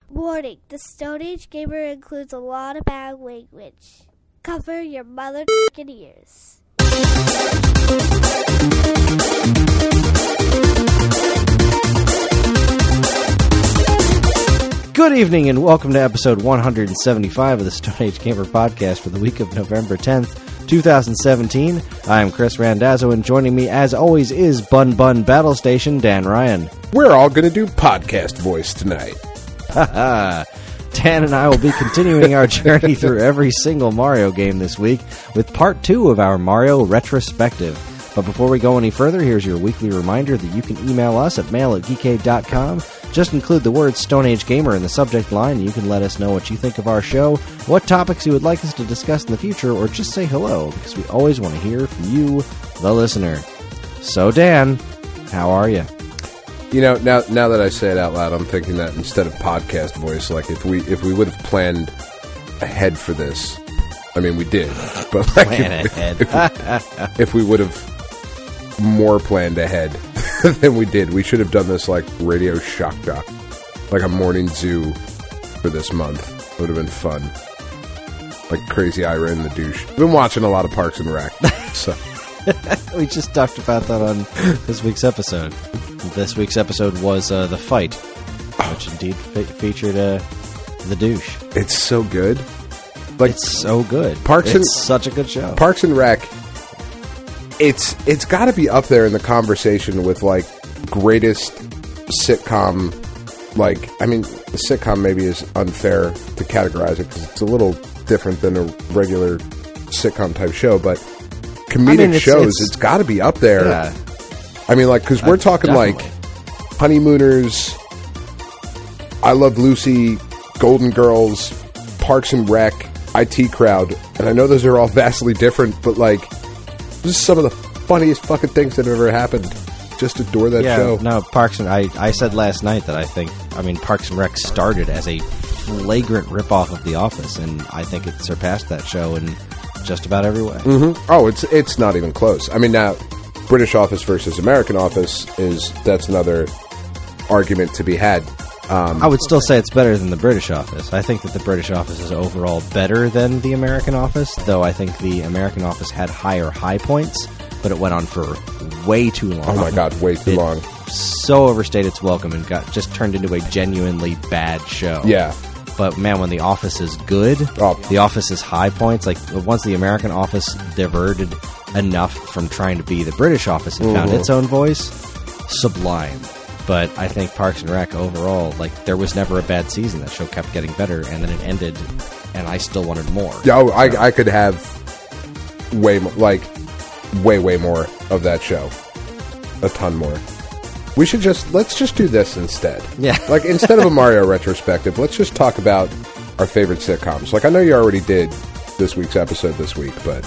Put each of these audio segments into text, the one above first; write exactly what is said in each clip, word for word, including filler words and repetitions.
Warning, the Stone Age Gamer includes a lot of bad language. Cover your mother ears. Good evening and welcome to episode one hundred seventy-five of the Stone Age Gamer podcast for the week of November tenth, twenty seventeen. I am Chris Randazzo, and joining me as always is Bun Bun Battle Station, Dan Ryan. We're all going to do podcast voice tonight. Haha. Dan and I will be continuing our journey through every single Mario game this week with part two of our Mario retrospective. But before we go any further, here's your weekly reminder that you can email us at mail at geekade dot com. Just include the word Stone Age Gamer in the subject line, and you can let us know what you think of our show, what topics you would like us to discuss in the future, or just say hello, because we always want to hear from you, the listener. So, Dan, how are you? You know, now now that I say it out loud, I'm thinking that instead of podcast voice, like if we if we would have planned ahead for this, I mean we did, but like Plan if, ahead. If, we, if we would have more planned ahead than we did, we should have done this like Radio Shock Doc, like a morning zoo for this month. It would have been fun, like Crazy Ira in the douche. I've been watching a lot of Parks and Rec, so. We just talked about that on this week's episode. This week's episode was uh, The Fight, which indeed fe- featured uh, the douche. It's so good. Like It's so good. Parks it's and, such a good show. Parks and Rec, it's it's got to be up there in the conversation with, like, greatest sitcom. Like, I mean, the sitcom maybe is unfair to categorize it because it's a little different than a regular sitcom-type show, but comedic I mean, it's, shows, it's, it's got to be up there. Yeah. I mean, like, because we're Uh, talking, definitely. like, Honeymooners, I Love Lucy, Golden Girls, Parks and Rec, I T Crowd, and I know those are all vastly different, but, like, this is some of the funniest fucking things that have ever happened. Just adore that yeah, show. No, Parks and I, I said last night that I think, I mean, Parks and Rec started as a flagrant ripoff of The Office, and I think it surpassed that show in just about every way. Mm-hmm. Oh, it's it's not even close. I mean, now, British Office versus American Office is, that's another argument to be had. Um, I would still say it's better than the British Office. I think that the British Office is overall better than the American Office, though I think the American Office had higher high points, but it went on for way too long. oh my God, way too It long. So overstayed its welcome and got just turned into a genuinely bad show. Yeah. But man, when The Office is good, Oh. The Office is high points. Like once the American Office diverted enough from trying to be the British Office and found Mhm. its own voice, sublime. But I think Parks and Rec overall, like there was never a bad season. That show kept getting better, and then it ended, and I still wanted more. Yeah, oh, I, I could have way more, like, way, way more of that show. A ton more. We should just, let's just do this instead. Yeah. Like, instead of a Mario retrospective, let's just talk about our favorite sitcoms. Like, I know you already did this week's episode this week, but...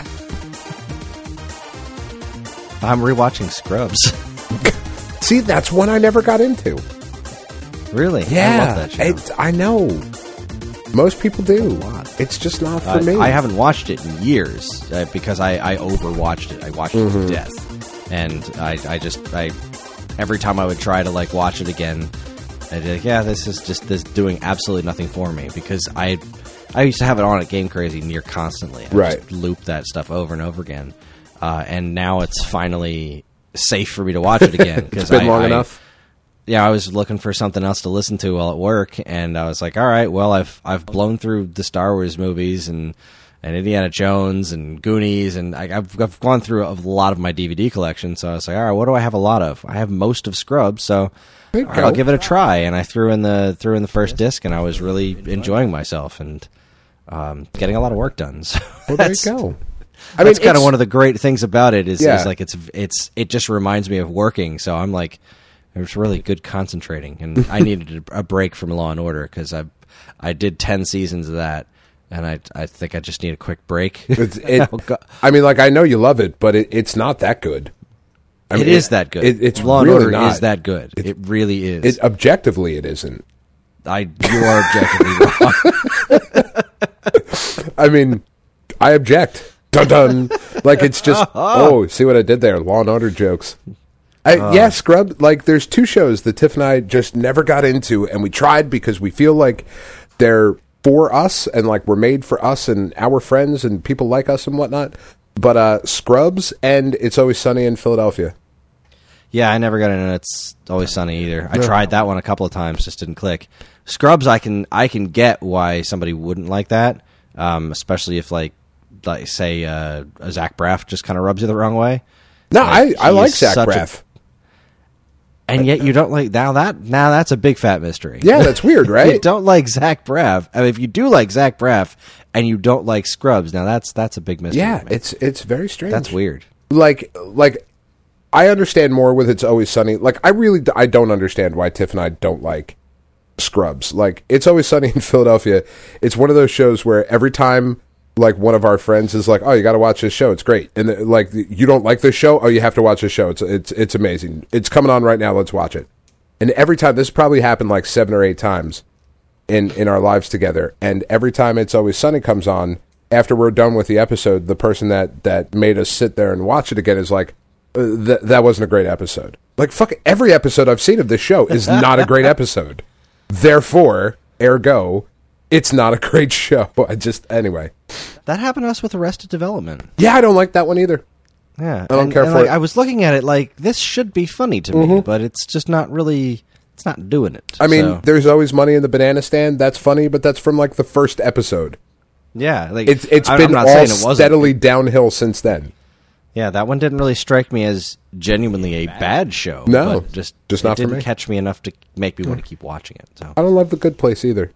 I'm rewatching Scrubs. See, that's one I never got into. Really? Yeah. I love that show. It's, I know. Most people do. A lot. It's just not for Uh, me. I haven't watched it in years uh, because I, I overwatched it. I watched it Mm-hmm. to death, and I, I just I every time I would try to like watch it again, I'd be like, yeah, this is just this doing absolutely nothing for me because I I used to have it on at Game Crazy near constantly. I Right. just loop that stuff over and over again, uh, and now it's finally safe for me to watch it again. It's been I, long I, enough. Yeah, I was looking for something else to listen to while at work, and I was like, all right, well, I've I've blown through the Star Wars movies and, and Indiana Jones and Goonies, and I, I've I've gone through a lot of my D V D collection, so I was like, all right, what do I have a lot of? I have most of Scrubs, so There you all right, go. I'll give it a try. And I threw in the threw in the first disc, and I was really enjoying myself and um, getting a lot of work done. So Well, there you that's- go. I That's mean, kind of it's- one of the great things about it is, Yeah. is like it's it's it just reminds me of working. So I'm like, it's really good concentrating, and I needed a break from Law and Order because I I did ten seasons of that, and I I think I just need a quick break. It's, it, Oh, God. I mean, like, I know you love it, but it, it's not that good. I mean, it is that good. It, it's Law and really Order not. is that good. It- It, really is. It objectively, it isn't. I you are objectively wrong. I mean, I object. Dun dun. Like it's just. Oh, see what I did there? Law and Order jokes. I, uh, yeah, Scrubs. Like, there's two shows that Tiff and I just never got into, and we tried because we feel like they're for us and like we're made for us and our friends and people like us and whatnot. But uh, Scrubs and It's Always Sunny in Philadelphia. Yeah, I never got into It's Always Sunny either. I tried that one a couple of times, just didn't click. Scrubs, I can I can get why somebody wouldn't like that, um, especially if like like say uh, Zach Braff just kind of rubs you the wrong way. No, like, I I like Zach Braff. A, and yet you don't like now that now that's a big fat mystery. Yeah, that's weird, right? You don't like Zach Braff. I mean, if you do like Zach Braff and you don't like Scrubs, now that's that's a big mystery. Yeah, it's it's very strange. That's weird. Like like. I understand more with It's Always Sunny. Like, I really I don't understand why Tiff and I don't like Scrubs. Like, It's Always Sunny in Philadelphia, it's one of those shows where every time, like, one of our friends is like, oh, you got to watch this show. It's great. And, the, like, you don't like this show? Oh, you have to watch this show. It's, it's, it's amazing. It's coming on right now. Let's watch it. And every time, this probably happened like seven or eight times in, in our lives together. And every time It's Always Sunny comes on, after we're done with the episode, the person that, that made us sit there and watch it again is like, Uh, th- that wasn't a great episode. Like, fuck, every episode I've seen of this show is not a great episode. Therefore, ergo, it's not a great show. I just, anyway. That happened to us with Arrested Development. Yeah, I don't like that one either. Yeah. I don't and, care and for like, it. I was looking at it like, this should be funny to Mm-hmm. me, but it's just not really, it's not doing it. I mean, so. There's Always Money in the Banana Stand. That's funny, but that's from, like, the first episode. Yeah. Like, It's It's I'm, been I'm not all saying it wasn't. steadily downhill since then. Yeah, that one didn't really strike me as genuinely a bad show. No, but just just it not for didn't me. catch me enough to make me want to keep watching it. So, I don't love The Good Place either.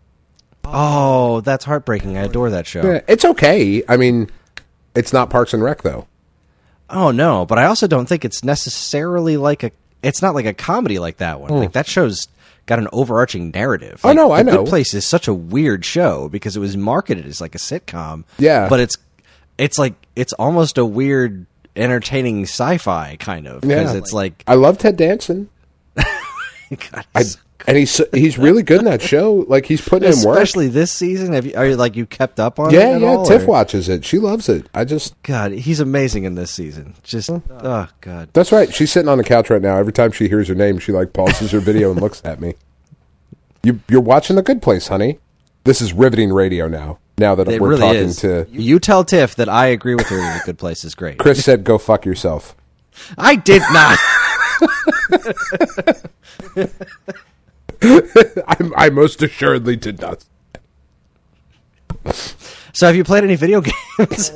oh, that's heartbreaking. I adore that show. Yeah, it's okay. I mean, it's not Parks and Rec, though. Oh no, but I also don't think it's necessarily like a. It's not like a comedy like that one. Like that show's got an overarching narrative. Oh, Like, no, I The know. Good Place is such a weird show because it was marketed as like a sitcom. Yeah. but it's it's like it's almost a weird, entertaining sci-fi kind of because Yeah. it's like I love Ted Danson. God, I, it's- and he's he's really good in that show. Like, he's putting in work. especially this season. Have you, are you like you kept up on it? Yeah, at yeah. all, Tiff or- watches it. She loves it. I just God, he's amazing in this season. Just oh god. that's right. She's sitting on the couch right now. Every time she hears her name, she like pauses her video and looks at me. You you're watching The Good Place, honey. This is riveting radio now. Now that It we're really talking is. to You tell Tiff that I agree with her that The Good Place is great. Chris said, "Go fuck yourself." I did not. I, I most assuredly did not. So have you played any video games?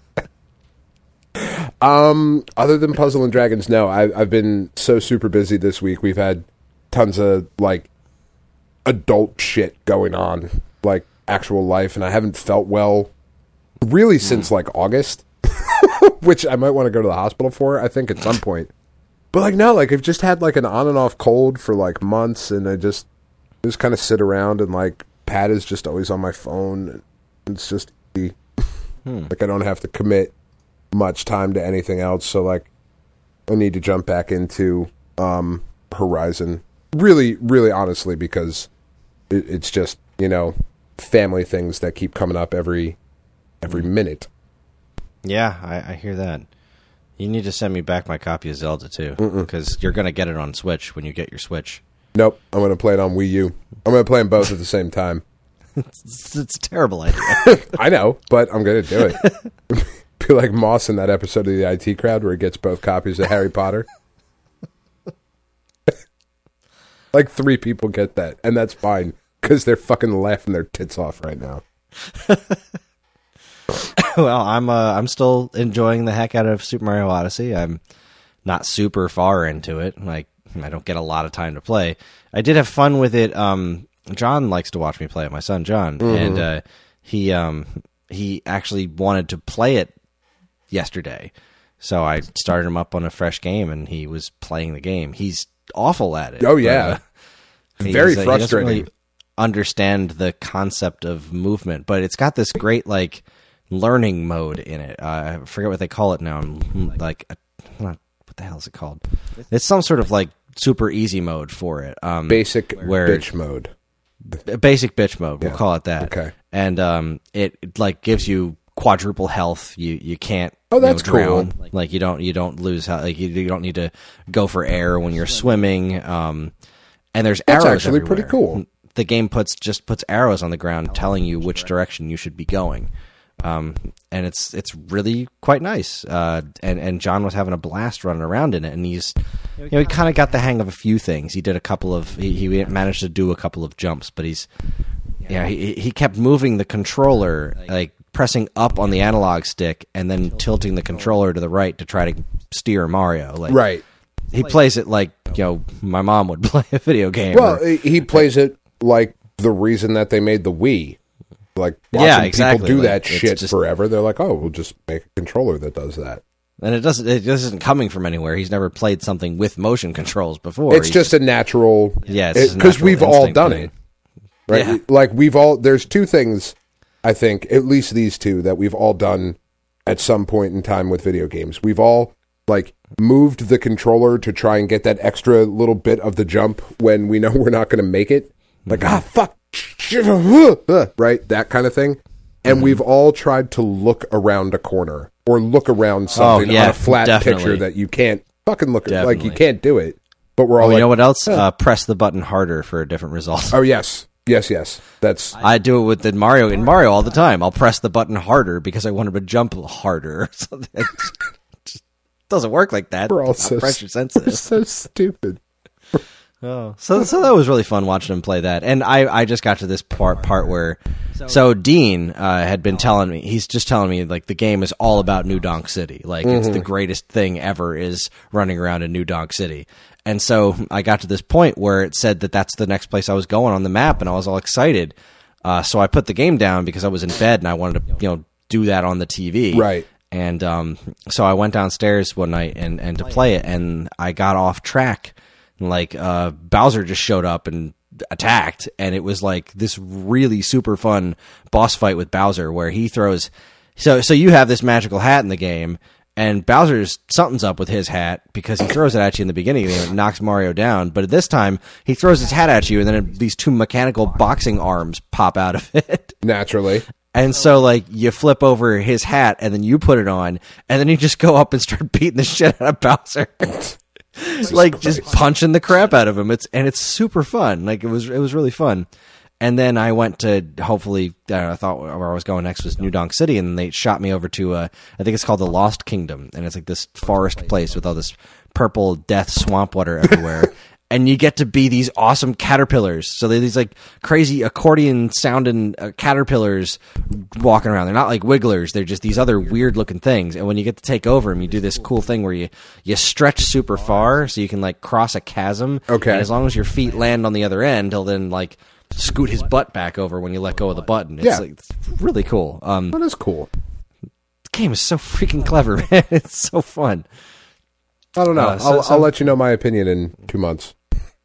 Um, other than Puzzle and Dragons, no. I, I've been so super busy this week. We've had tons of like adult shit going on, like actual life, and I haven't felt well really since like August, which I might want to go to the hospital for, I think, at some point. But like no, like I've just had like an on and off cold for like months, and I just just kind of sit around and like Pat is just always on my phone. It's just easy. Like I don't have to commit much time to anything else, so like I need to jump back into um, Horizon. Really, really honestly, because it, it's just, you know, family things that keep coming up every every minute. Yeah, I, I hear that. You need to send me back my copy of Zelda too, because you're gonna get it on Switch when you get your Switch. Nope, I'm going to play it on Wii U. I'm going to play them both at the same time. It's, it's a terrible idea. I know, but I'm going to do it. Be like Moss in that episode of the I T Crowd where he gets both copies of Harry Potter. Like three people get that, and that's fine, because they're fucking laughing their tits off right now. Well, I'm uh, I'm still enjoying the heck out of Super Mario Odyssey. I'm not super far into it. Like I don't get a lot of time to play. I did have fun with it. Um, John likes to watch me play it. My son John, Mm-hmm. and uh, he um, he actually wanted to play it yesterday. So I started him up on a fresh game, and he was playing the game. He's awful at it. Oh, yeah. But, uh, Very he's, uh, he doesn't frustrating. really understand the concept of movement, but it's got this great like learning mode in it. Uh, I forget what they call it now. I'm like, a, what the hell is it called? It's some sort of like super easy mode for it. Um, Basic where, bitch mode. Basic bitch mode. We'll Yeah. call it that. Okay. And um, it, it like gives you quadruple health. You you can't Oh, that's you know, drown. cool. Like you don't you don't lose how like you, you don't need to go for air when you're swimming. Um, and there's That's arrows actually everywhere. pretty cool. The game puts just puts arrows on the ground telling you which direction you should be going. Um, and it's it's really quite nice. Uh, and and John was having a blast running around in it, and he's you know he kind of got the hang of a few things. He did a couple of he, he managed to do a couple of jumps, but he's yeah he he kept moving the controller, like pressing up on the analog stick and then tilting the controller to the right to try to steer Mario. Like, Right. He plays it like you know my mom would play a video game. Well, or, he plays it like the reason that they made the Wii. Like, watching Yeah, exactly. people do Like, that it's shit just- forever. They're like, oh, we'll just make a controller that does that. and it doesn't. It just isn't coming from anywhere. He's never played something with motion controls before. It's He's just a natural... Yeah, it's just a because natural we've all instinct done thing. it. Right? Yeah. Like, we've all... There's two things, I think, at least these two, that we've all done at some point in time with video games. We've all, like, moved the controller to try and get that extra little bit of the jump when we know we're not going to make it. Like, Mm-hmm. ah, fuck. Right? That kind of thing. And Mm-hmm. we've all tried to look around a corner or look around something yeah, on a flat definitely. picture that you can't fucking look at. Like, you Definitely. can't do it. But we're all Oh, you like, know what else? Uh, press the button harder for a different result. oh, yes. Yes, yes. That's... I do it with the Mario in Mario all the time. I'll press the button harder because I want him to jump harder. So it just doesn't work like that. We're all I'm so, pressure we're sensitive. so stupid. Oh, so so that was really fun watching him play that, and I, I just got to this part part where, so Dean uh, had been telling me he's just telling me like the game is all about New Donk City, like it's the greatest thing ever is running around in New Donk City, and so I got to this point where it said that that's the next place I was going on the map, and I was all excited, uh, so I put the game down because I was in bed and I wanted to you know do that on the T V, Right. and um, so I went downstairs one night and and to play it, and I got off track. Like uh, Bowser just showed up and attacked, and it was like this really super fun boss fight with Bowser where he throws. So, so you have this magical hat in the game, and Bowser's something's up with his hat because he throws it at you in the beginning of the game and knocks Mario down. But this time, he throws his hat at you, and then these two mechanical boxing arms pop out of it. Naturally. And so, like, you flip over his hat, and then you put it on, and then you just go up and start beating the shit out of Bowser. like just punching the crap out of him. It's and it's super fun. Like it was, it was really fun. And then I went to hopefully uh, I thought where I was going next was New Donk City, and they shot me over to uh, I think it's called the Lost Kingdom, and it's like this forest place with all this purple death swamp water everywhere. And you get to be these awesome caterpillars. So they're these like crazy accordion sounding uh, caterpillars walking around. They're not like wigglers. They're just these other weird looking things. And when you get to take over them, you do this cool thing where you, you stretch super far so you can like cross a chasm. Okay. And as long as your feet land on the other end, he'll then like scoot his butt back over when you let go of the button. It's Yeah. like it's really cool. Um, That is cool. the game is so freaking clever, man. It's so fun. I don't know. Uh, so- I'll, so- I'll let you know my opinion in two months.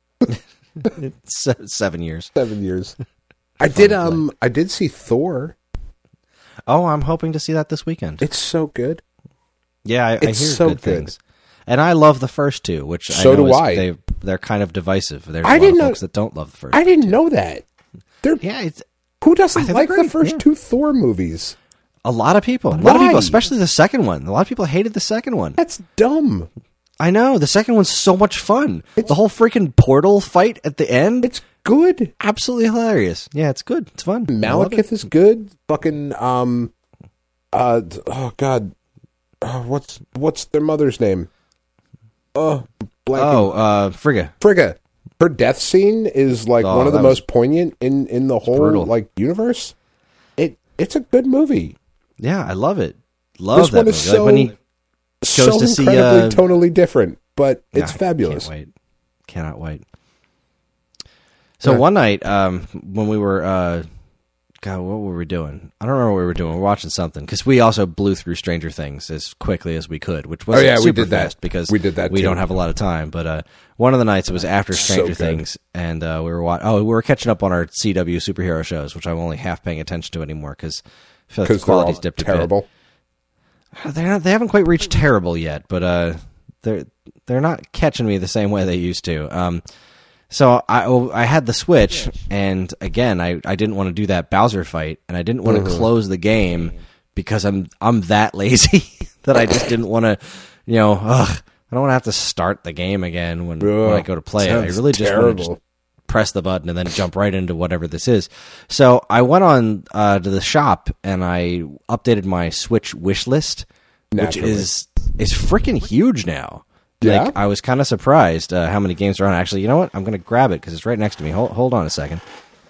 Se- seven years. Seven years. I did. Um. I did see Thor. Oh, I'm hoping to see that this weekend. It's so good. Yeah, I, I hear It's so good good. things, and I love the first two, which So I know do is- I. They they're kind of divisive. There's a I lot didn't of know- folks that don't love the first. I didn't know that. There. yeah, it's Who I doesn't think like they're the great, first yeah. two Thor movies? a lot of people. A lot of Why? people, especially the second one. A lot of people hated the second one. That's dumb. I know the second one's so much fun. The whole freaking portal fight at the end. It's good. absolutely hilarious. Yeah, it's good. It's fun. I love it. Malekith is good. Fucking um. Uh. Oh God. Oh, what's what's their mother's name? Oh, blanking. Oh, uh, Frigga. Frigga. Her death scene is like Oh, one of the that was most poignant in in the whole brutal. like universe. It it's a good movie. Yeah, I love it. Love This that one movie. is Like so when he so to see, incredibly uh, tonally different, but it's Yeah, fabulous. Can't wait. Cannot wait. So Yeah. one night, um, when we were, uh, God, what were we doing? I don't remember what we were doing. We were watching something because we also blew through Stranger Things as quickly as we could, which was Oh, yeah, we super did that. fast because We did that, We too. don't have a lot of time. But uh, one of the nights it was after So Stranger good. Things, and uh, we were wa- oh we were catching up on our C W superhero shows, which I'm only half paying attention to anymore because I feel like the Because they're all quality's dipped a bit. terrible. They're not, they haven't quite reached terrible yet, but uh, they're they're not catching me the same way they used to. Um, so I oh, I had the Switch, and again, I, I didn't want to do that Bowser fight, and I didn't want to close the game because I'm I'm that lazy that I just didn't want to, you know, ugh, I don't want to have to start the game again when, Ugh, when I go to play it. I really just terrible. want to just press the button and then jump right into whatever this is. So I went on uh, to the shop and I updated my Switch wish list, Naturally. which is is freaking huge now. Yeah? Like, I was kind of surprised uh, how many games are on. Actually, you know what? I'm going to grab it because it's right next to me. Hold, hold on a second.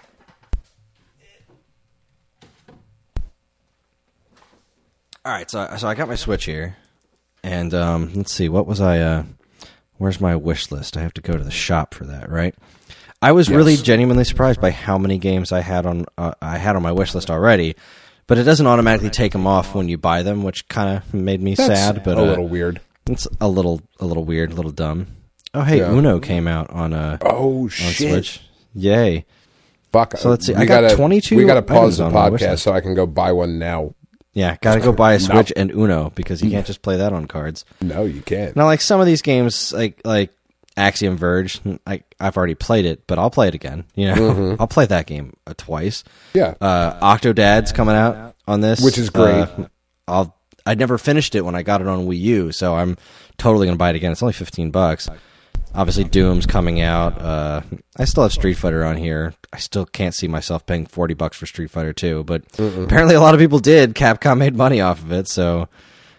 All right, so so I got my Switch here, and um, let's see, what was I? Uh, where's my wish list? I have to go to the shop for that, right? I was Yes. really genuinely surprised by how many games I had on uh, I had on my wish list already, but it doesn't automatically take them off when you buy them, which kind of made me That's sad. But a uh, little weird. It's a little a little weird, a little dumb. Oh, hey, Yeah. Uno came out on uh Oh on shit! Switch. Yay! Fuck. So let's see, We I got gotta, twenty-two We got to pause items the on my wish podcast list. so I can go buy one now. Yeah, gotta go buy a No. Switch and Uno because you can't just play that on cards. No, you can't. Now, like some of these games, like like Axiom Verge, I I've already played it, but I'll play it again. You know, Mm-hmm. I'll play that game uh, twice. Yeah. Uh, Octodad's coming out on this, Which is great. Uh, I'll I never finished it when I got it on Wii U, so I'm totally gonna buy it again. It's only fifteen bucks. Obviously, Doom's coming out. Uh, I still have Street Fighter on here. I still can't see myself paying forty bucks for Street Fighter two, but apparently a lot of people did. Capcom made money off of it, so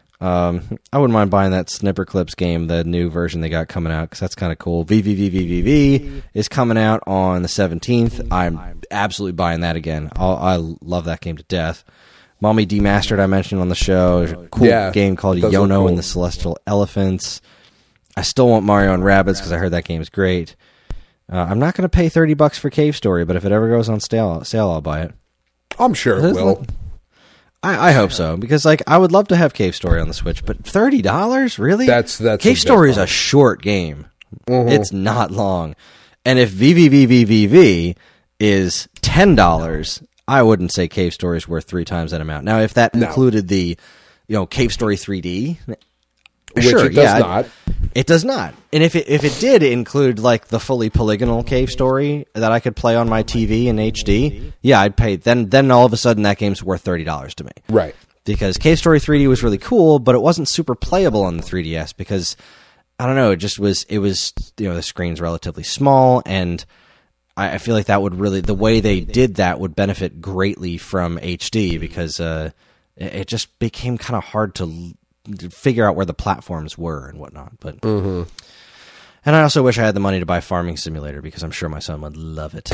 um, I wouldn't mind buying that Snipper Clips game, the new version they got coming out, because that's kind of cool. V V V V V V is coming out on the seventeenth. I'm absolutely buying that again. I'll, I love that game to death. Mommy Demastered I mentioned on the show. There's a cool Yeah, game called it does look Yono cool. and the Celestial Elephants. I still want Mario and Rabbids because I heard that game is great. Uh, I'm not going to pay thirty bucks for Cave Story, but if it ever goes on sale, sale I'll buy it. I'm sure it Does will. look- I, I hope so, because like I would love to have Cave Story on the Switch, but thirty dollars, really? That's- that's Cave a bit Story is a much. short game. Mhm. It's not long, and if V V V V V V is ten dollars, I wouldn't say Cave Story is worth three times that amount. Now, if that No. included the, you know, Cave Story three D, Which sure, it does yeah, not. It does not. And if it if it did include like the fully polygonal Cave Story that I could play on my T V in H D, yeah, I'd pay. Then then all of a sudden that game's worth thirty dollars to me. Right. Because Cave Story three D was really cool, but it wasn't super playable on the three D S because I don't know, it just was it was you know the screen's relatively small, and I, I feel like that would really the way they did that would benefit greatly from H D because uh, it, it just became kind of hard to l- to figure out where the platforms were and whatnot. But Mm-hmm. and I also wish I had the money to buy Farming Simulator because I'm sure my son would love it.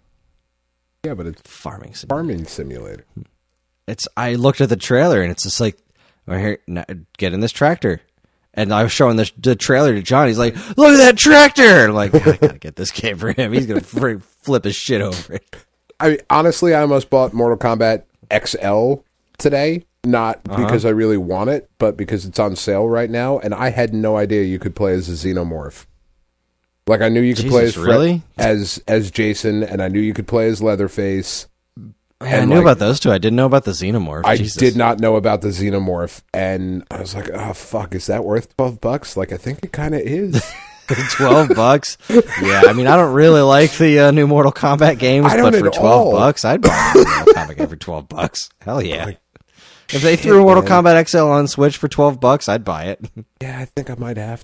Yeah, but it's Farming Simulator. farming simulator. It's I looked at the trailer and it's just like, oh, here, now, get in this tractor. And I was showing the, the trailer to John. He's like, look at that tractor. I'm like, I gotta get this game for him. He's gonna fr- flip his shit over it. I mean, honestly, I almost bought Mortal Kombat X L today, not Uh-huh. because I really want it, but because it's on sale right now, and I had no idea you could play as a xenomorph. Like, I knew you could play as Jesus, Fre- really? as as Jason, and I knew you could play as Leatherface. I And, knew like, about those two. I didn't know about the Xenomorph. I Jesus. did not know about the xenomorph, and I was like, "Oh fuck, is that worth twelve bucks?" Like, I think it kind of is. twelve bucks. Yeah, I mean, I don't really like the uh, new Mortal Kombat games, I don't but for at twelve all. bucks, I'd buy a Mortal Kombat game for twelve bucks. Hell yeah! If they threw Mortal man. Kombat X L on Switch for twelve bucks, I'd buy it. Yeah, I think I might have.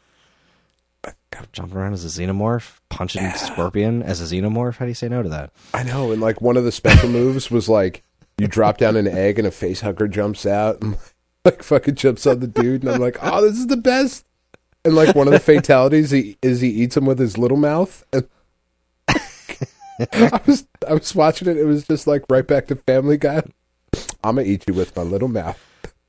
Jumping around as a Xenomorph, punching Scorpion as a Xenomorph. How do you say no to that? I know, and like one of the special moves was like you drop down an egg and a face hugger jumps out and like fucking jumps on the dude, and I'm like, oh, this is the best. And like one of the fatalities he, is he eats him with his little mouth. And I was I was watching it. It was just like right back to Family Guy. I'm gonna eat you with my little mouth.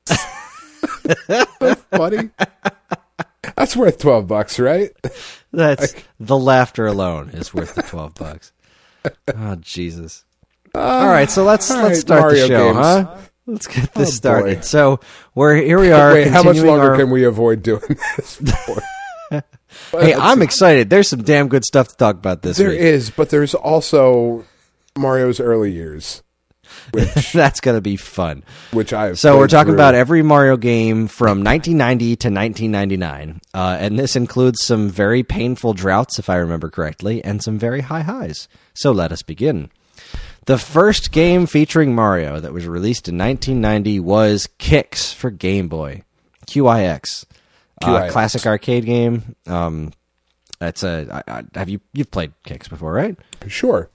So funny. That's worth twelve bucks, right? That's the laughter alone is worth the twelve bucks. Oh Jesus! All right, so let's all let's right, start Mario the show, games. huh? Let's get this Oh, started. boy. So we're here. We are. Wait, how much continuing longer our- can we avoid doing this for? Hey, I'm excited. There's some damn good stuff to talk about this There week. is, but there's also Mario's early years, which That's gonna be fun. which I have So we're played talking through. about every Mario game from nineteen ninety to nineteen ninety-nine, uh, and this includes some very painful droughts, if I remember correctly, and some very high highs. So let us begin. The first game featuring Mario that was released in nineteen ninety was Kicks for Game Boy. Q I X, Q I uh, X. classic arcade game. Um, that's a. I, I, have you you've played Kix before, right? Sure.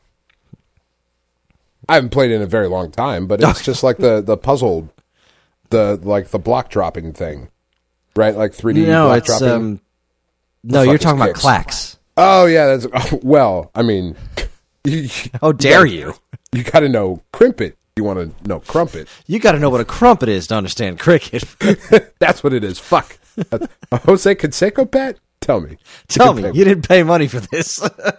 I haven't played it in a very long time, but it's just like the, the puzzle, the like the block dropping thing, right? Like three D no, block it's dropping. um, no, fuck you're is talking about Kix? Clax. Oh yeah, that's oh, well. I mean, you, How dare you? You got to know crimpet. You want to know crumpet. You got to know what a crumpet is to understand cricket. That's what it is. Fuck. That's, a Jose Canseco bet? Tell me. Tell You me, can you didn't pay money for this.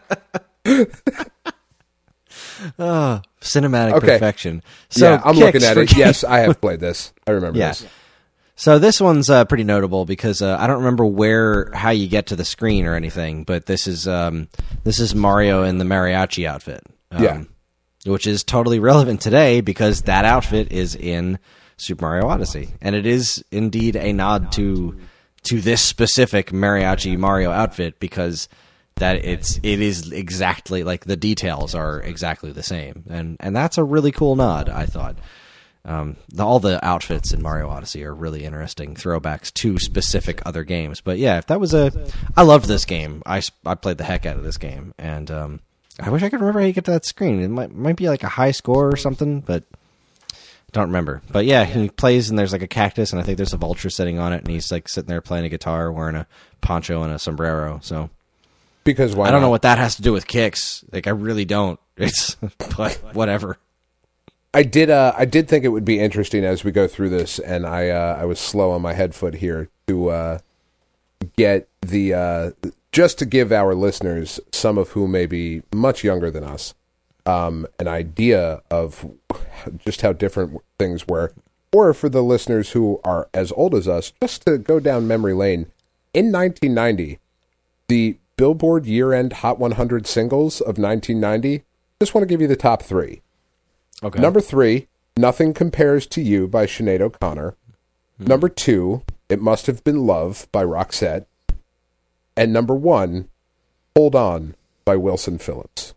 Oh, cinematic Okay. perfection. So yeah, I'm Kix looking at for it. Ga- Yes, I have played this. I remember Yeah. this. So this one's uh, pretty notable because uh, I don't remember where how you get to the screen or anything, but this is um, this is Mario in the mariachi outfit. Um, Yeah. Which is totally relevant today because that outfit is in Super Mario Odyssey, and it is indeed a nod to to this specific mariachi Mario outfit because that it's it is exactly like the details are exactly the same, and and that's a really cool nod, I thought. Um, the, all the outfits in Mario Odyssey are really interesting throwbacks to specific other games. But yeah, if that was a, I loved this game. I, s- I played the heck out of this game, and um, I wish I could remember how you get to that screen. It might might be like a high score or something, but I don't remember. But yeah, he plays, and there's like a cactus, and I think there's a vulture sitting on it, and he's like sitting there playing a guitar, wearing a poncho and a sombrero. So Because why I don't not? know what that has to do with Kix. Like I really don't. It's but whatever. I did. Uh, I did think it would be interesting as we go through this, and I uh, I was slow on my head foot here to uh, get the uh, just to give our listeners, some of whom may be much younger than us, um, an idea of just how different things were, or for the listeners who are as old as us, just to go down memory lane. In nineteen ninety, the Billboard year-end Hot one hundred singles of nineteen ninety. Just want to give you the top three. Okay. Number three, Nothing Compares to You by Sinead O'Connor. Hmm. Number two, It Must Have Been Love by Roxette. And number one, Hold On by Wilson Phillips.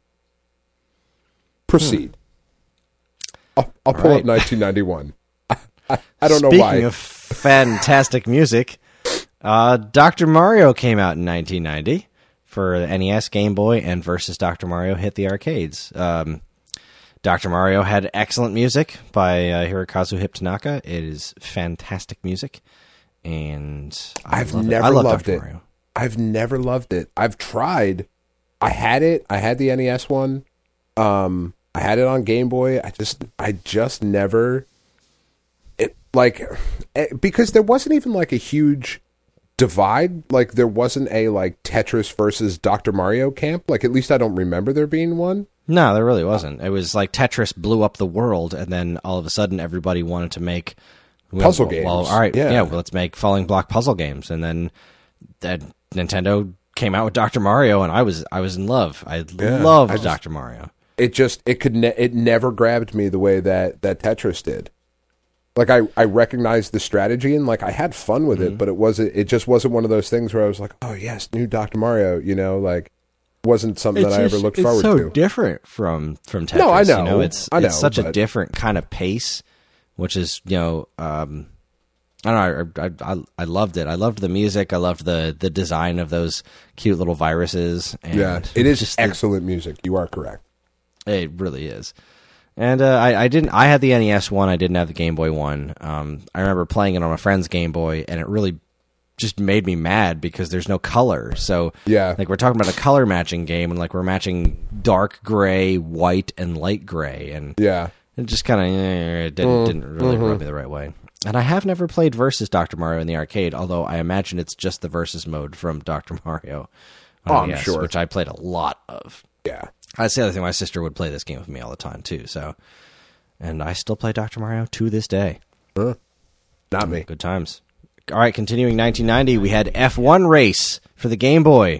Proceed. I'll, I'll pull right. up nineteen ninety-one. I, I, I don't know Speaking why. of fantastic music, uh, Doctor Mario came out in nineteen ninety for the N E S, Game Boy, and Versus Doctor Mario hit the arcades. Um, Doctor Mario had excellent music by uh, Hirokazu Hip Tanaka. It is fantastic music, and I I've love it. never I love loved Doctor it. Mario. I've never loved it. I've tried. I had it. I had the N E S one. Um, I had it on Game Boy. I just, I just never. It like eh, because there wasn't even like a huge divide. Like there wasn't a like Tetris versus Doctor Mario camp. Like at least I don't remember there being one. No, there really wasn't. It was like Tetris blew up the world, and then all of a sudden everybody wanted to make Puzzle well, games. Well, all right, Yeah. yeah, well, let's make falling block puzzle games, and then that Nintendo came out with Doctor Mario, and I was I was in love. I Yeah, loved I just- Doctor Mario. It just it could ne- it never grabbed me the way that that Tetris did. Like I, I recognized the strategy and like I had fun with Mm-hmm. it, but it wasn't it just wasn't one of those things where I was like, oh yes, new Doctor Mario, you know, like wasn't something that I ever looked forward so to. different from from Tetris. No, I know. You know it's I know, it's such a but- different kind of pace, which is you know. Um, I don't know. I, I I loved it. I loved the music. I loved the the design of those cute little viruses. And Yeah, it is just the- excellent music. You are correct. It really is. And uh, I, I didn't. I had the N E S one. I didn't have the Game Boy one. Um, I remember playing it on a friend's Game Boy, and it really just made me mad because there's no color. So Yeah. like we're talking about a color matching game, and like we're matching dark gray, white, and light gray, and Yeah. it just kind of eh, didn't didn't really rub me the right way. And I have never played Versus Doctor Mario in the arcade, although I imagine it's just the Versus mode from Doctor Mario on Oh, I'm N E S, sure. which I played a lot of. Yeah. That's the other thing. My sister would play this game with me all the time too. So, and I still play Doctor Mario to this day. Huh. Not me. Good times. All right, continuing nineteen ninety, we had F one Race for the Game Boy.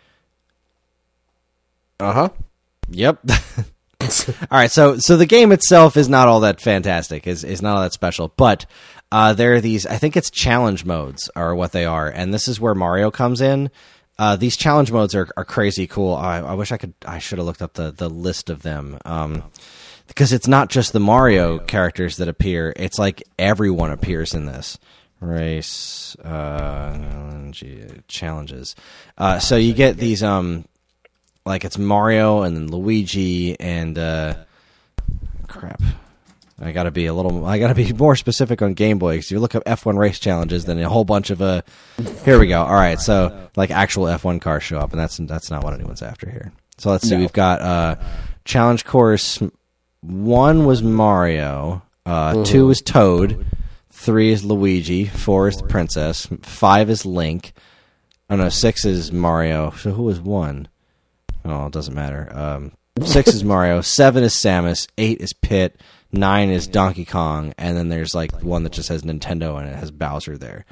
Uh-huh. Yep. All right, so so the game itself is not all that fantastic, is is not all that special, but uh, there are these. I think it's challenge modes are what they are, and this is where Mario comes in. Uh, these challenge modes are, are crazy cool. I, I wish I could. I should have looked up the, the list of them um, because it's not just the Mario characters that appear. It's like everyone appears in this, race uh, challenges. Uh, so you get these, um, like it's Mario and then Luigi and uh, crap. I gotta be a little. I gotta be more specific on Game Boy. Because you look up F one race challenges, then a whole bunch of uh. Here we go. All right, so like actual F one cars show up, and that's that's not what anyone's after here. So let's see. No. We've got uh, challenge course. One was Mario. Uh, mm-hmm. Two is Toad. Three is Luigi. Four is the princess. Five is Link. Oh no, six is Mario. So who was one? Oh, it doesn't matter. Um, six is Mario. Seven is Samus. Eight is Pit. Nine is Donkey Kong, and then there's like one that just has Nintendo and it has Bowser there.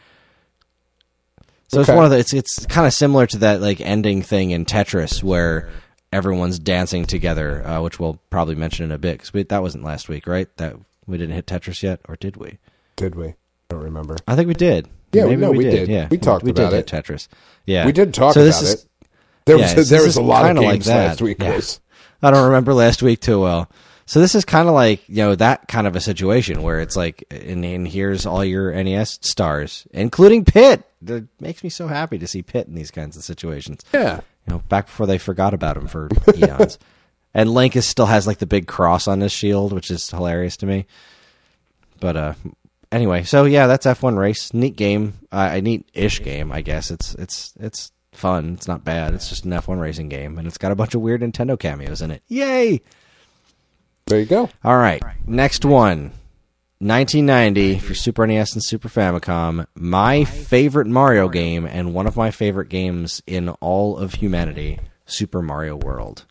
So okay. it's one of the. It's it's kind of similar to that like ending thing in Tetris where everyone's dancing together, uh, which we'll probably mention in a bit because that wasn't last week, right? That we didn't hit Tetris yet, or did we? Did we? I don't remember. I think we did. Yeah, Maybe no, we, we did. did. Yeah, we talked we about did it. Hit Tetris. Yeah, we did talk so about is, it. There yeah, was there was a lot of games like last week. Yeah. I don't remember last week too well. So this is kind of like, you know, that kind of a situation where it's like, and, and here's all your N E S stars, including Pit. It makes me so happy to see Pit in these kinds of situations. Yeah. You know, back before they forgot about him for eons. And Link is, still has like the big cross on his shield, which is hilarious to me. But uh, anyway, so yeah, that's F one Race. Neat game. Uh, a neat-ish game, I guess. It's it's it's fun. It's not bad. It's just an F one racing game, and it's got a bunch of weird Nintendo cameos in it. Yay! There you go. All right, next one. nineteen ninety for Super N E S and Super Famicom. My favorite Mario game and one of my favorite games in all of humanity, Super Mario World.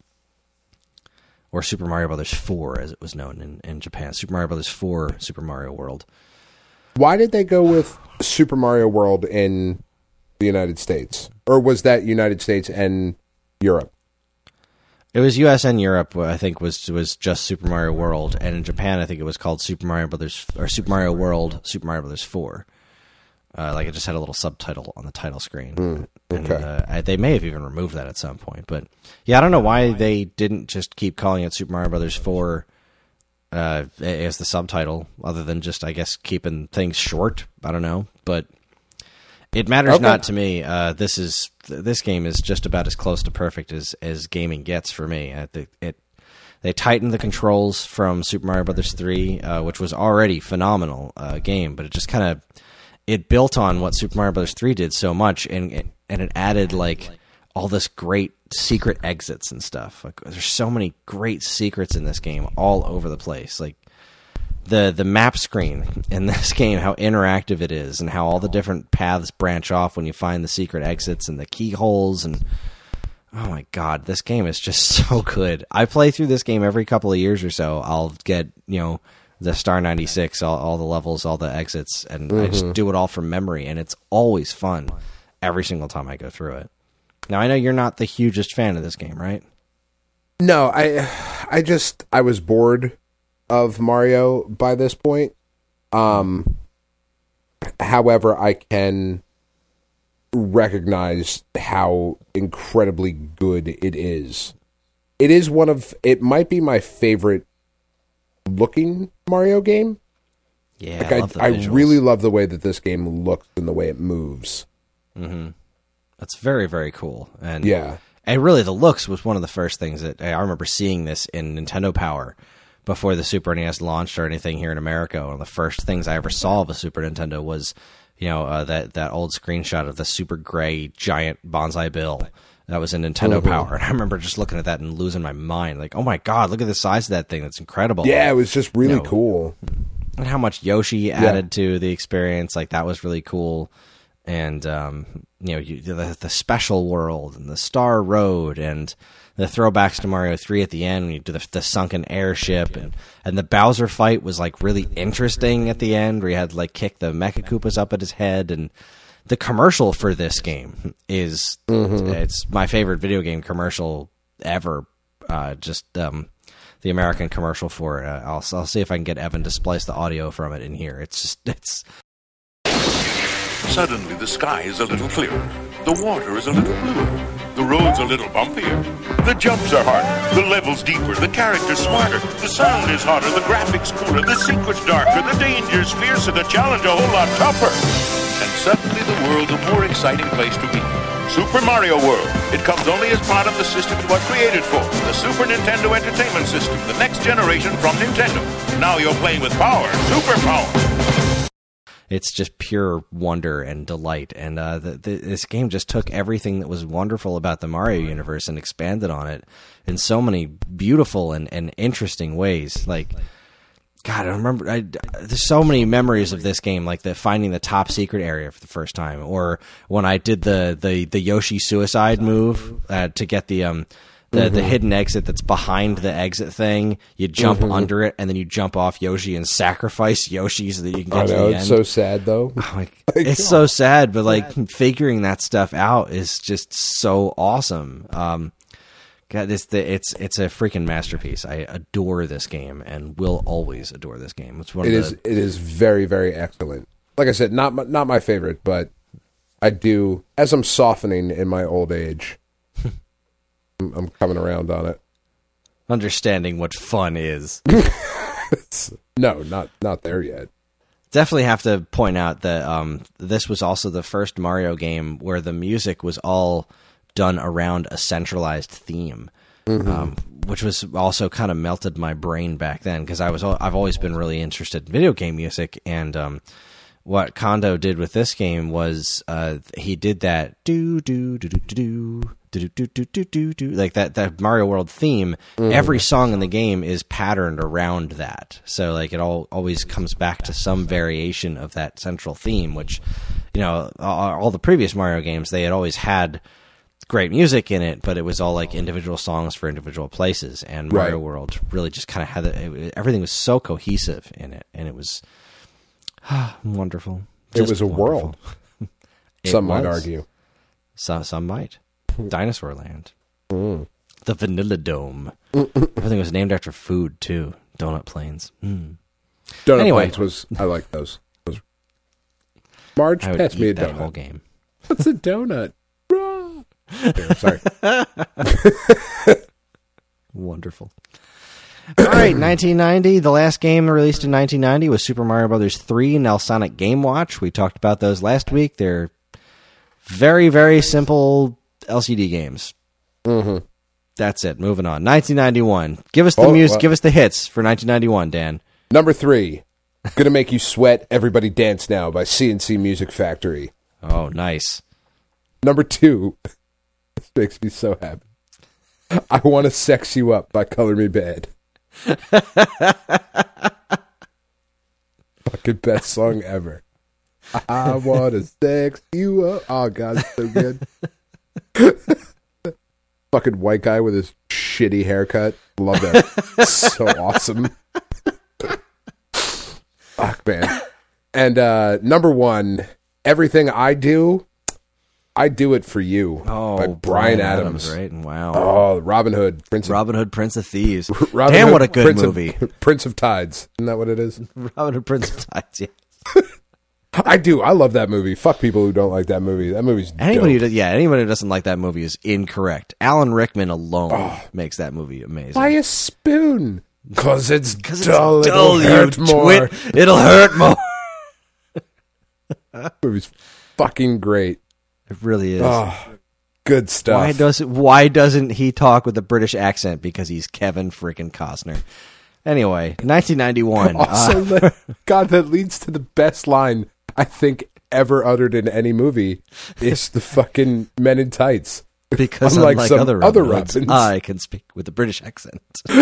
Or Super Mario Brothers four, as it was known in, in Japan. Super Mario Brothers four, Super Mario World. Why did they go with Super Mario World in the United States? Or was that United States and Europe? It was U S and Europe, I think, was was just Super Mario World, and in Japan, I think it was called Super Mario Brothers or Super Mario World, Super Mario Brothers four. Uh, like it just had a little subtitle on the title screen. Mm, okay. And, uh, I, they may have even removed that at some point, but yeah, I don't know why they didn't just keep calling it Super Mario Brothers four uh, as the subtitle, other than just I guess keeping things short. I don't know, but. It matters okay. not to me. Uh, this is this game is just about as close to perfect as, as gaming gets for me. Uh, the, it they tightened the controls from Super Mario Brothers three, uh, which was already phenomenal uh, game, but it just kind of it built on what Super Mario Brothers three did so much, and it, and it added like all this great secret exits and stuff. Like there's so many great secrets in this game, all over the place. Like. The the map screen in this game, how interactive it is, and how all the different paths branch off when you find the secret exits and the keyholes, and oh my god, this game is just so good. I play through this game every couple of years or so. I'll get, you know, the Star ninety-six, all, all the levels, all the exits, and mm-hmm. I just do it all from memory, and it's always fun every single time I go through it. Now, I know you're not the hugest fan of this game, right? No, I, I just, I was bored of Mario by this point. Um, however, I can recognize how incredibly good it is. It is one of, it might be my favorite looking Mario game. Yeah, like I, I, love the I visuals. really love the way that this game looks and the way it moves. Mm-hmm. That's very, very cool. And yeah. And really, the looks was one of the first things that I remember seeing this in Nintendo Power before the Super N E S launched or anything here in America. One of the first things I ever saw of a Super Nintendo was, you know, uh, that, that old screenshot of the super gray giant Bonsai Bill that was in Nintendo mm-hmm. Power. And I remember just looking at that and losing my mind. Like, oh my God, look at the size of that thing. That's incredible. Yeah, it was just really you know, cool. And how much Yoshi added yeah. to the experience. Like, that was really cool. And, um, you know, you, the, the special world and the Star Road and the throwbacks to Mario three at the end when you do the, the sunken airship. And, and the Bowser fight was, like, really interesting at the end where you had, like, kick the Mecha Koopas up at his head. And the commercial for this game is, mm-hmm. it's my favorite video game commercial ever. Uh, just, um, the American commercial for it. Uh, I'll, I'll see if I can get Evan to splice the audio from it in here. It's just, it's... Suddenly, the sky is a little clearer. The water is a little bluer. The road's a little bumpier. The jumps are harder. The level's deeper. The character's smarter. The sound is hotter. The graphics cooler. The secret's darker. The danger's fiercer. The challenge a whole lot tougher. And suddenly the world's a more exciting place to be. Super Mario World. It comes only as part of the system it was created for. The Super Nintendo Entertainment System. The next generation from Nintendo. Now you're playing with power. Super power. It's just pure wonder and delight. And uh, the, the, this game just took everything that was wonderful about the Mario universe and expanded on it in so many beautiful and, and interesting ways. Like, God, I remember, I, there's so many memories of this game, like the finding the top secret area for the first time, or when I did the, the, the Yoshi suicide move uh, to get the... um. The mm-hmm. the hidden exit that's behind the exit thing. You jump mm-hmm. under it, and then you jump off Yoshi and sacrifice Yoshi so that you can get I to know, the it's end. so sad, though. Oh, like, it's so sad, but like figuring that stuff out is just so awesome. Um, God, this the, it's it's a freaking masterpiece. I adore this game and will always adore this game. It's one it of is the, it is very, very excellent. Like I said, not my, not my favorite, but I do, as I'm softening in my old age, I'm coming around on it. Understanding what fun is. no, not not there yet. Definitely have to point out that um, this was also the first Mario game where the music was all done around a centralized theme, mm-hmm. um, which was also kind of melted my brain back then because I was I've always been really interested in video game music, and um, what Kondo did with this game was uh, he did that do do do do do do. Do, do, do, do, do, do, like that, that Mario World theme. Mm. Every song in the game is patterned around that. So like it all always comes back to some variation of that central theme, which, you know, all, all the previous Mario games, they had always had great music in it, but it was all like individual songs for individual places. And Mario right. World really just kind of had it, it, everything was so cohesive in it. And it was wonderful. It just was a wonderful. world. Some might argue. Some, some might. Dinosaur Land. Mm. The Vanilla Dome. Everything was named after food, too. Donut Plains. Mm. Donut anyway. Plains was... I like those. those. Marge, I would pass eat me a that donut. whole game. What's a donut? There, sorry. Wonderful. All right, nineteen ninety. The last game released in nineteen ninety was Super Mario Brothers three and Sonic Game Watch. We talked about those last week. They're very, very simple L C D games. Mm-hmm. That's it. Moving on. nineteen ninety-one. Give us the oh, music. Well, give us the hits for nineteen ninety-one, Dan. Number three. Gonna Make You Sweat, Everybody Dance Now by C N C Music Factory. Oh, nice. Number two. This makes me so happy. I Want to Sex You Up by Color Me Bad. Fucking best song ever. I want to sex you up. Oh, God, it's so good. Fucking white guy with his shitty haircut. Love that. So awesome. Fuck, man. And uh, number one, Everything I Do, I Do It For You oh, by Bryan, Bryan Adams. Adams. Right? Wow. Oh, Robin Hood. Prince of, Robin Hood, Prince of Thieves. Robin Damn, Hood, what a good Prince movie. Of, Prince of Tides. Isn't that what it is? Robin Hood, Prince of Tides, yeah. I do. I love that movie. Fuck people who don't like that movie. That movie's anybody dope. who does, yeah, anybody who doesn't like that movie is incorrect. Alan Rickman alone oh. makes that movie amazing. Buy a spoon. Cause it's Cause dull. It's dull, It'll hurt more. Twit. It'll hurt more. That movie's fucking great. It really is. Oh, good stuff. Why does it, Why doesn't he talk with a British accent? Because he's Kevin freaking Costner. Anyway, nineteen ninety-one. Also, uh, God, that leads to the best line I think ever uttered in any movie is the fucking Men in Tights. Because unlike, unlike some other, other Robins, Robins, I can speak with a British accent.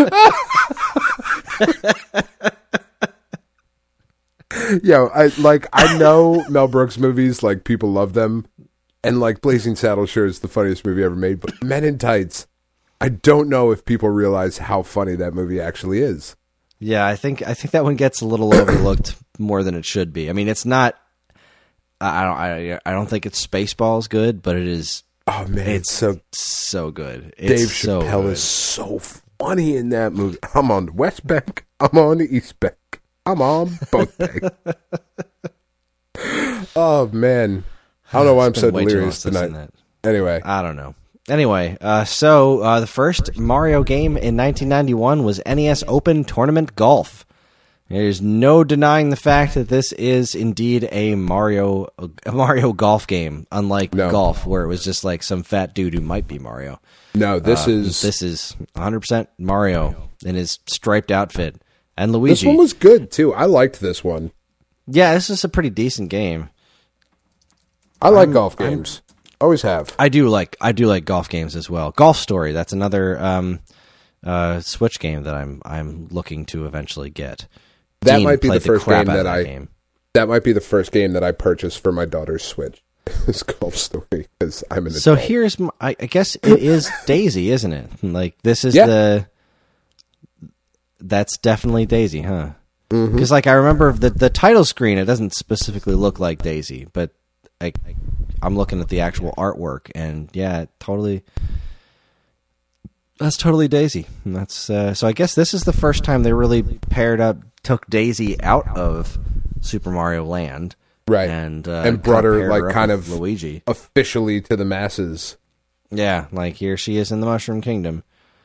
Yo, I like I know Mel Brooks movies, like people love them, and like Blazing Saddles sure is the funniest movie ever made. But Men in Tights, I don't know if people realize how funny that movie actually is. Yeah, I think I think that one gets a little overlooked more than it should be. I mean, it's not. I don't. I, I don't think it's Spaceballs good, but it is. Oh man, it's, it's so so good. It's Dave so Chappelle good. is so funny in that movie. I'm on the West Bank. I'm on the East Bank. I'm on both banks. Oh man, I don't know why I'm so delirious tonight. Anyway. I don't know. Anyway, uh, so uh, the first Mario game in nineteen ninety-one was N E S Open Tournament Golf. There's no denying the fact that this is indeed a Mario a Mario golf game, unlike no. golf, where it was just like some fat dude who might be Mario. No, this uh, is this is one hundred percent Mario in his striped outfit, and Luigi. This one was good too. I liked this one. Yeah, this is a pretty decent game. I like I'm, golf games. I'm, Always have. I do like I do like golf games as well. Golf Story, that's another um, uh, Switch game that I'm I'm looking to eventually get. That Dean might be the first the game that, that I game. That might be the first game that I purchased for my daughter's Switch. This Golf Story, because I'm an adult. So here's my, I, I guess it is Daisy, isn't it? Like this is yeah. the that's definitely Daisy, huh? Because mm-hmm. like I remember the the title screen, it doesn't specifically look like Daisy, but I, I'm looking at the actual artwork, and yeah, it totally. That's totally Daisy. And that's uh, so. I guess this is the first time they really paired up, took Daisy out of Super Mario Land, right, and uh, and brought her like her kind of Luigi officially to the masses. Yeah, like here she is in the Mushroom Kingdom,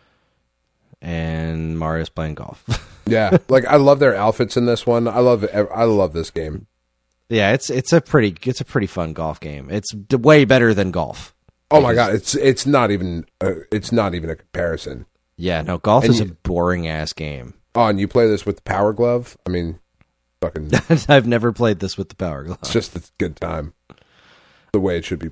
and Mario's playing golf. Yeah, like I love their outfits in this one. I love I love this game. Yeah, it's it's a pretty it's a pretty fun golf game. It's d- way better than golf. Oh my god, it's it's not even a, it's not even a comparison. Yeah, no, golf and is you, a boring ass game. Oh, and you play this with the Power Glove? I mean, fucking. I've never played this with the Power Glove. It's just a good time. The way it should be.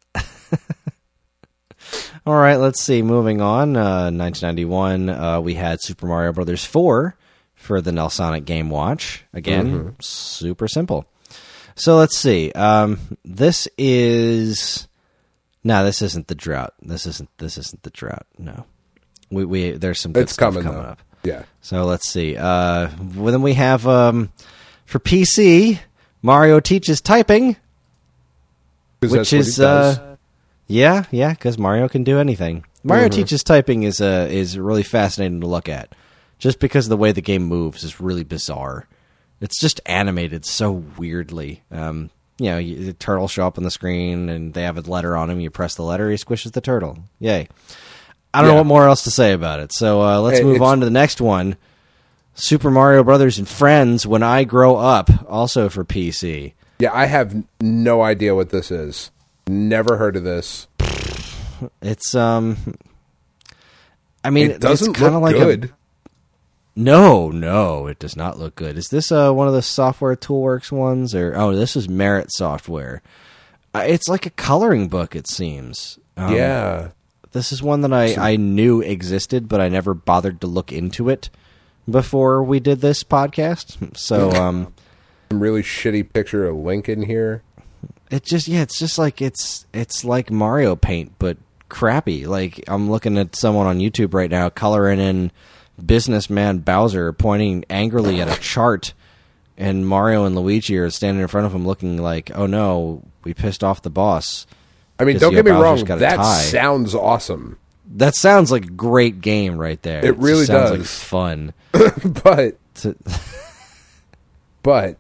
All right, let's see. Moving on, uh, nineteen ninety-one, uh, we had Super Mario Brothers four for the Nelsonic Game Watch. Again, mm-hmm. super simple. So let's see. Um, this is no, this isn't the drought. This isn't. This isn't the drought. No, we we there's some good it's stuff coming, coming though. up. Yeah. So let's see. Uh, well, then we have um, for P C, Mario Teaches Typing, which is uh, yeah, yeah, because Mario can do anything. Mario mm-hmm. Teaches Typing is uh, is really fascinating to look at, just because the way the game moves is really bizarre. It's just animated so weirdly. Um, you know, you, the turtles show up on the screen, and they have a letter on them. You press the letter, he squishes the turtle. Yay. I don't yeah. know what more else to say about it. So uh, let's hey, move on to the next one. Super Mario Brothers and Friends, When I Grow Up, also for P C. Yeah, I have no idea what this is. Never heard of this. It's, um... I mean, it doesn't it's kind of look like good. A, No, no, it does not look good. Is this uh, one of the Software Toolworks ones? Or oh, this is Merit Software. Uh, it's like a coloring book, it seems. Um, yeah. This is one that I, I knew existed, but I never bothered to look into it before we did this podcast. So, um... Some really shitty picture of Link in here. It just, yeah, it's just like, it's it's like Mario Paint, but crappy. Like, I'm looking at someone on YouTube right now coloring in Businessman Bowser pointing angrily at a chart, and Mario and Luigi are standing in front of him looking like, oh no, we pissed off the boss. I mean, don't get me wrong, that sounds awesome. That sounds like a great game right there. It really sounds does. like fun. but, but,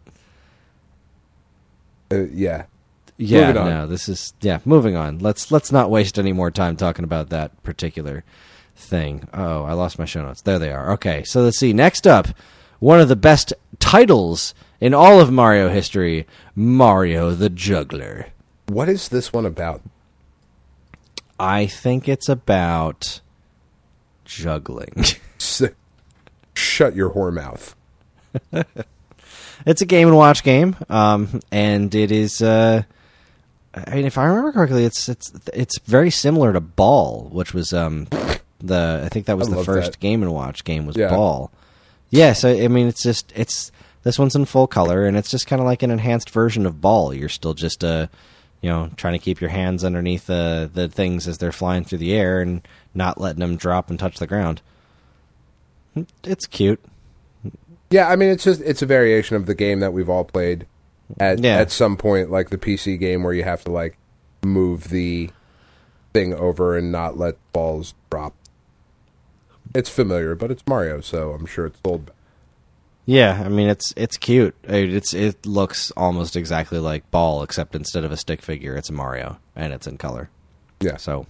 uh, yeah. Yeah, moving on. no, this is, yeah, moving on. Let's, let's not waste any more time talking about that particular thing. Oh, I lost my show notes. There they are. Okay, so let's see. Next up, one of the best titles in all of Mario history, Mario the Juggler. What is this one about? I think it's about juggling. Shut your whore mouth. It's a Game and Watch game, um, and it is... Uh, I mean, if I remember correctly, it's it's it's very similar to Ball, which was... Um, The I think that was I the first that. Game and Watch game was yeah. Ball. Yeah, so I mean it's just it's this one's in full color, and it's just kind of like an enhanced version of Ball. You're still just uh you know trying to keep your hands underneath uh, the things as they're flying through the air and not letting them drop and touch the ground. It's cute. Yeah, I mean it's just it's a variation of the game that we've all played at yeah. at some point, like the P C game where you have to like move the thing over and not let balls drop. It's familiar, but it's Mario, so I'm sure it's old. Yeah, I mean it's it's cute. It's it looks almost exactly like Ball, except instead of a stick figure, it's a Mario, and it's in color. Yeah. So,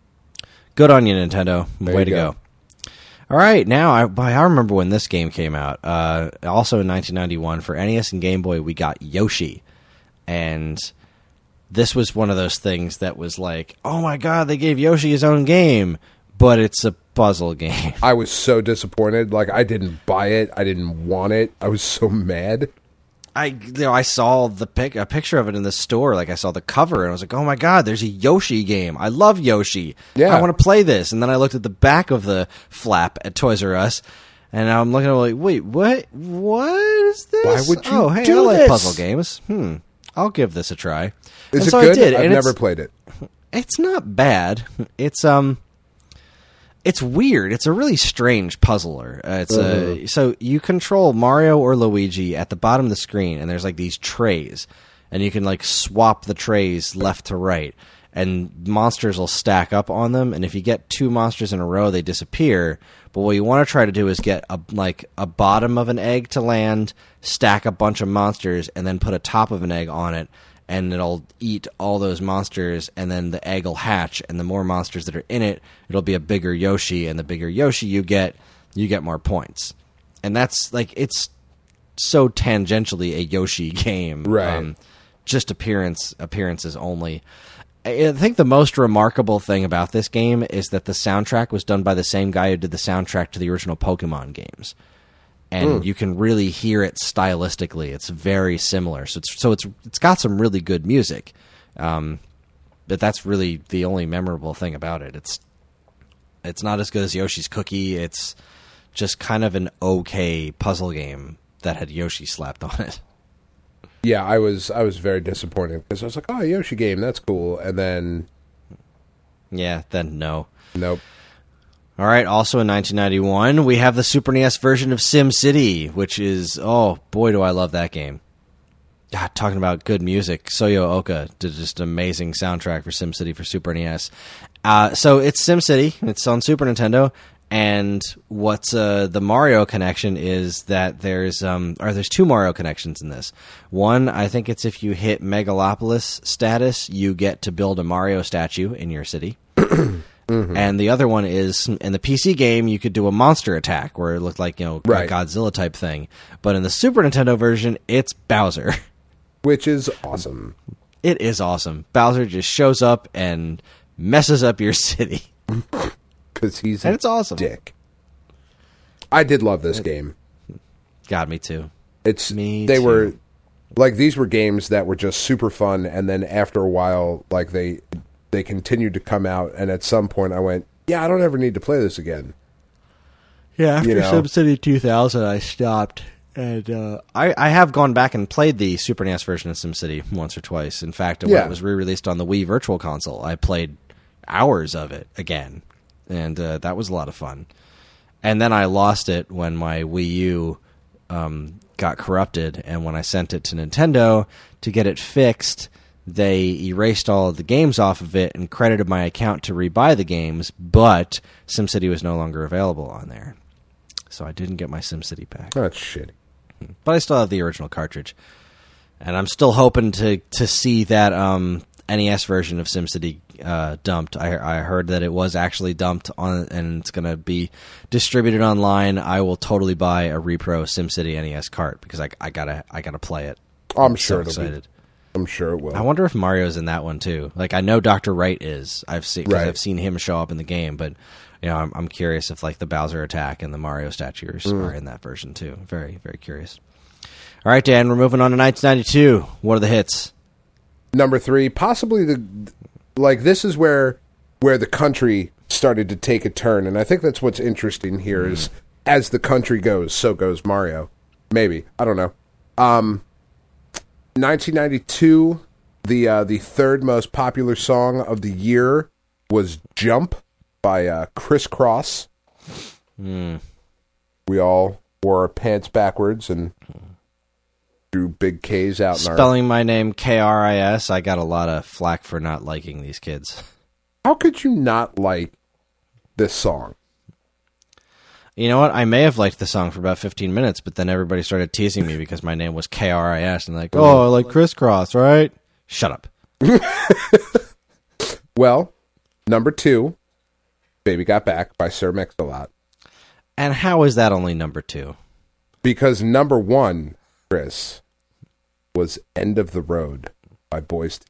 good on you, Nintendo. There Way you to go. go. All right, now, I, boy, I remember when this game came out. Uh, also in nineteen ninety-one, for N E S and Game Boy, we got Yoshi. And this was one of those things that was like, oh my god, they gave Yoshi his own game, but it's a puzzle game. I was so disappointed. Like, I didn't buy it. I didn't want it. I was so mad. I you know, I saw the pic a picture of it in the store. Like I saw the cover, and I was like, "Oh my god, there's a Yoshi game! I love Yoshi. Yeah. I want to play this." And then I looked at the back of the flap at Toys R Us, and I'm looking at it like, "Wait, what? What is this? Why would you Oh, hey, do I like this? puzzle games. Hmm, I'll give this a try." Is and it so good? I did, I've and never it's, played it. It's not bad. It's um. It's weird. It's a really strange puzzler. Uh, it's Mm-hmm. a so you control Mario or Luigi at the bottom of the screen, and there's like these trays, and you can like swap the trays left to right, and monsters will stack up on them. And if you get two monsters in a row, they disappear. But what you want to try to do is get a like a bottom of an egg to land, stack a bunch of monsters, and then put a top of an egg on it. And it'll eat all those monsters, and then the egg will hatch, and the more monsters that are in it, it'll be a bigger Yoshi, and the bigger Yoshi you get, you get more points. And that's, like, it's so tangentially a Yoshi game. Right. Um, just appearance appearances only. I think the most remarkable thing about this game is that the soundtrack was done by the same guy who did the soundtrack to the original Pokemon games. And Mm. you can really hear it stylistically. It's very similar. So it's so it's it's got some really good music, um, but that's really the only memorable thing about it. It's it's not as good as Yoshi's Cookie. It's just kind of an okay puzzle game that had Yoshi slapped on it. Yeah, I was I was very disappointed because I was like, oh, Yoshi game, that's cool. And then, Yeah, then no. nope. All right, also in nineteen ninety-one, we have the Super N E S version of SimCity, which is, oh, boy, do I love that game. God, talking about good music, Soyo Oka did just an amazing soundtrack for SimCity for Super N E S. Uh, so it's SimCity, it's on Super Nintendo, and what's uh, the Mario connection is that there's, um, or there's two Mario connections in this. One, I think it's if you hit Megalopolis status, you get to build a Mario statue in your city. Mm-hmm. And the other one is, in the P C game, you could do a monster attack, where it looked like, you know, Right. a Godzilla-type thing. But in the Super Nintendo version, it's Bowser. Which is awesome. It is awesome. Bowser just shows up and messes up your city. Because he's And a it's awesome. dick. I did love this game. God, me too. It's Me They too. were, like, these were games that were just super fun, and then after a while, like, they... they continued to come out, and at some point I went, yeah, I don't ever need to play this again. Yeah, after You know. SimCity two thousand, I stopped. And uh, I, I have gone back and played the Super N E S version of SimCity once or twice. In fact, when Yeah. it was re-released on the Wii Virtual Console, I played hours of it again. And uh, that was a lot of fun. And then I lost it when my Wii U um, got corrupted. And when I sent it to Nintendo to get it fixed, they erased all of the games off of it and credited my account to rebuy the games, but SimCity was no longer available on there. So I didn't get my SimCity back. Oh, that's shitty. But I still have the original cartridge. And I'm still hoping to, to see that um, N E S version of SimCity uh, dumped. I, I heard that it was actually dumped on, and it's going to be distributed online. I will totally buy a repro SimCity N E S cart because I, I gotta I gotta play it. I'm so sure it'll excited. be. I'm sure it will. I wonder if Mario's in that one too. Like I know Doctor Wright is. I've seen 'cause Right. I've seen him show up in the game, but you know I'm, I'm curious if like the Bowser attack and the Mario statues Mm. are in that version too. Very very curious. All right, Dan, we're moving on to nineteen ninety-two. What are the hits? Number three, possibly the like. This is where where the country started to take a turn, and I think that's what's interesting here is as the country goes, so goes Mario. Maybe I don't know. Um, nineteen ninety-two, the uh, the third most popular song of the year was "Jump" by uh, Criss Cross. Mm. We all wore our pants backwards and drew big K's out in our... Spelling my name K R I S. I got a lot of flack for not liking these kids. How could you not like this song? You know what? I may have liked the song for about fifteen minutes, but then everybody started teasing me because my name was K R I S, and like, oh, I like Criss Cross, right? Shut up. Well, Number two, Baby Got Back by Sir Mix-a-Lot. And how is that only number two? Because number one, Chris, was End of the Road by Boyz.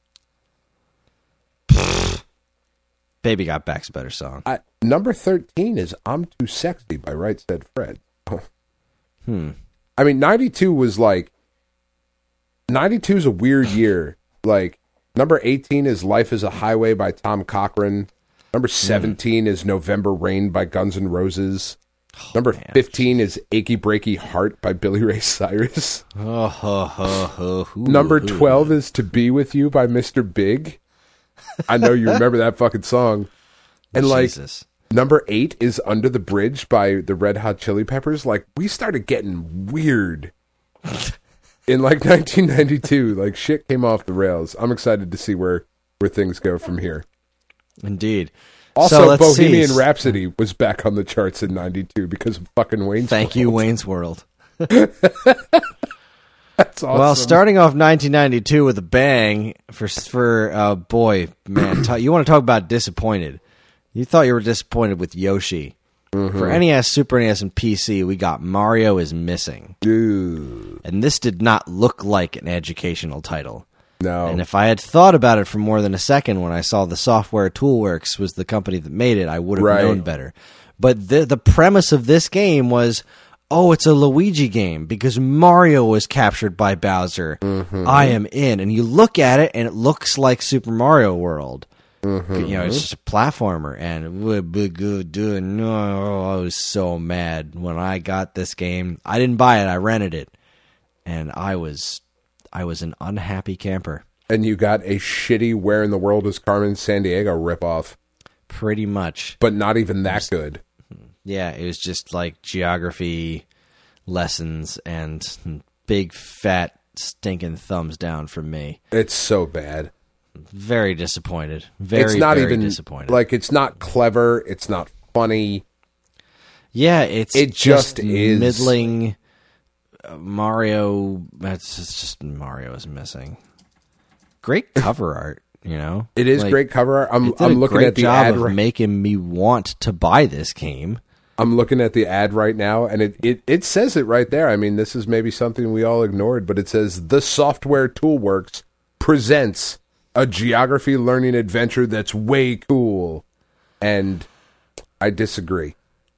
Baby Got Back's a better song. I, number thirteen is I'm Too Sexy by Right Said Fred. hmm. I mean, ninety-two was like... ninety-two is a weird year. Like, number eighteen is Life is a Highway by Tom Cochrane. Number seventeen mm. is November Rain by Guns N' Roses. Oh, number man. fifteen is Achy Breaky Heart by Billy Ray Cyrus. Oh, ho, ho, ho, hoo, number hoo. twelve is To Be With You by Mister Big. I know you remember that fucking song. And Jesus. like, number eight is Under the Bridge by the Red Hot Chili Peppers. Like, we started getting weird in like nineteen ninety-two. Like, shit came off the rails. I'm excited to see where, where things go from here. Indeed. Also, so Bohemian see. Rhapsody was back on the charts in ninety-two because of fucking Wayne's Thank World. you, Wayne's World. That's awesome. Well, starting off nineteen ninety-two with a bang for, for uh, boy, man, t- you want to talk about disappointed. You thought you were disappointed with Yoshi. Mm-hmm. For N E S, Super N E S, and P C, we got Mario is Missing. Dude. And this did not look like an educational title. No. And if I had thought about it for more than a second when I saw the Software Toolworks was the company that made it, I would have right. known better. But the the premise of this game was, oh, it's a Luigi game because Mario was captured by Bowser. Mm-hmm. I am in. And you look at it, and it looks like Super Mario World. Mm-hmm. You know, it's just a platformer. And it would be good doing. No, I was so mad when I got this game. I didn't buy it. I rented it. And I was... I was an unhappy camper. And you got a shitty Where in the World is Carmen Sandiego ripoff. Pretty much. But not even that was, good. Yeah, it was just like geography lessons and big, fat, stinking thumbs down from me. It's so bad. Very disappointed. Very, it's not very even, disappointed. Like, it's not clever. It's not funny. Yeah, it's it just, just is middling... Mario, that's just Mario is Missing. Great cover art, you know. It is like, great cover art. I'm, it did I'm a looking great at the job ad of right, making me want to buy this game. I'm looking at the ad right now, and it, it, it says it right there. I mean, this is maybe something we all ignored, but it says the Software Toolworks presents a geography learning adventure that's way cool, and I disagree.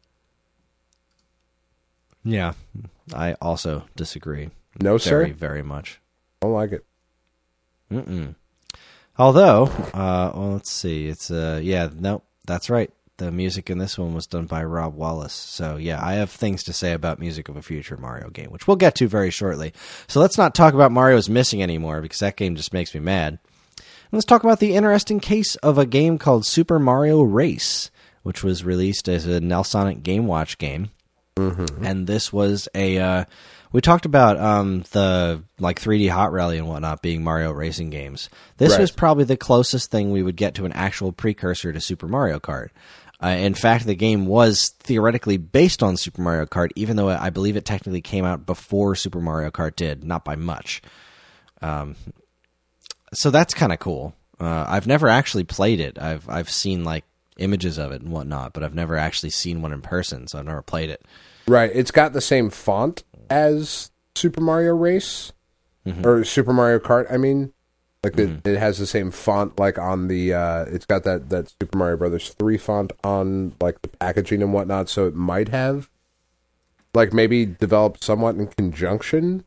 Yeah, I also disagree. No, sir? Very, very much. I don't like it. Mm-mm. Although, uh, well, let's see. It's, uh, yeah, no, that's right. The music in this one was done by Rob Wallace. So, yeah, I have things to say about music of a future Mario game, which we'll get to very shortly. So let's not talk about Mario's Missing anymore, because that game just makes me mad. And let's talk about the interesting case of a game called Super Mario Race, which was released as a Nelsonic Game Watch game. Mm-hmm. And this was a, uh, we talked about um, the like three D Hot Rally and whatnot being Mario racing games. This right. was probably the closest thing we would get to an actual precursor to Super Mario Kart. Uh, in fact, the game was theoretically based on Super Mario Kart, even though I believe it technically came out before Super Mario Kart did, not by much. Um, so that's kind of cool. Uh, I've never actually played it. I've I've seen like images of it and whatnot, but I've never actually seen one in person, so I've never played it. Right. It's got the same font as Super Mario Race, mm-hmm. or Super Mario Kart, I mean. Like, mm-hmm. it, it has the same font, like, on the, uh, it's got that, that Super Mario Brothers three font on, like, the packaging and whatnot, so it might have, like, maybe developed somewhat in conjunction.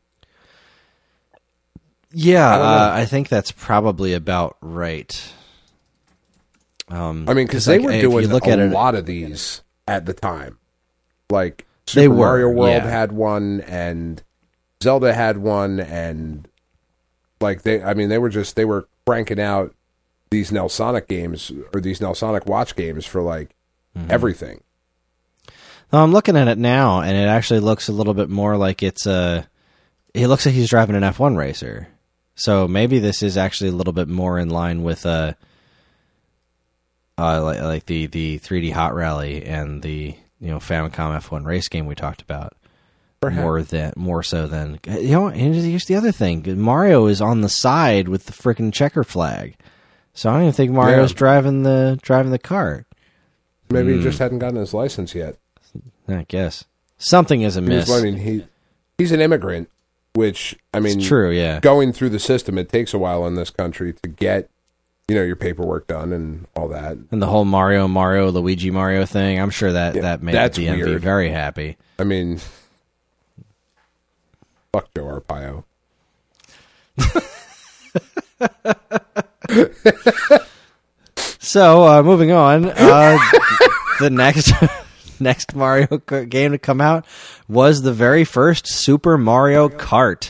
Yeah, I, uh, I think that's probably about right. Um, I mean, because they like, were doing look a at it, lot of these at the time. Like, Super they were, Mario World yeah. had one, and Zelda had one, and, like, they, I mean, they were just, they were cranking out these Nelsonic games, or these Nelsonic Watch games for, like, mm-hmm. everything. Now, I'm looking at it now, and it actually looks a little bit more like it's a, it looks like he's driving an F one racer. So maybe this is actually a little bit more in line with uh, uh like, like the, the three D Hot Rally and the you know Famicom F one race game we talked about. Perhaps. More than more so than you know. And here's the other thing: Mario is on the side with the frickin' checker flag, So I don't even think Mario's Yeah. driving the driving the cart. Maybe Hmm. he just hadn't gotten his license yet. I guess something is He amiss. was learning. He he's an immigrant, which I mean, It's true, yeah. Going through the system, it takes a while in this country to get, you know, your paperwork done and all that. And the whole Mario, Mario, Luigi, Mario thing. I'm sure that Yeah, that made that's the D M V weird. very happy. I mean, fuck Joe Arpaio. So uh, moving on, uh, the next next Mario Kart game to come out was the very first Super Mario Kart.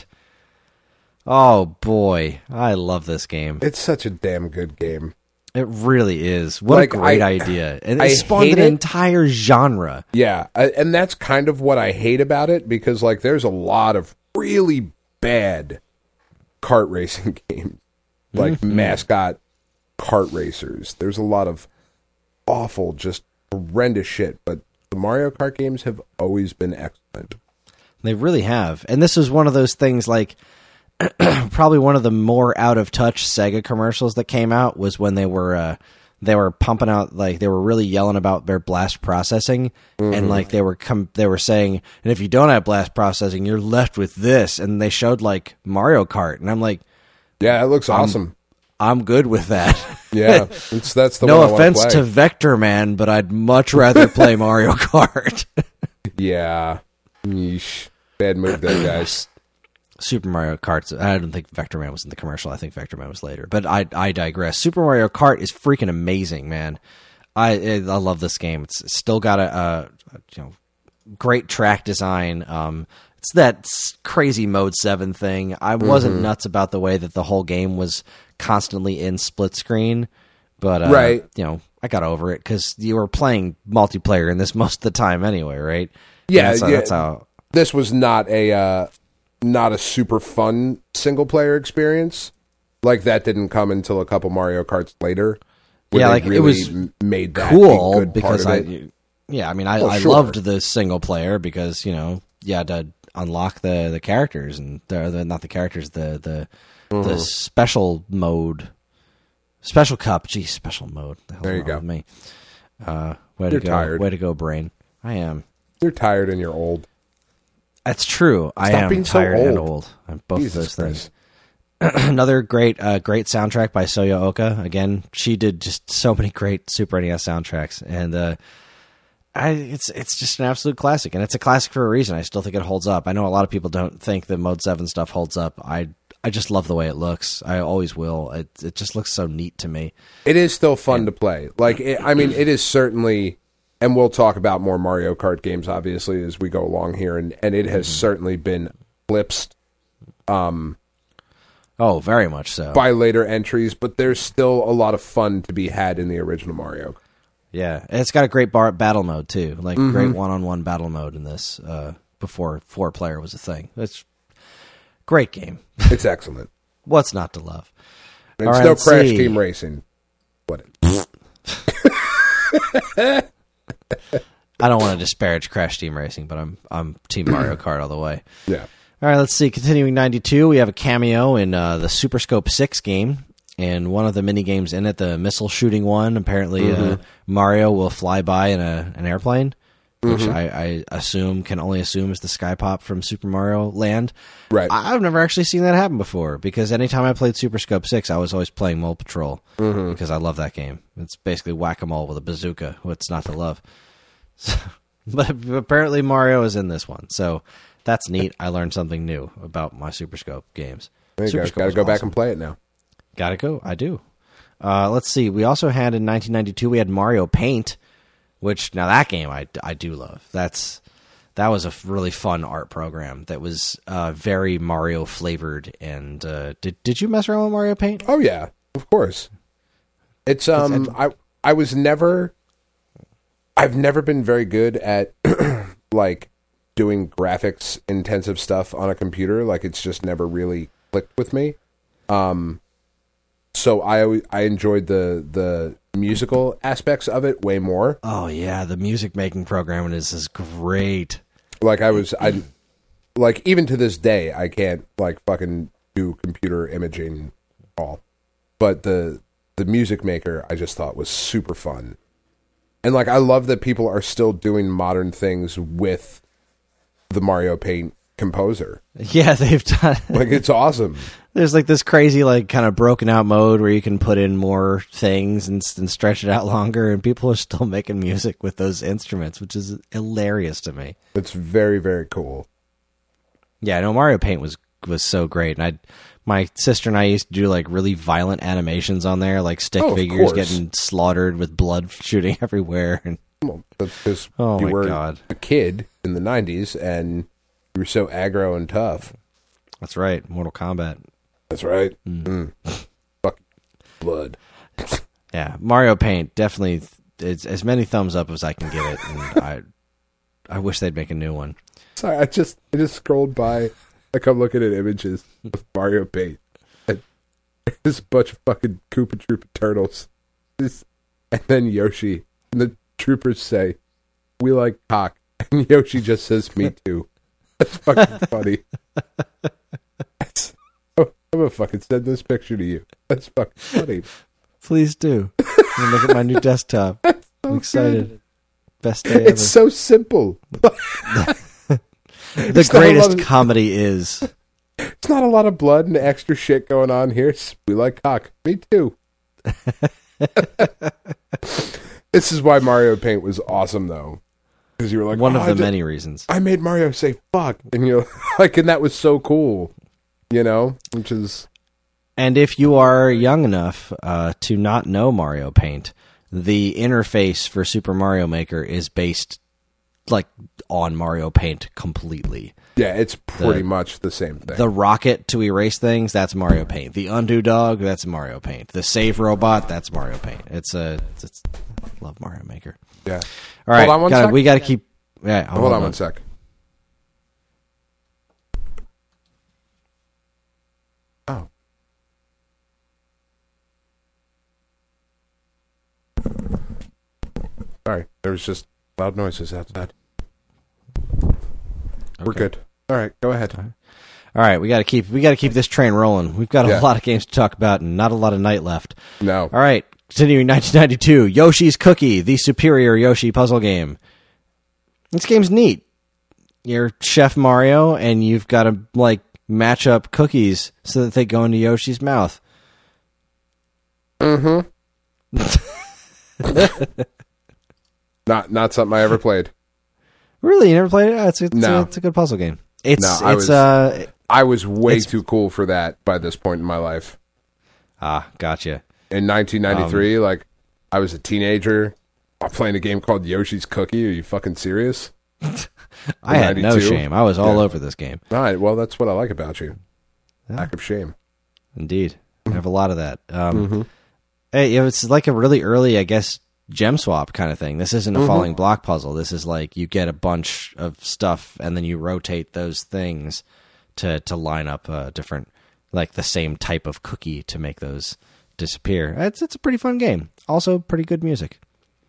Oh boy, I love this game. It's such a damn good game. It really is. What Like, a great I- idea. And it I spawned hate an it. entire genre. Yeah, I- and that's kind of what I hate about it, because like there's a lot of really bad kart racing games, like Mm-hmm. mascot kart racers. There's a lot of awful, just horrendous shit, but the Mario Kart games have always been excellent. They really have. And this was one of those things like probably one of the more out of touch Sega commercials that came out was when they were uh, they were pumping out, like they were really yelling about their blast processing, Mm-hmm. and like they were com- they were saying, and if you don't have blast processing, you're left with this, and they showed like Mario Kart, and I'm like, Yeah, it looks awesome. I'm good with that. Yeah, it's that's the No one I wanna offense play. to Vector Man, but I'd much rather play Mario Kart. Yeah, Yeesh. Bad move there, guys. Super Mario Kart. I don't think Vector Man was in the commercial. I think Vector Man was later. But I I digress. Super Mario Kart is freaking amazing, man. I I love this game. It's still got a, a you know great track design. Um, it's that s- crazy Mode Seven thing. I wasn't nuts about the way that the whole game was constantly in split screen, but uh, Right. you know I got over it because you were playing multiplayer in this most of the time anyway, right? Yeah, that's how, yeah. that's how This was not a uh, not a super fun single player experience. Like that didn't come until a couple Mario Karts later. where Yeah, they like, it really was m- made that cool a good because part I, of it. yeah, I mean, I, Oh, I sure. loved the single player because you know you had to unlock the, the characters and the, the not the characters the the Mm-hmm. the special mode, special cup. Geez, special mode. The hell's There you wrong go. with me. Uh, way You're to go, tired. way to go, brain. I am. You're tired and you're old. That's true. I Stop am being so tired and old. old. I'm both Jesus of those things. Christ. Another great, uh, great soundtrack by Soya Oka. Again, she did just so many great Super N E S soundtracks, and uh, I, it's it's just an absolute classic, and it's a classic for a reason. I still think it holds up. I know a lot of people don't think the Mode Seven stuff holds up. I I just love the way it looks. I always will. It it just looks so neat to me. It is still fun to play. Like, it, I mean, it is certainly, and we'll talk about more Mario Kart games, obviously, as we go along here, and, and it has Mm-hmm. certainly been eclipsed Oh, very much so. by later entries, but there's still a lot of fun to be had in the original Mario. Yeah, and it's got a great bar- battle mode too, like Mm-hmm. great one-on-one battle mode in this. Uh, before four player was a thing. It's great game. It's excellent. What's not to love? And All it's right, no let's Crash see. Team Racing. What? I don't want to disparage Crash Team Racing, but I'm I'm Team Mario Kart all the way. Yeah. All right, let's see. Continuing ninety-two, we have a cameo in uh, the Super Scope six game, and one of the mini games in it, the missile shooting one. Apparently, Mm-hmm. uh, Mario will fly by in a an airplane, which I, I assume can only assume is the Sky Pop from Super Mario Land. Right. I, I've never actually seen that happen before because anytime I played Super Scope six, I was always playing Mole Patrol Mm-hmm. because I love that game. It's basically whack a mole with a bazooka. What's not to love? But apparently Mario is in this one, so that's neat. I learned something new about my Super Scope games. There you Super go. Scope Got to is go back awesome. and play it now. Gotta go. I do. Uh, let's see. We also had in nineteen ninety-two, we had Mario Paint, which now that game I, I do love. That's that was a f- really fun art program that was uh, very Mario flavored. And uh, did did you mess around with Mario Paint? Oh yeah, of course. It's um I I was never I've never been very good at like doing graphics intensive stuff on a computer. Like it's just never really clicked with me. Um so I always, I enjoyed the the musical aspects of it way more. Oh yeah, the music making program is is great. Like I was I like even to this day I can't like fucking do computer imaging at all. But the the Music Maker, I just thought was super fun. And like, I love that people are still doing modern things with the Mario Paint composer. Yeah, they've done. Like, it's awesome. There's like this crazy, like, kind of broken out mode where you can put in more things and, and stretch it out longer, and people are still making music with those instruments, which is hilarious to me. It's very, very cool. Yeah, no, Mario Paint was was so great, and I, my sister and I used to do like really violent animations on there, like stick Oh, of figures course. getting slaughtered with blood shooting everywhere. And Well, that's because Oh, you my were God. a kid in the nineties, and you were so aggro and tough. that's right, Mortal Kombat. That's right. Mm. Fuck blood. Yeah, Mario Paint definitely. It's as many thumbs up as I can give it, and I, I wish they'd make a new one. Sorry, I just I just scrolled by. Like, I'm looking at images of Mario Paint. And there's a bunch of fucking Koopa Troopa turtles. This, and then Yoshi. And the troopers say, "We like cock." And Yoshi just says, "Me too." That's fucking funny. That's, oh, I'm gonna fucking send this picture to you. That's fucking funny. Please do. I'm gonna look at my new desktop. So I'm excited. good. Best day ever. It's so simple. the It's not a greatest lot of- comedy is. It's not a lot of blood and extra shit going on here. It's, we like cock. Me too. This is why Mario Paint was awesome, though. Because you were like, One oh, of I the just- many reasons. I made Mario say fuck. And you're like, and that was so cool. You know? Which is... And if you are young enough uh, to not know Mario Paint, the interface for Super Mario Maker is based like on Mario Paint completely. Yeah, it's pretty The- much the same thing. The rocket to erase things, that's Mario Paint. The undo dog, that's Mario Paint. The save robot, that's Mario Paint. It's a, it's, I love Mario Maker. yeah. All right, Hold on one gotta- sec. we got to keep. Yeah, Hold, on one sec. Oh. Sorry, there was just loud noises outside. We're Okay. good. All right, go ahead. All right, we got to keep we got to keep this train rolling. We've got a Yeah. lot of games to talk about and not a lot of night left. No. All right, continuing nineteen ninety-two, Yoshi's Cookie, the superior Yoshi puzzle game. This game's neat. You're Chef Mario, and you've got to like match up cookies so that they go into Yoshi's mouth. Mm-hmm. Not not something I ever played. Really, you never played it? Oh, it's, it's, No. a, it's a good puzzle game. It's No, I it's was- uh I was way It's- too cool for that by this point in my life. ah gotcha. In nineteen ninety-three, Um, like, I was a teenager. I'm playing a game called Yoshi's Cookie. Are you fucking serious? I had no ninety-two? shame. I was all Yeah. over this game. All right, well, that's what I like about you. Yeah. Lack of shame. Indeed, I have a lot of that. Um, Mm-hmm. Hey, you know, it's like a really early, I guess, gem swap kind of thing. This isn't a Mm-hmm. falling block puzzle. This is like you get a bunch of stuff and then you rotate those things to to line up uh, different, like the same type of cookie to make those disappear. It's it's a pretty fun game. Also, pretty good music.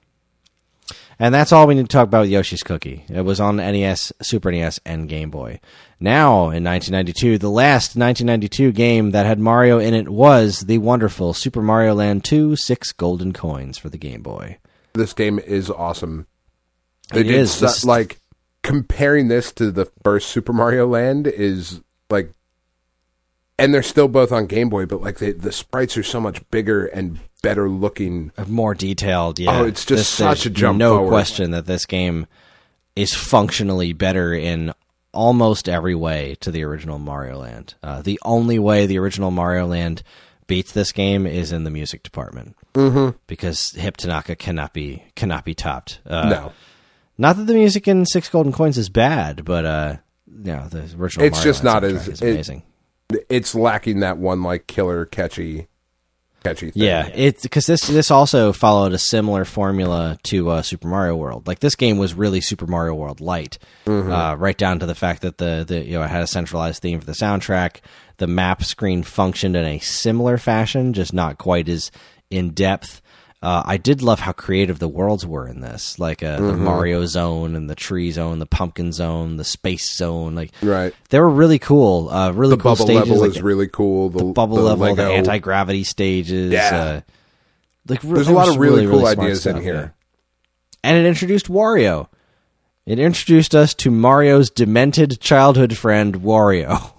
And that's all we need to talk about with Yoshi's Cookie. It was on N E S, Super N E S, and Game Boy. Now, in nineteen ninety-two, the last nineteen ninety-two game that had Mario in it was the wonderful Super Mario Land two, six golden coins for the Game Boy. This game is awesome. They It did is. su- This- like, comparing this to the first Super Mario Land is, like... And they're still both on Game Boy, but, like, they, the sprites are so much bigger and better looking. More detailed, yeah. Oh, it's just This- such there's a jump No forward. question that this game is functionally better in almost every way to the original Mario Land. Uh, the only way the original Mario Land beats this game is in the music department, Mm-hmm. because Hip Tanaka cannot be cannot be topped. Uh, No. Not that the music in Six Golden Coins is bad, but uh, you know, the original. It's Mario just Land not soundtrack as- is it- amazing. It's lacking that one, like, killer, catchy, catchy thing. Yeah, it's because this this also followed a similar formula to uh, Super Mario World. Like this game was really Super Mario World light, uh, right down to the fact that the, the you know it had a centralized theme for the soundtrack. The map screen functioned in a similar fashion, just not quite as in depth. Uh, I did love how creative the worlds were in this, like uh, the Mario Zone and the Tree Zone, the Pumpkin Zone, the Space Zone. Like Right. they were really cool. Uh, really The cool bubble stages. level like is really cool. The, the bubble the level, the Lego- anti gravity stages. Yeah. Uh, Like, there's a lot of really, really cool ideas stuff, in here. Yeah. And it introduced Wario. It introduced us to Mario's demented childhood friend, Wario.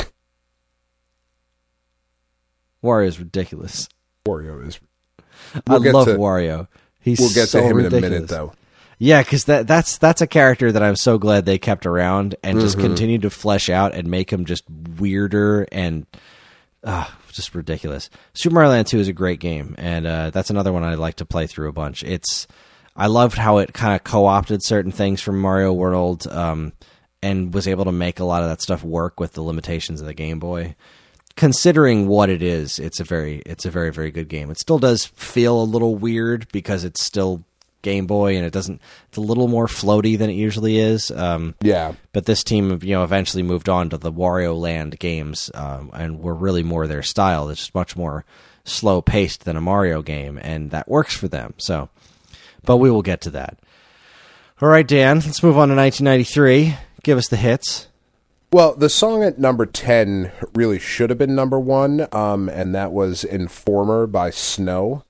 Wario is ridiculous. Wario is. We'll I love to, Wario. He's We'll get so to him ridiculous. in a minute, though. Yeah, because that, that's that's a character that I'm so glad they kept around and mm-hmm. just continued to flesh out and make him just weirder and uh, just ridiculous. Super Mario Land two is a great game, and uh, that's another one I like to play through a bunch. It's I loved how it kind of co-opted certain things from Mario World um, and was able to make a lot of that stuff work with the limitations of the Game Boy. Considering what it is, it's a very it's a very, very good game. It still does feel a little weird because it's still Game Boy, and it doesn't. It's a little more floaty than it usually is. Um, yeah. But this team, you know, eventually moved on to the Wario Land games, um, and were really more their style. It's just much more slow paced than a Mario game, and that works for them. So, but we will get to that. All right, Dan. Let's move on to nineteen ninety-three. Give us the hits. Well, the song at number ten really should have been number one, um, and that was "Informer" by Snow.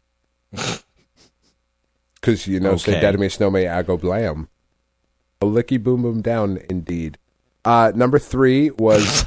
Because, you know, okay. say "Dead to me, Snow may I go blam." A licky boom boom down, indeed. Uh, number three was...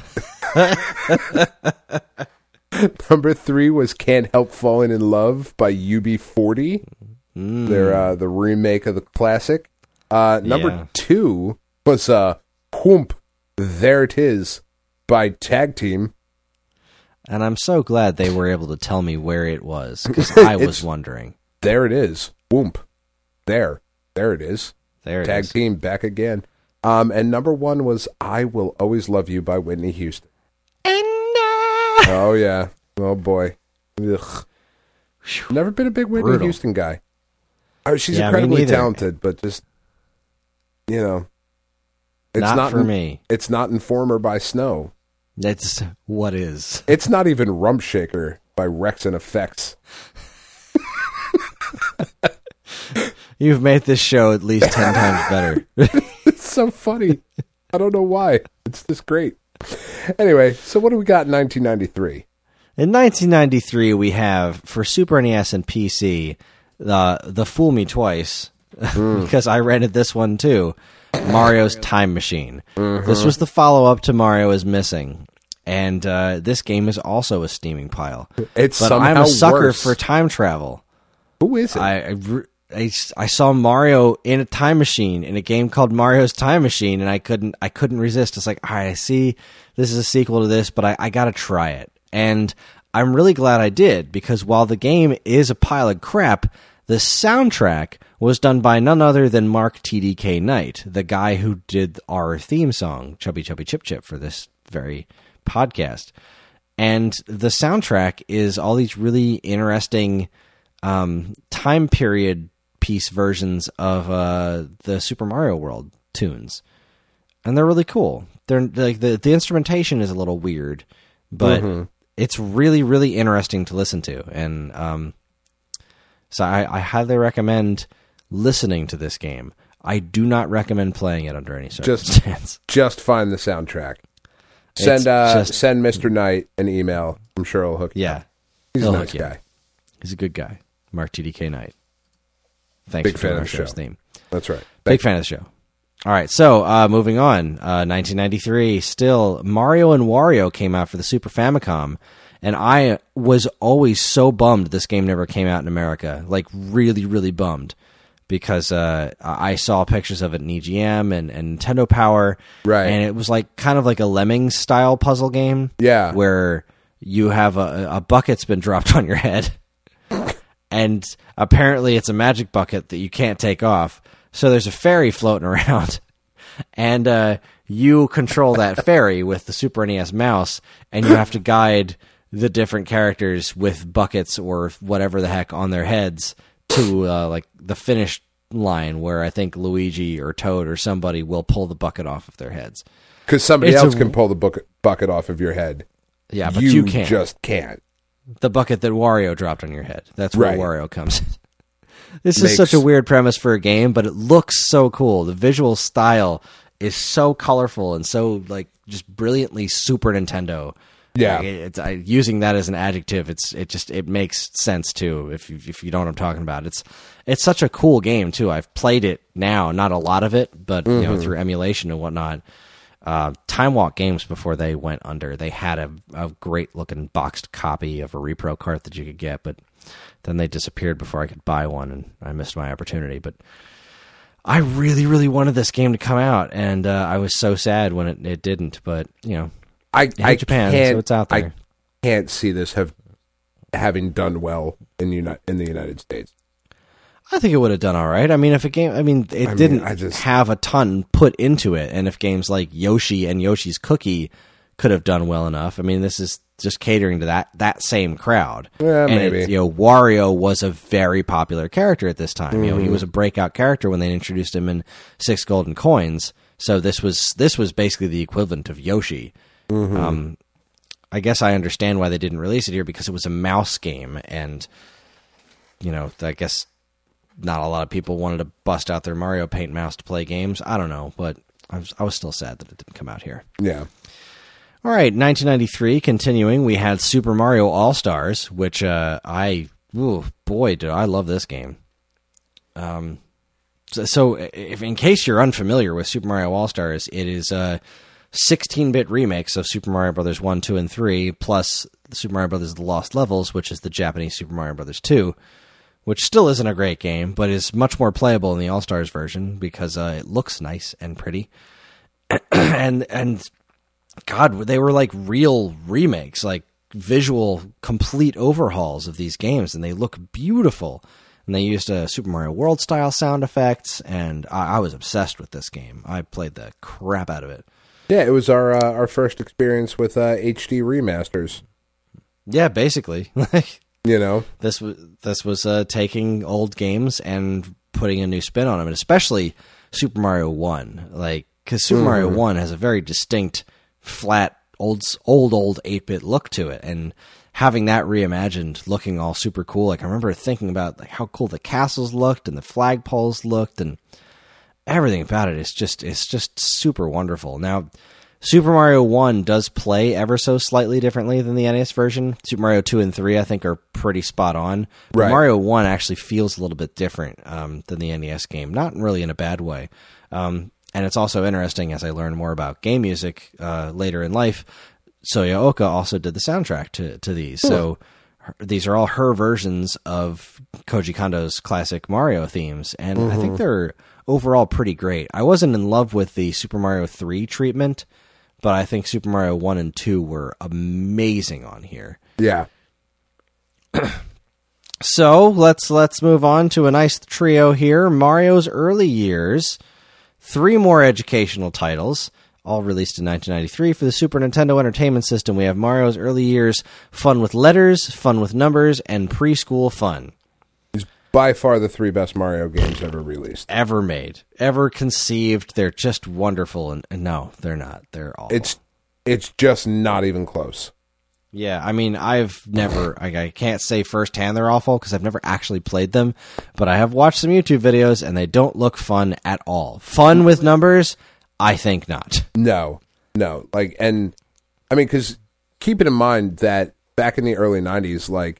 number three was "Can't Help Falling in Love" by U B forty. Mm. They're uh, the remake of the classic. Uh, number yeah. two was uh, "Whoomp, There It Is" by Tag Team. And I'm so glad they were able to tell me where it was, because I was wondering. There it is. Whoomp. There. There it is. There it Tag is. Team back again. Um, and number one was "I Will Always Love You" by Whitney Houston. And uh... Oh, yeah. Oh, boy. Ugh. Never been a big Whitney Brutal. Houston guy. Oh, she's yeah, incredibly talented, but just, you know. It's not, not for in, me. It's not "Informer" by Snow. It's what is. It's not even "Rump Shaker" by Rex and Effects. You've made this show at least ten times better. It's so funny. I don't know why. It's just great. Anyway, so what do we got in nineteen ninety-three? In nineteen ninety-three, we have, for Super N E S and P C, the the Fool Me Twice, mm. because I rented this one too, Mario's Time Machine. Mm-hmm. This was the follow-up to Mario is Missing. And uh, this game is also a steaming pile. It's but somehow I'm a sucker worse. for time travel. Who is it? I, I, I, I saw Mario in a time machine in a game called Mario's Time Machine, and I couldn't I couldn't resist. It's like, all right, I see this is a sequel to this, but I, I got to try it. And I'm really glad I did, because while the game is a pile of crap, the soundtrack was done by none other than Mark T D K Knight, the guy who did our theme song, Chubby Chubby Chip Chip, for this very podcast. And the soundtrack is all these really interesting um, time period piece versions of uh, the Super Mario World tunes, and they're really cool. They're like the the instrumentation is a little weird, but mm-hmm. it's really really interesting to listen to, and um, so I, I highly recommend listening to this game. I do not recommend playing it under any circumstance. Just, just find the soundtrack. Send uh, just, send Mister Knight an email. I'm sure he'll hook you. Yeah, up. He's he'll a nice guy. He's a good guy. Mark T D K Knight. Thanks Big for fan doing of our the show's show. theme. That's right. Big Thank fan you. of the show. All right, so uh, moving on. Uh, nineteen ninety-three, still, Mario and Wario came out for the Super Famicom, and I was always so bummed this game never came out in America. Like, really, really bummed. Because uh, I saw pictures of it in E G M and, and Nintendo Power, right? And it was like kind of like a Lemmings style puzzle game, yeah, where you have a, a bucket's been dropped on your head, and apparently it's a magic bucket that you can't take off. So there's a fairy floating around, and uh, you control that fairy with the Super N E S mouse, and you have to guide the different characters with buckets or whatever the heck on their heads to uh, like the finish line, where I think Luigi or Toad or somebody will pull the bucket off of their heads. Because somebody It's else a- can pull the bucket, bucket off of your head. Yeah, but you, can't. just can't. The bucket that Wario dropped on your head. That's where Right. Wario comes in. This Makes- is such a weird premise for a game, but it looks so cool. The visual style is so colorful and so like just brilliantly Super Nintendo. Yeah. Like, it's, I, using that as an adjective, it's it just it makes sense too. If you, if you know what I'm talking about, it's it's such a cool game too. I've played it now, not a lot of it, but mm-hmm. you know, through emulation and whatnot. Uh, Time Walk Games, before they went under, they had a, a great looking boxed copy of a repro cart that you could get, but then they disappeared before I could buy one, and I missed my opportunity. But I really, really wanted this game to come out, and uh, I was so sad when it, it didn't. But you know. I, I Japan, can't, so it's out there. I can't see this have having done well in uni- in the United States. I think it would have done all right. I mean, if a game, I mean, it I didn't mean, I just, have a ton put into it, and if games like Yoshi and Yoshi's Cookie could have done well enough, I mean, this is just catering to that that same crowd. Yeah, and maybe. It, you know, Wario was a very popular character at this time. Mm-hmm. You know, he was a breakout character when they introduced him in Six Golden Coins. So this was this was basically the equivalent of Yoshi. Mm-hmm. Um, I guess I understand why they didn't release it here, because it was a mouse game, and you know, I guess not a lot of people wanted to bust out their Mario Paint mouse to play games. I don't know, but I was, I was still sad that it didn't come out here. Yeah. All right, nineteen ninety-three, continuing, we had Super Mario All-Stars, which uh, I, ooh, boy, do I love this game. Um, so, so if in case you're unfamiliar with Super Mario All-Stars, it is a sixteen-bit remakes of Super Mario Brothers one, two, and three, plus Super Mario Brothers The Lost Levels, which is the Japanese Super Mario Brothers two, which still isn't a great game, but is much more playable in the All-Stars version because uh, it looks nice and pretty. and, and God, they were like real remakes, like visual, complete overhauls of these games, and they look beautiful. And they used uh, Super Mario World-style sound effects, and I, I was obsessed with this game. I played the crap out of it. Yeah, it was our uh, our first experience with uh, H D remasters. Yeah, basically. You know, this was this was uh, taking old games and putting a new spin on them, and especially Super Mario one, like because Super mm-hmm. Mario one has a very distinct, flat, old, old, old eight-bit look to it, and having that reimagined, looking all super cool. Like I remember thinking about like how cool the castles looked and the flagpoles looked, and everything about it is just it's just super wonderful. Now, Super Mario one does play ever so slightly differently than the N E S version. Super Mario two and three, I think, are pretty spot on. But right. Mario one actually feels a little bit different um, than the N E S game. Not really in a bad way. Um, and it's also interesting, as I learn more about game music uh, later in life, Soya Oka also did the soundtrack to, to these. Cool. So her, these are all her versions of Koji Kondo's classic Mario themes. And mm-hmm. I think they're overall pretty great. I wasn't in love with the Super Mario three treatment, but I think Super Mario one and two were amazing on here. Yeah. So let's let's move on to a nice trio here. Mario's early years. Three more educational titles, all released in nineteen ninety-three. For the Super Nintendo Entertainment System, we have Mario's early years, Fun with Letters, Fun with Numbers, and Preschool Fun. By far the three best Mario games ever released. Ever made. Ever conceived. They're just wonderful. And, and no, they're not. They're awful. It's it's just not even close. Yeah, I mean, I've never... I, I can't say firsthand they're awful because I've never actually played them. But I have watched some YouTube videos, and they don't look fun at all. Fun with numbers? I think not. No. No. Like, and... I mean, because keeping in mind that back in the early nineties, like,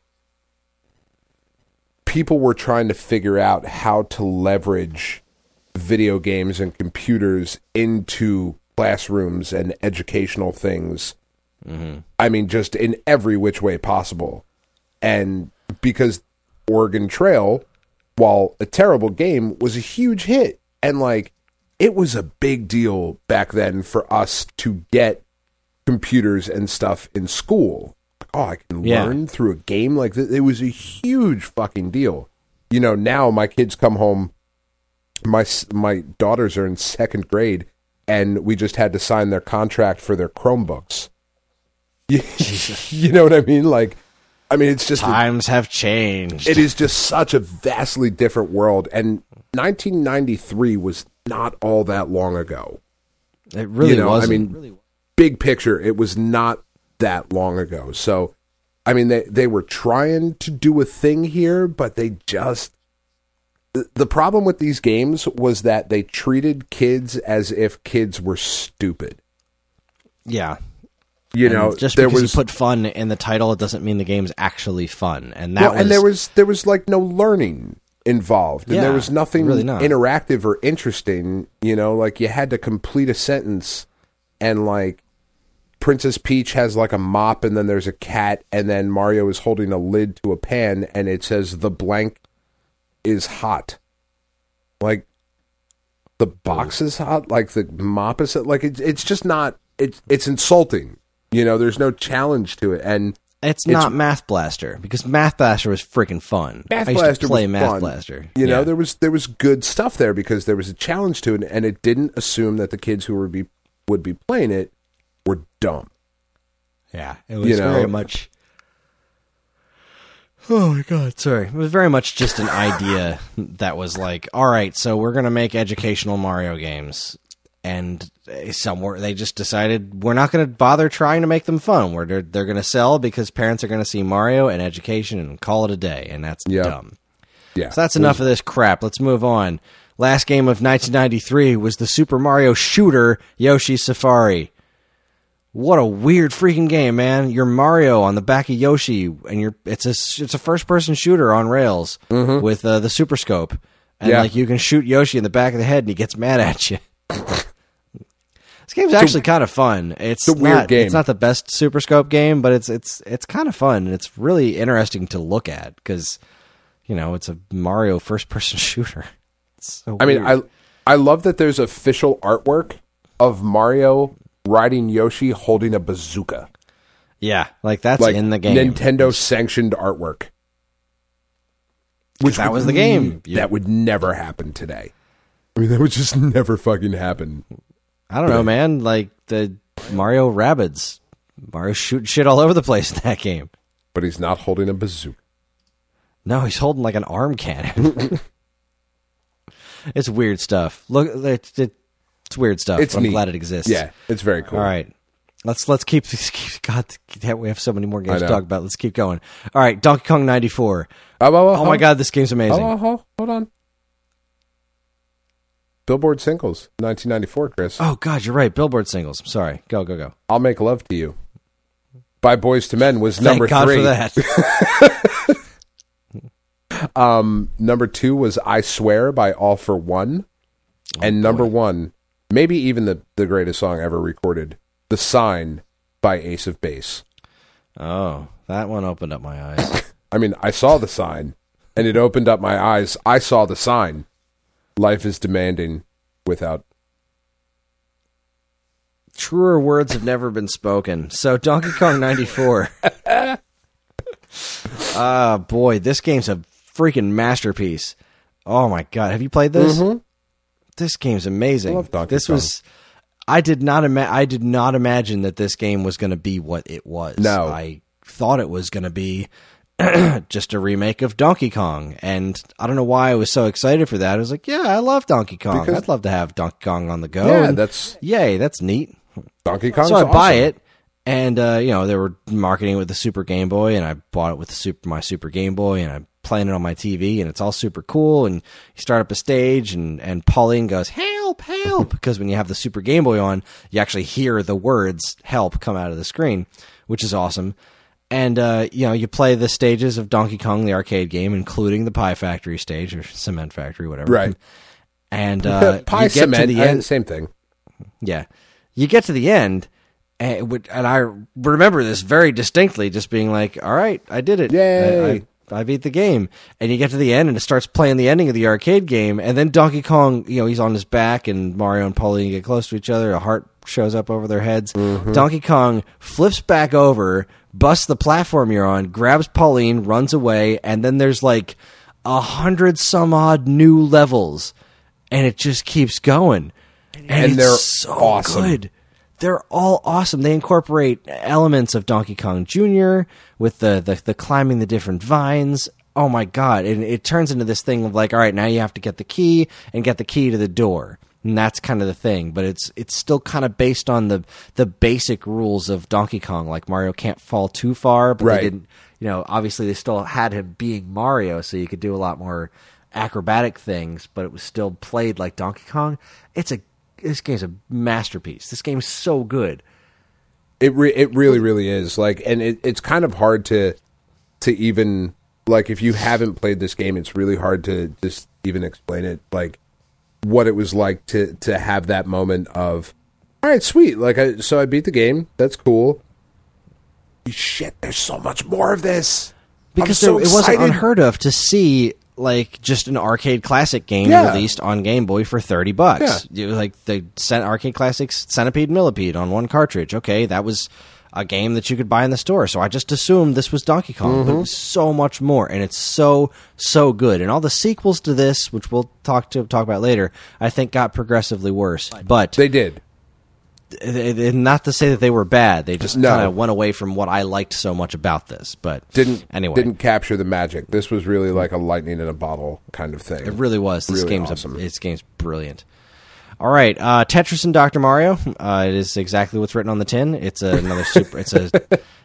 people were trying to figure out how to leverage video games and computers into classrooms and educational things. Mm-hmm. I mean, just in every which way possible. And because Oregon Trail, while a terrible game, was a huge hit. And, like, it was a big deal back then for us to get computers and stuff in school. Oh, I can yeah. learn through a game like this. It was a huge fucking deal. You know, now my kids come home, my my daughters are in second grade, and we just had to sign their contract for their Chromebooks. You, you know what I mean? Like, I mean, it's just... Times a, have changed. It is just such a vastly different world, and nineteen ninety-three was not all that long ago. It really you know, wasn't. I mean, really. Big picture, it was not that long ago. So, I mean, they, they were trying to do a thing here, but they just... The problem with these games was that they treated kids as if kids were stupid. Yeah. You And know, just there because was you put fun in the title, it doesn't mean the game's actually fun. And that well, was, and there was there was like no learning involved, and Yeah, there was nothing really not. interactive or interesting. You know, like you had to complete a sentence, and like Princess Peach has like a mop, and then there's a cat, and then Mario is holding a lid to a pan, and it says the blank is hot. Like the box is hot, like the mop is like it, it's just not. It's it's insulting. You know, there's no challenge to it, and It's, It's- not Math Blaster, because Math Blaster was freaking fun. Math I used Blaster to play was Math fun. Blaster. You know, Yeah. there was there was good stuff there because there was a challenge to it, and it didn't assume that the kids who would be would be playing it were dumb. Yeah, it was You know? very much. Oh my god, sorry. It was very much just an idea that was like, all right, so we're going to make educational Mario games. And somewhere they just decided we're not going to bother trying to make them fun. We're, they're they're going to sell because parents are going to see Mario and education and call it a day. And that's Yeah. dumb. Yeah, So that's enough of this crap. Let's move on. Last game of nineteen ninety-three was the Super Mario shooter Yoshi's Safari. What a weird freaking game, man! You're Mario on the back of Yoshi, and you're it's a it's a first person shooter on rails with uh, the Super Scope, and Yeah. like you can shoot Yoshi in the back of the head, and he gets mad at you. This game's actually kind of fun. It's, it's a weird not, game. It's not the best Super Scope game, but it's it's it's kind of fun, and it's really interesting to look at because you know it's a Mario first person shooter. It's so I mean, weird. I I love that there's official artwork of Mario riding Yoshi holding a bazooka, yeah, like that's like in the game. Nintendo sanctioned artwork. Which that was the game. You- That would never happen today. I mean, that would just never fucking happen. I don't know, man. Like the Mario Rabbids, Mario shooting shit all over the place in that game. But he's not holding a bazooka. No, he's holding like an arm cannon. It's weird stuff. Look, it's, it's weird stuff. It's but I'm neat. glad it exists. Yeah, it's very cool. All right. Let's let's keep God. We have so many more games I to know. talk about. Let's keep going. All right, Donkey Kong ninety-four. Oh, oh, oh, Oh my God, this game's amazing. Oh, oh, oh, hold on. Billboard singles, nineteen ninety-four, Chris. Oh God, you're right. Billboard singles. I'm sorry. Go go go. I'll Make Love to You by Boyz two Men was Thank number God three. for that. Um, number two was I Swear by All for One. and number one, maybe even the, the greatest song ever recorded, The Sign by Ace of Base. Oh, that one opened up my eyes. I mean, I saw the sign, and it opened up my eyes. I saw the sign. Life is demanding without... Truer words have never been spoken. So Donkey Kong ninety-four. Ah, boy, this game's a freaking masterpiece. Oh my God, have you played this? Mm-hmm. This game's amazing. I love Donkey this Kong. was. I did not ima- I did not imagine that this game was going to be what it was. No. I thought it was going to be just a remake of Donkey Kong, and I don't know why I was so excited for that. I was like, yeah, I love Donkey Kong. Because- I'd love to have Donkey Kong on the go. Yeah, and that's... yay, that's neat. Donkey Kong's So I buy awesome. it, and uh, you know they were marketing it with the Super Game Boy, and I bought it with the super my Super Game Boy, and I'm playing it on my T V, and it's all super cool. And you start up a stage, and and Pauline goes, "Help, help!" because when you have the Super Game Boy on, you actually hear the words "help" come out of the screen, which is awesome. And uh, you know you play the stages of Donkey Kong, the arcade game, including the Pie Factory stage or Cement Factory, whatever. Right. And uh, Pie you get cement, to the uh, end. same thing. Yeah. You get to the end, and, it would- and I remember this very distinctly, just being like, all right, I did it. Yay. I, I, I beat the game. And you get to the end, and it starts playing the ending of the arcade game, and then Donkey Kong, you know, he's on his back, and Mario and Pauline get close to each other. A heart shows up over their heads. Donkey Kong flips back over, busts the platform you're on, grabs Pauline, runs away, and then there's like a hundred some odd new levels, and it just keeps going. And, And it's they're so awesome. good. They're all awesome. They incorporate elements of Donkey Kong Junior with the, the, the climbing the different vines. Oh my God. And it turns into this thing of like, all right, now you have to get the key and get the key to the door. And that's kind of the thing. But it's it's still kind of based on the the basic rules of Donkey Kong. Like Mario can't fall too far, but Right. they didn't, you know, obviously they still had him being Mario, so you could do a lot more acrobatic things, but it was still played like Donkey Kong. It's a This game's a masterpiece. This game's so good. It re- it really really is. Like, and it, it's kind of hard to to even like if you haven't played this game, it's really hard to just even explain it. Like what it was like to to have that moment of, all right, sweet. Like, I, so I beat the game. That's cool. Shit, there's so much more of this. Because so there, it wasn't excited. unheard of to see like just an arcade classic game Yeah. released on Game Boy for thirty bucks. Yeah. Like the Cent- arcade classics Centipede Millipede on one cartridge. Okay, that was a game that you could buy in the store. So I just assumed this was Donkey Kong, mm-hmm. but it was so much more, and it's so so good. And all the sequels to this, which we'll talk to talk about later, I think got progressively worse. But they did. Not to say that they were bad. They just no. kind of went away from what I liked so much about this. But didn't anyway, didn't capture the magic. This was really like a lightning in a bottle kind of thing. It really was. This really game's awesome. a, this game's brilliant. All right, uh, Tetris and Doctor Mario. Uh, it is exactly what's written on the tin. It's a, another super. It's a,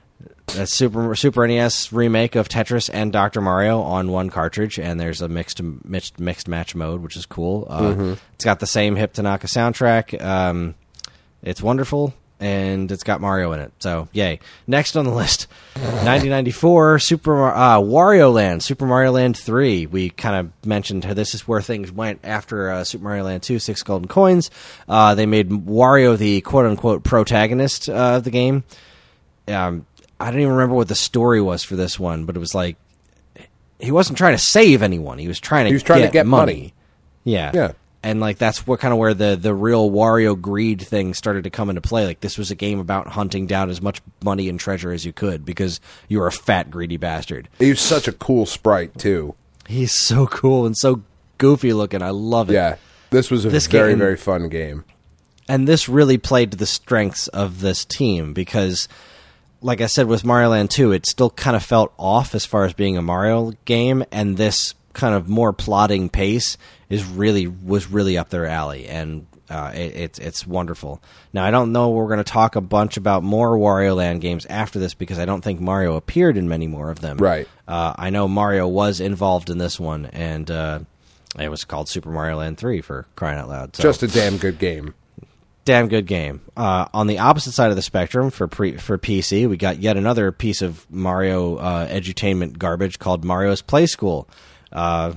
a super Super N E S remake of Tetris and Doctor Mario on one cartridge, and there's a mixed mixed mixed match mode, which is cool. Uh, mm-hmm. It's got the same Hip Tanaka soundtrack. Um, It's wonderful, and it's got Mario in it. So, yay. Next on the list, nineteen ninety-four, Super uh, Wario Land, Super Mario Land three. We kind of mentioned how this is where things went after uh, Super Mario Land two, Six Golden Coins. Uh, they made Wario the quote-unquote protagonist uh, of the game. Um, I don't even remember what the story was for this one, but it was like, he wasn't trying to save anyone. He was trying to, he was trying get, to get money. money. Yeah. Yeah. And like that's what kind of where the, the real Wario greed thing started to come into play. Like this was a game about hunting down as much money and treasure as you could because you were a fat greedy bastard. He was such a cool sprite too. He's so cool and so goofy looking. I love it. Yeah, this was a this very game, very fun game. And this really played to the strengths of this team because, like I said, with Mario Land two, it still kind of felt off as far as being a Mario game, and this kind of more plodding pace is really was really up their alley, and uh, it, it's it's wonderful. Now I don't know we're going to talk a bunch about more Wario Land games after this because I don't think Mario appeared in many more of them. Right. Uh, I know Mario was involved in this one, and uh, it was called Super Mario Land three for crying out loud. So. Just a damn good game. Damn good game. Uh, on the opposite side of the spectrum, for pre- for P C, we got yet another piece of Mario uh, edutainment garbage called Mario's Play School. Uh,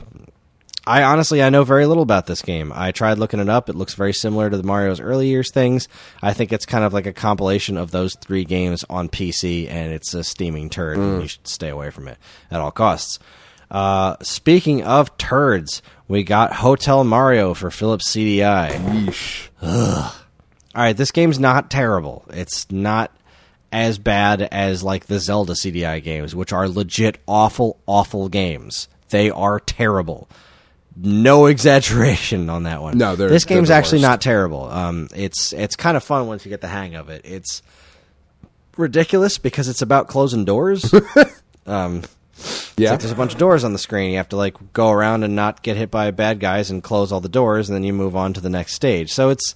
I honestly, I know very little about this game. I tried looking it up. It looks very similar to the Mario's early years things. I think it's kind of like a compilation of those three games on P C, and it's a steaming turd, mm. and you should stay away from it at all costs. Uh, speaking of turds, we got Hotel Mario for Philips C D I. Yeesh. Ugh. All right, this game's not terrible. It's not as bad as like the Zelda C D I games, which are legit awful, awful games. They are terrible. No exaggeration on that one. No, they're, this game's they're actually worst. not terrible. Um, it's it's kind of fun once you get the hang of it. It's ridiculous because it's about closing doors. um, yeah, like there's a bunch of doors on the screen. You have to like go around and not get hit by bad guys and close all the doors, and then you move on to the next stage. So it's,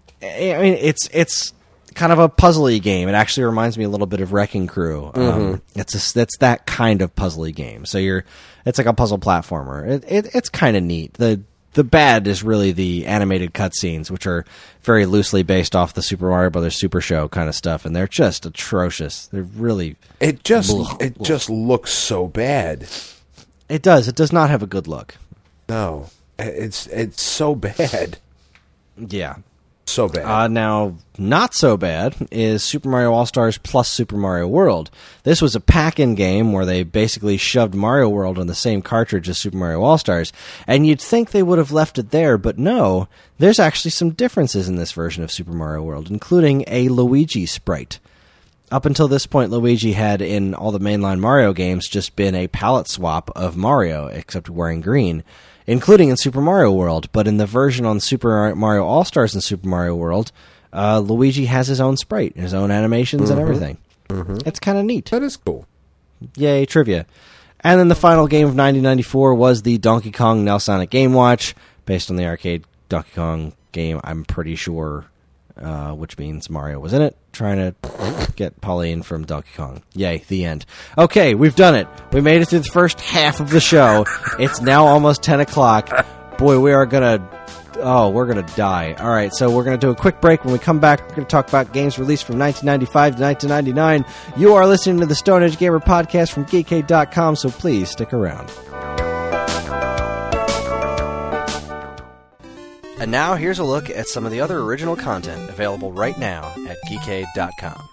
I mean, it's it's kind of a puzzly game. It actually reminds me a little bit of Wrecking Crew. Um, Mm-hmm. It's a, it's that kind of puzzly game. So you're, it's like a puzzle platformer. It, it it's kind of neat. The the bad is really the animated cutscenes, which are very loosely based off the Super Mario Brothers Super Show kind of stuff, and they're just atrocious. They're really it just ugh, it ugh. just looks so bad. It does. It does not have a good look. No, it's it's so bad. Yeah. So bad. Uh, now, not so bad is Super Mario All-Stars plus Super Mario World. This was a pack-in game where they basically shoved Mario World on the same cartridge as Super Mario All-Stars, and you'd think they would have left it there, but no, there's actually some differences in this version of Super Mario World, including a Luigi sprite. Up until this point, Luigi had, in all the mainline Mario games, just been a palette swap of Mario, except wearing green, including in Super Mario World. But in the version on Super Mario All-Stars and Super Mario World, uh, Luigi has his own sprite, his own animations mm-hmm. and everything. Mm-hmm. It's kind of neat. That is cool. Yay, trivia. And then the final game of nineteen ninety-four was the Donkey Kong Nelsonic Game Watch, based on the arcade Donkey Kong game, I'm pretty sure, uh, which means Mario was in it, trying to get Pauline from Donkey Kong. Yay, the end. Okay, we've done it. We made it through the first half of the show. It's now almost ten o'clock. Boy, we are going to Oh, we're going to die. All right, so we're going to do a quick break. When we come back, we're going to talk about games released from nineteen ninety-five to nineteen ninety-nine. You are listening to the Stone Age Gamer podcast from geekade dot com, so please stick around. And now, here's a look at some of the other original content available right now at geekade dot com.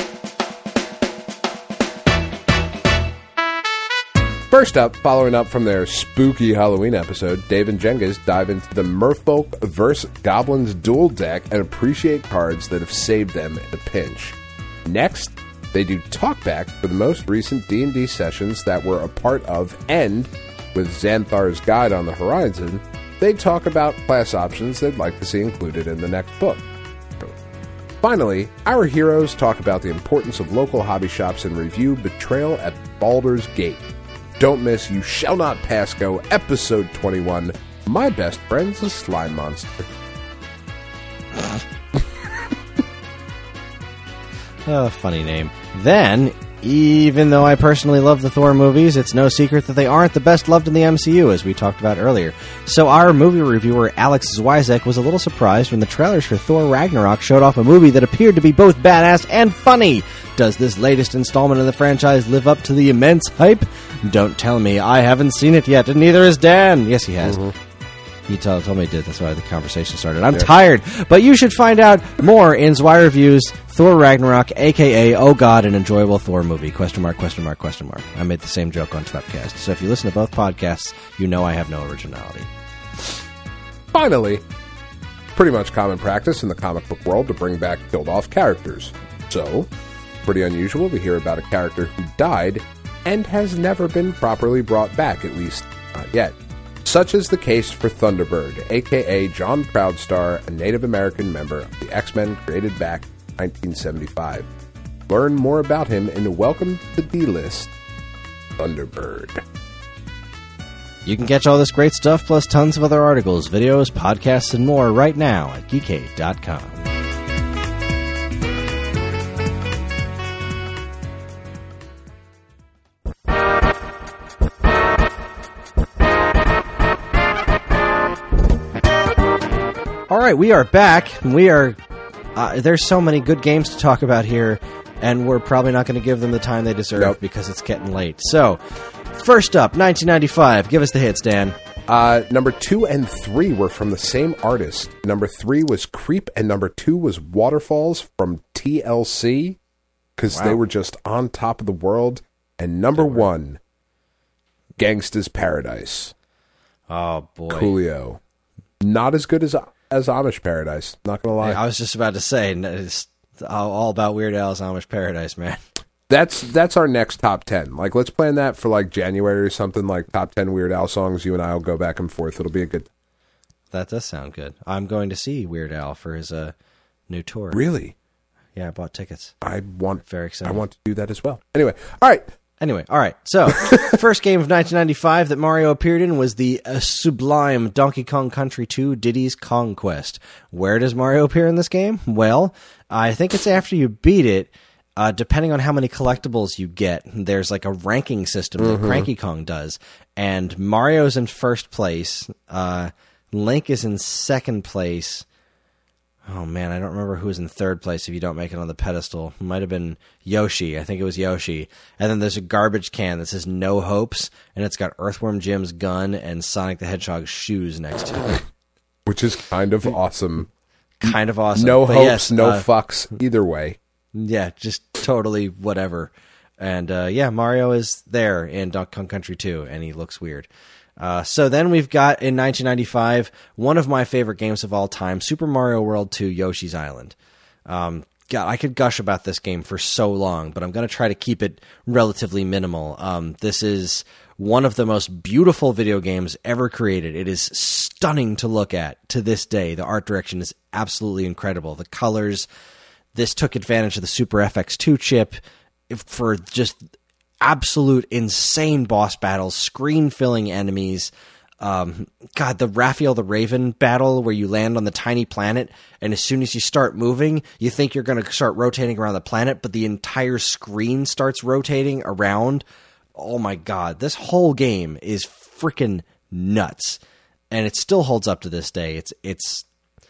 First up, following up from their spooky Halloween episode, Dave and Jengas dive into the Merfolk versus Goblins duel deck and appreciate cards that have saved them in a pinch. Next, they do talkback for the most recent D and D sessions that were a part of, and with Xanthar's Guide on the horizon, they talk about class options they'd like to see included in the next book. Finally, our heroes talk about the importance of local hobby shops and review Betrayal at Baldur's Gate. Don't miss You Shall Not Pass Go, Episode twenty-one, My Best Friend's a Slime Monster. Oh, funny name. Then, even though I personally love the Thor movies, it's no secret that they aren't the best loved in the M C U, as we talked about earlier. So our movie reviewer, Alex Zwizek, was a little surprised when the trailers for Thor Ragnarok showed off a movie that appeared to be both badass and funny. Does this latest installment of the franchise live up to the immense hype? Don't tell me. I haven't seen it yet, and neither has Dan. Yes, he has. Mm-hmm. He told, told me he did. That's why the conversation started. I'm yeah. tired, but you should find out more in Zwei Reviews Thor Ragnarok, a k a. Oh God, an enjoyable Thor movie. Question mark, question mark, question mark. I made the same joke on Twepcast. So if you listen to both podcasts, you know I have no originality. Finally, pretty much common practice in the comic book world to bring back killed-off characters. So, pretty unusual to hear about a character who died and has never been properly brought back, at least not yet. Such is the case for Thunderbird, a k a. John Proudstar, a Native American member of the X-Men created back in nineteen seventy-five. Learn more about him in Welcome to the D-List, Thunderbird. You can catch all this great stuff, plus tons of other articles, videos, podcasts, and more right now at geekade dot com. All right, we are back. We are. Uh, there's so many good games to talk about here, and we're probably not going to give them the time they deserve nope. because it's getting late. So, first up, nineteen ninety-five. Give us the hits, Dan. Uh, number two and three were from the same artist. Number three was Creep, and number two was Waterfalls from T L C, because wow. they were just on top of the world. And number one, Gangsta's Paradise. Oh, boy. Coolio. Not as good as as Amish Paradise, not gonna lie. Hey, I was just about to say, it's all about Weird Al's Amish Paradise, man. That's that's our next top ten. Like, let's plan that for like January or something. Like top ten Weird Al songs. You and I will go back and forth. It'll be a good. That does sound good. I'm going to see Weird Al for his uh, new tour. Really? Yeah, I bought tickets. I want. Very excited. I want to do that as well. Anyway, all right. Anyway, all right. So, the first game of nineteen ninety-five that Mario appeared in was the uh, sublime Donkey Kong Country two Diddy's Kong Quest. Where does Mario appear in this game? Well, I think it's after you beat it. Uh, depending on how many collectibles you get, there's like a ranking system that mm-hmm. Cranky Kong does. And Mario's in first place. Uh, Link is in second place. Oh, man, I don't remember who was in third place if you don't make it on the pedestal. It might have been Yoshi. I think it was Yoshi. And then there's a garbage can that says No Hopes, and it's got Earthworm Jim's gun and Sonic the Hedgehog's shoes next to it. Which is kind of awesome. Kind of awesome. No but hopes, yes, no uh, fucks, either way. Yeah, just totally whatever. And, uh, yeah, Mario is there in Donkey Kong Country two, and he looks weird. Uh, so then we've got, in nineteen ninety-five, one of my favorite games of all time, Super Mario World two Yoshi's Island. Um, God, I could gush about this game for so long, but I'm going to try to keep it relatively minimal. Um, this is one of the most beautiful video games ever created. It is stunning to look at to this day. The art direction is absolutely incredible. The colors, this took advantage of the Super F X two chip for just absolute insane boss battles, screen-filling enemies. Um, God, the Raphael the Raven battle where you land on the tiny planet, and as soon as you start moving, you think you're going to start rotating around the planet, but the entire screen starts rotating around. Oh my God, this whole game is freaking nuts. and it still holds up to this day. It's it's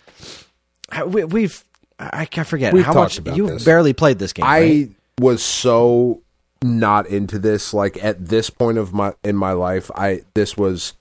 we, we've I can't forget We've how talked much about you this. barely played this game. I right? was so not into this. Like at this point of my in my life, I this was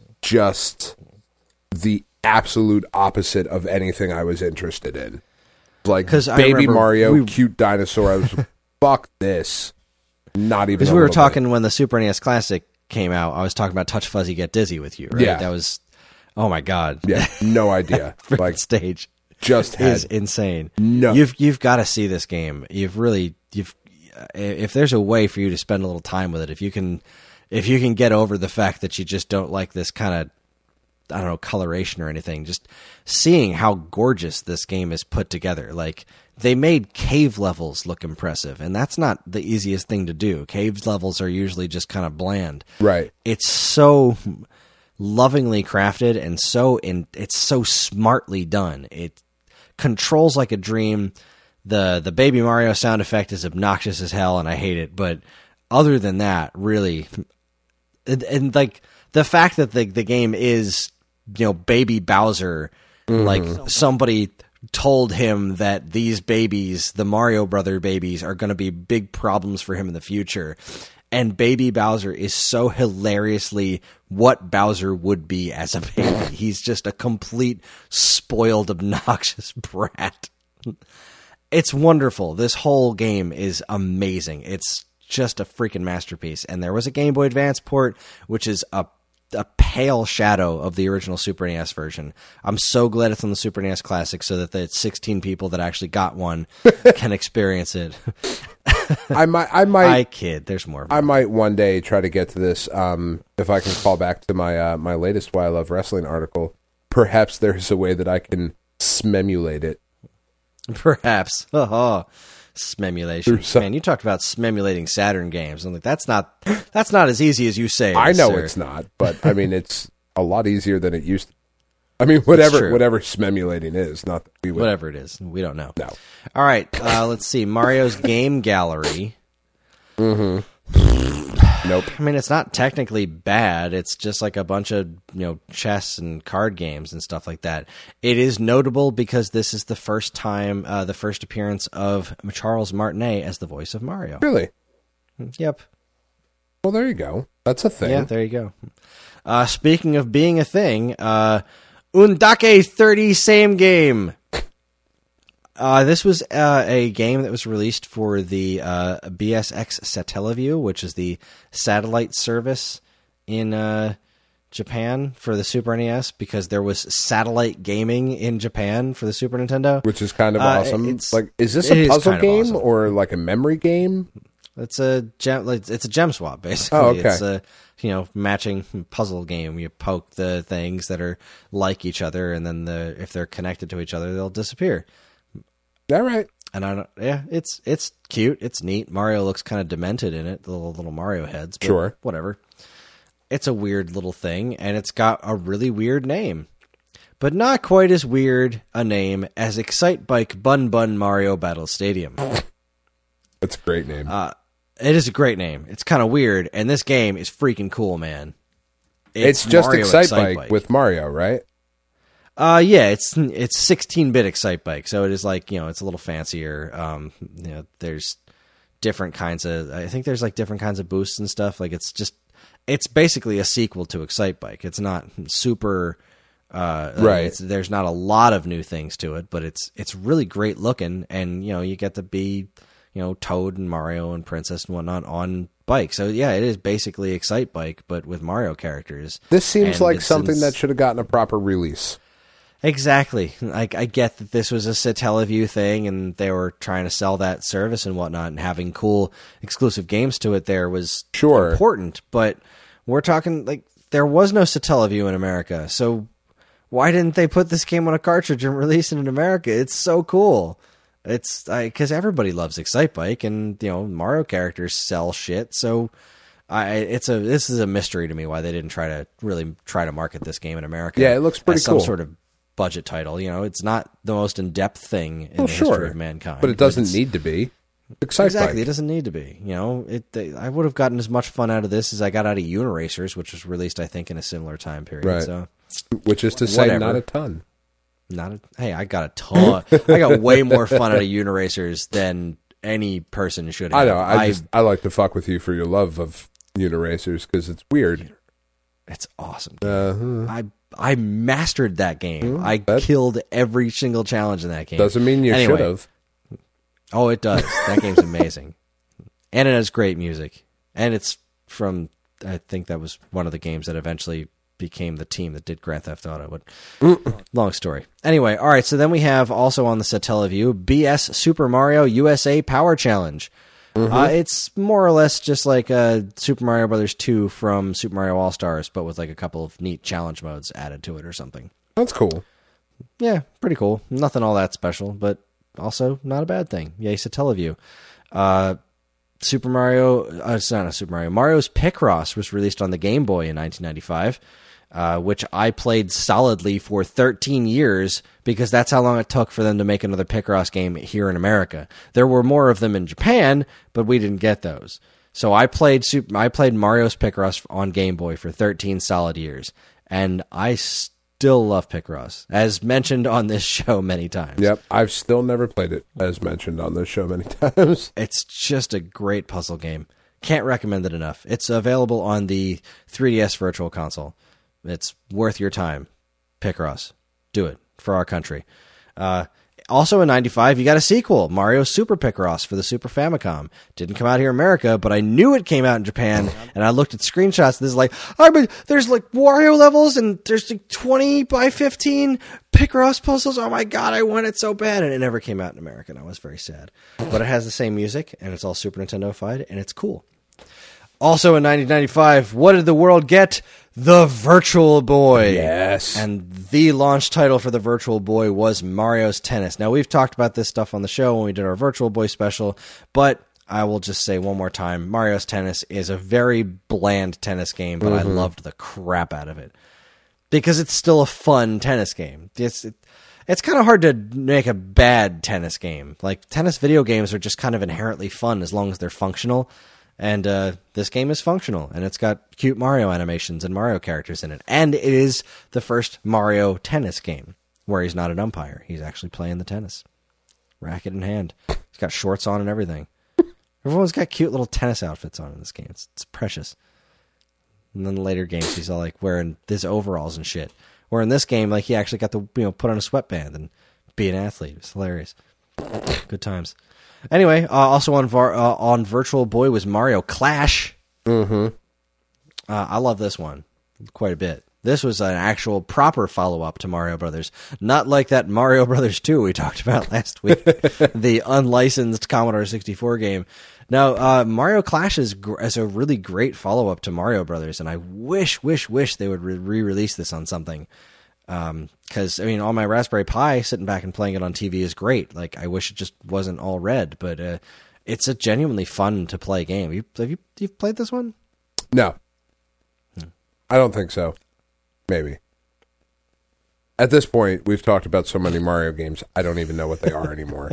just the absolute opposite of anything I was interested in. Like 'Cause I Baby remember Mario, we- cute dinosaur. I was fuck this. Not even Because a we were little talking bit. when the Super N E S Classic came out. I was talking about Touch Fuzzy Get Dizzy with you, right? Yeah. That was, oh my god, Yeah, no idea. like like stage just had is insane. no. You've you've got to see this game. You've really you've if there's a way for you to spend a little time with it, if you can if you can get over the fact that you just don't like this kind of I don't know coloration or anything, just seeing how gorgeous this game is put together. Like they made cave levels look impressive, and that's not the easiest thing to do. Cave levels are usually just kind of bland. Right. It's so lovingly crafted and so in it's so smartly done. It controls like a dream. The the Baby Mario sound effect is obnoxious as hell and I hate it, but other than that, really and, and like the fact that the the game is, you know, Baby Bowser, mm-hmm. like somebody told him that these babies, the Mario Brother babies, are going to be big problems for him in the future. And Baby Bowser is so hilariously what Bowser would be as a baby. He's just a complete spoiled, obnoxious brat. It's wonderful. This whole game is amazing. It's just a freaking masterpiece. And there was a Game Boy Advance port, which is a a pale shadow of the original Super N E S version. I'm so glad it's on the Super N E S Classic so that the sixteen people that actually got one can experience it. I might. I might. I kid. There's more. I might one day try to get to this. Um, if I can call back to my uh, my latest Why I Love Wrestling article, perhaps there's a way that I can smemulate it. Perhaps. Oh, smemulation. some- Man, you talked about smemulating Saturn games. I'm like, that's not that's not as easy as you say. I know sir. it's not, but I mean, it's a lot easier than it used to. I mean, whatever true. whatever smemulating is, not that we would. Whatever it is, we don't know. No. All right, uh, let's see. Mario's Game Gallery. Nope. I mean, it's not technically bad. It's just like a bunch of, you know, chess and card games and stuff like that. It is notable because this is the first time, uh, the first appearance of Charles Martinet as the voice of Mario. Really? Yep. Well, there you go. That's a thing. Yeah, there you go. Uh, speaking of being a thing, uh, Undake thirty Same Game. Uh, this was uh, a game that was released for the uh, B S X Satellaview, which is the satellite service in uh, Japan for the Super N E S, because there was satellite gaming in Japan for the Super Nintendo. Which is kind of Uh, awesome. it's- Like, is this it a is puzzle kind of game awesome. or like a memory game? It's a gem. Like, it's a gem swap, basically. Oh, okay. It's a you know matching puzzle game. You poke the things that are like each other, and then the if they're connected to each other, they'll disappear. All right. And I don't. Yeah, it's it's cute. It's neat. Mario looks kind of demented in it. The little little Mario heads. But Sure. Whatever. It's a weird little thing, and it's got a really weird name, but not quite as weird a name as Excite Bike Bun Bun Mario Battle Stadium. That's a great name. Uh, it is a great name. It's kind of weird, and this game is freaking cool, man. it's, just Mario Excite, Excite Bike with Mario, right? Uh, yeah, it's it's sixteen bit Excite Bike, so it is like, you know, it's a little fancier. Um, you know, there's different kinds of, I think there's like different kinds of boosts and stuff. Like it's just, it's basically a sequel to Excite Bike. It's not super, uh, Right. It's, there's not a lot of new things to it, but it's it's really great looking, and you know, you get to be, you know, Toad and Mario and Princess and whatnot on bike. So yeah, it is basically Excite Bike, but with Mario characters. This seems And like it's- something it's- that should have gotten a proper release. Exactly. I, I get that this was a Satellaview thing, and they were trying to sell that service and whatnot, and having cool exclusive games to it there was Sure. important. But we're talking, like, there was no Satellaview in America, so why didn't they put this game on a cartridge and release it in America? It's so cool. It's because everybody loves Excite Bike, and you know, Mario characters sell shit. So I, it's a this is a mystery to me why they didn't try to really try to market this game in America. Yeah, it looks pretty as some cool. sort of budget title. You know, it's not the most in-depth thing in Well, the sure. history of mankind, But it doesn't it's- need to be. Excite exactly. Bike. It doesn't need to be. You know, it. They, I would have gotten as much fun out of this as I got out of Uniracers, which was released, I think, in a similar time period. Right. So Which is to say, Whatever. not a ton. Not a, hey, I got a ton. I got way more fun out of Uniracers than any person should have. I know. I, I just I like to fuck with you for your love of Uniracers because it's weird. It's awesome. Uh, I I mastered that game. Hmm, I that- killed every single challenge in that game. doesn't mean you Anyway. should have. Oh, it does. That game's amazing. And it has great music. And it's from, I think that was one of the games that eventually became the team that did Grand Theft Auto. But long story. Anyway, all right, so then we have also on the Satellaview, B S Super Mario U S A Power Challenge. Mm-hmm. Uh, it's more or less just like uh, Super Mario Brothers two from Super Mario All-Stars, but with like a couple of neat challenge modes added to it or something. That's cool. Yeah, pretty cool. Nothing all that special, but also not a bad thing. Yay, Satellaview. Uh, Super Mario, uh, it's not a Super Mario, Mario's Picross was released on the Game Boy in nineteen ninety-five, uh, which I played solidly for thirteen years because that's how long it took for them to make another Picross game here in America. There were more of them in Japan, but we didn't get those. So I played Super, I played Mario's Picross on Game Boy for thirteen solid years, and I still love Picross, as mentioned on this show many times. Yep, I've still never played it, as mentioned on this show many times. It's just a great puzzle game. Can't recommend it enough. It's available on the three D S Virtual Console. It's worth your time. Picross. Do it for our country. Uh, also in ninety-five, you got a sequel, Mario Super Picross for the Super Famicom. Didn't come out here in America, but I knew it came out in Japan, and I looked at screenshots. This is like, oh, but there's like Wario levels, and there's like twenty by fifteen Picross puzzles. Oh my god, I want it so bad, and it never came out in America, and I was very sad. But it has the same music, and it's all Super Nintendo-fied, and it's cool. Also in nineteen ninety-five, what did the world get? The Virtual Boy. Yes. And the launch title for the Virtual Boy was Mario's Tennis. Now, we've talked about this stuff on the show when we did our Virtual Boy special, but I will just say one more time, Mario's Tennis is a very bland tennis game, but mm-hmm. I loved the crap out of it. Because it's still a fun tennis game. It's it, it's kind of hard to make a bad tennis game. Like, tennis video games are just kind of inherently fun as long as they're functional. And uh, this game is functional, and it's got cute Mario animations and Mario characters in it. And it is the first Mario tennis game where he's not an umpire. He's actually playing the tennis. Racket in hand. He's got shorts on and everything. Everyone's got cute little tennis outfits on in this game. It's, it's precious. And then the later games, he's all like wearing his overalls and shit. Where in this game, like he actually got to you know put on a sweatband and be an athlete. It's hilarious. Good times. Anyway, uh, also on var- uh, on Virtual Boy was Mario Clash. Mm-hmm. Uh, I love this one quite a bit. This was an actual proper follow-up to Mario Brothers, not like that Mario Brothers two we talked about last week, the unlicensed Commodore sixty-four game. Now, uh, Mario Clash is, gr- is a really great follow-up to Mario Brothers, and I wish, wish, wish they would re- re-release this on something. Because, um, I mean, on my Raspberry Pi, sitting back and playing it on T V is great. Like, I wish it just wasn't all red, but uh, it's a genuinely fun to play game. Have you, have you you've played this one? No. Hmm. I don't think so. Maybe. At this point, we've talked about so many Mario games, I don't even know what they are anymore.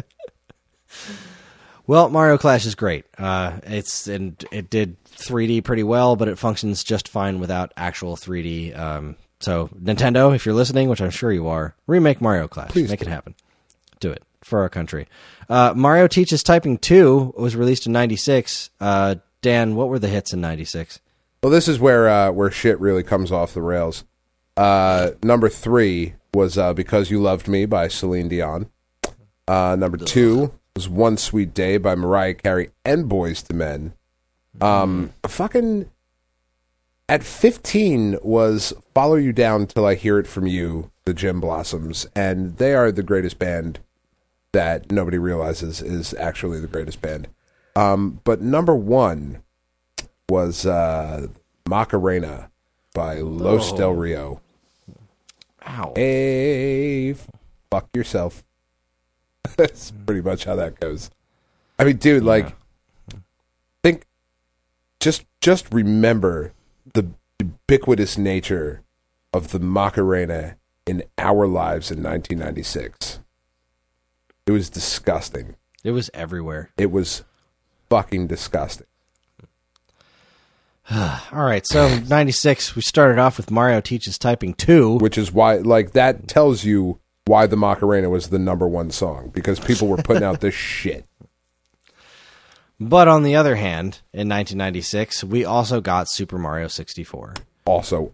Well, Mario Clash is great. Uh, it's and it did three D pretty well, but it functions just fine without actual three D. Um, so, Nintendo, if you're listening, which I'm sure you are, remake Mario Clash. Please Make do. it happen. Do it for our country. Uh, Mario Teaches Typing two was released in ninety-six. Uh, Dan, what were the hits in ninety-six? Well, this is where uh, where shit really comes off the rails. Uh, number three was uh, Because You Loved Me by Celine Dion. Uh, number two was One Sweet Day by Mariah Carey and Boyz two Men. Um, mm. Fucking at fifteen was Follow You Down Till I Hear It From You, the Gym Blossoms, and they are the greatest band that nobody realizes is actually the greatest band. Um, but number one was uh, Macarena by Los oh. Del Rio. Ow. Hey, fuck yourself. That's pretty much how that goes. I mean, dude, Yeah. like, think, just just remember the ubiquitous nature of the Macarena in our lives in nineteen ninety-six. It was disgusting. It was everywhere. It was fucking disgusting. All right, so ninety-six, we started off with Mario Teaches Typing two. Which is why, like, that tells you why the Macarena was the number one song, because people were putting out this shit. But on the other hand, in nineteen ninety-six, we also got Super Mario sixty-four. Also,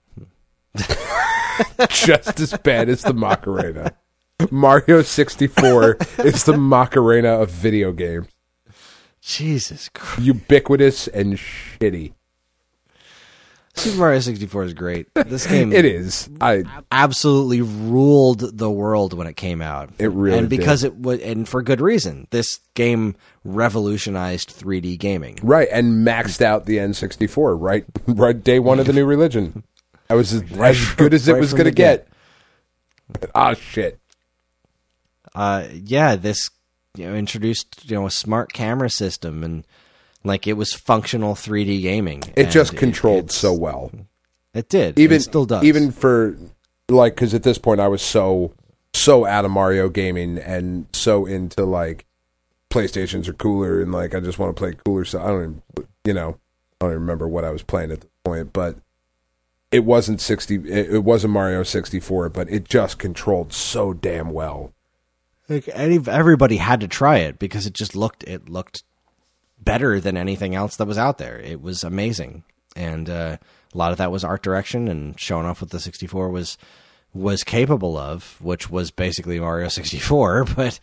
just as bad as the Macarena. Mario sixty-four is the Macarena of video games. Jesus Christ. Ubiquitous and shitty. Super Mario sixty-four is great. This game It is. I absolutely ruled the world when it came out. It really and because did. it was, and for good reason. This game revolutionized three D gaming. Right, and maxed out the N sixty-four right, right day one of the new religion. That was as, Right as good as it right was from going to the get. get. Ah, shit. Uh, yeah, this you know introduced you know a smart camera system and like it was functional three D gaming. It and just controlled it's- so well. It did. Even it still does. Even for like, because at this point I was so so out of Mario gaming and so into like PlayStations are cooler and like I just want to play cooler stuff. I don't even, you know, I don't even remember what I was playing at the point, but it wasn't sixty. It, it wasn't Mario sixty-four, but it just controlled so damn well. Like any, everybody had to try it because it just looked it looked better than anything else that was out there. It was amazing, and uh, a lot of that was art direction and showing off what the sixty-four was was capable of, which was basically Mario sixty-four. But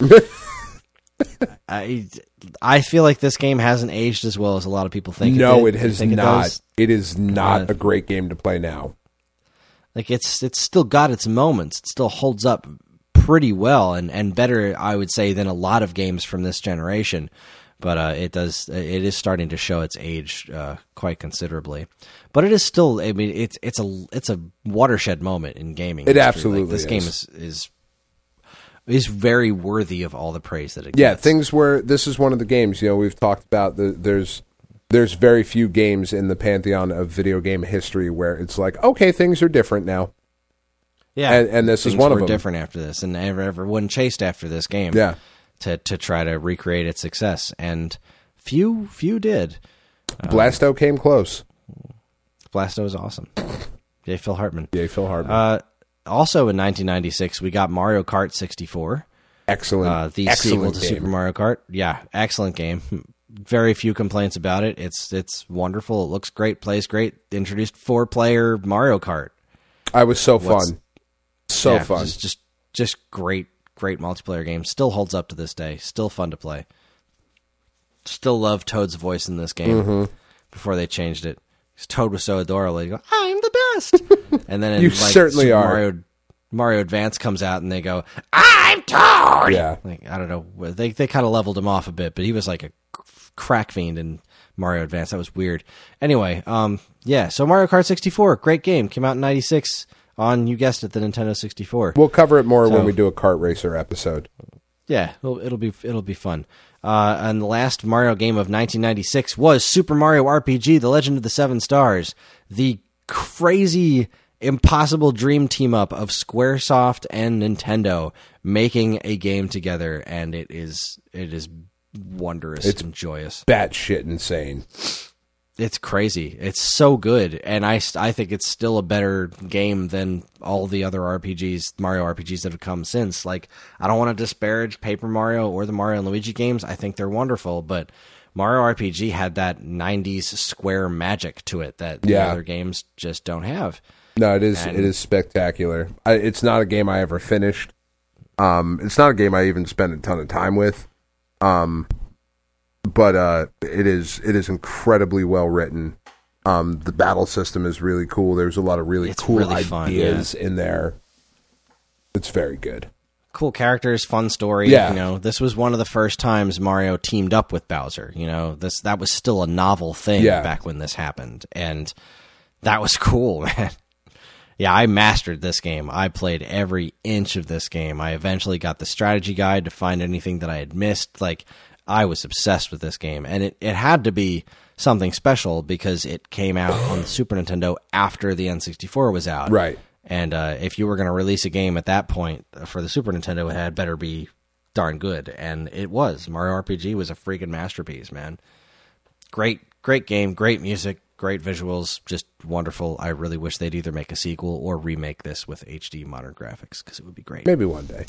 I I feel like this game hasn't aged as well as a lot of people think. No, it, it did. has Think not. It, it is not Uh, a great game to play now. like it's it's still got its moments. It still holds up pretty well and, and better, I would say, than a lot of games from this generation. But uh, it does it is starting to show its age uh, quite considerably. But it is still, I mean, it's it's a it's a watershed moment in gaming. It history. absolutely like, this is. game is is is very worthy of all the praise that it Yeah, gets. things where this is one of the games. You know, we've talked about the there's there's very few games in the pantheon of video game history where it's like, okay, things are different now. Yeah, and- and this is things one of were them. different after this, and ever- everyone chased after this game. Yeah. to to try to recreate its success, and few few did. Blasto came close. Blasto was awesome. Yay, Phil Hartman. Yay, Phil Hartman. Uh, also in nineteen ninety-six, we got Mario Kart sixty-four, excellent. uh, the excellent sequel to game. Super Mario Kart. Yeah, excellent game. Very few complaints about it. It's it's wonderful. It looks great. Plays great. Introduced four player Mario Kart. I was so What's- fun. So Yeah, fun. Just, just just great great multiplayer game. Still holds up to this day. Still fun to play. Still love Toad's voice in this game. Mm-hmm. Before they changed it, 'cause Toad was so adorable. You go, I'm the best. And then in, You like, certainly Super are. Mario, Mario Advance comes out, and they go, I'm Toad. Yeah. Like, I don't know. They they kind of leveled him off a bit, but he was like a crack fiend in Mario Advance. That was weird. Anyway, um, yeah. So Mario Kart sixty-four, great game. Came out in ninety-six on, you guessed it, the Nintendo sixty-four. We'll cover it more So- when we do a kart racer episode. Yeah, it'll, it'll be it'll be fun. Uh, and the last Mario game of nineteen ninety-six was Super Mario R P G: The Legend of the Seven Stars, the crazy, impossible dream team up of SquareSoft and Nintendo making a game together, and it is it is wondrous It's and joyous. Batshit insane. It's crazy. It's so good, and I, I think it's still a better game than all the other R P Gs, Mario R P Gs that have come since. Like, I don't want to disparage Paper Mario or the Mario and Luigi games. I think they're wonderful, but Mario R P G had that nineties Square magic to it that the Yeah. other games just don't have. No, it is. And- it is spectacular. I, it's not a game I ever finished. Um, it's not a game I even spent a ton of time with. Um, but uh, it is. It is incredibly well written. Um, the battle system is really cool. There's a lot of really It's cool really fun, ideas in there. It's very good. Cool characters, fun story. Yeah. You know, this was one of the first times Mario teamed up with Bowser. You know, this that was still a novel thing Yeah. back when this happened, and that was cool, man. Yeah, I mastered this game. I played every inch of this game. I eventually got the strategy guide to find anything that I had missed. Like, I was obsessed with this game, and it, it had to be something special because it came out on the Super Nintendo after the N sixty-four was out. Right. And uh, if you were going to release a game at that point for the Super Nintendo, it had better be darn good. And it was. Mario R P G was a freaking masterpiece, man. Great, great game, great music, great visuals, just wonderful. I really wish they'd either make a sequel or remake this with H D modern graphics because it would be great. Maybe one day.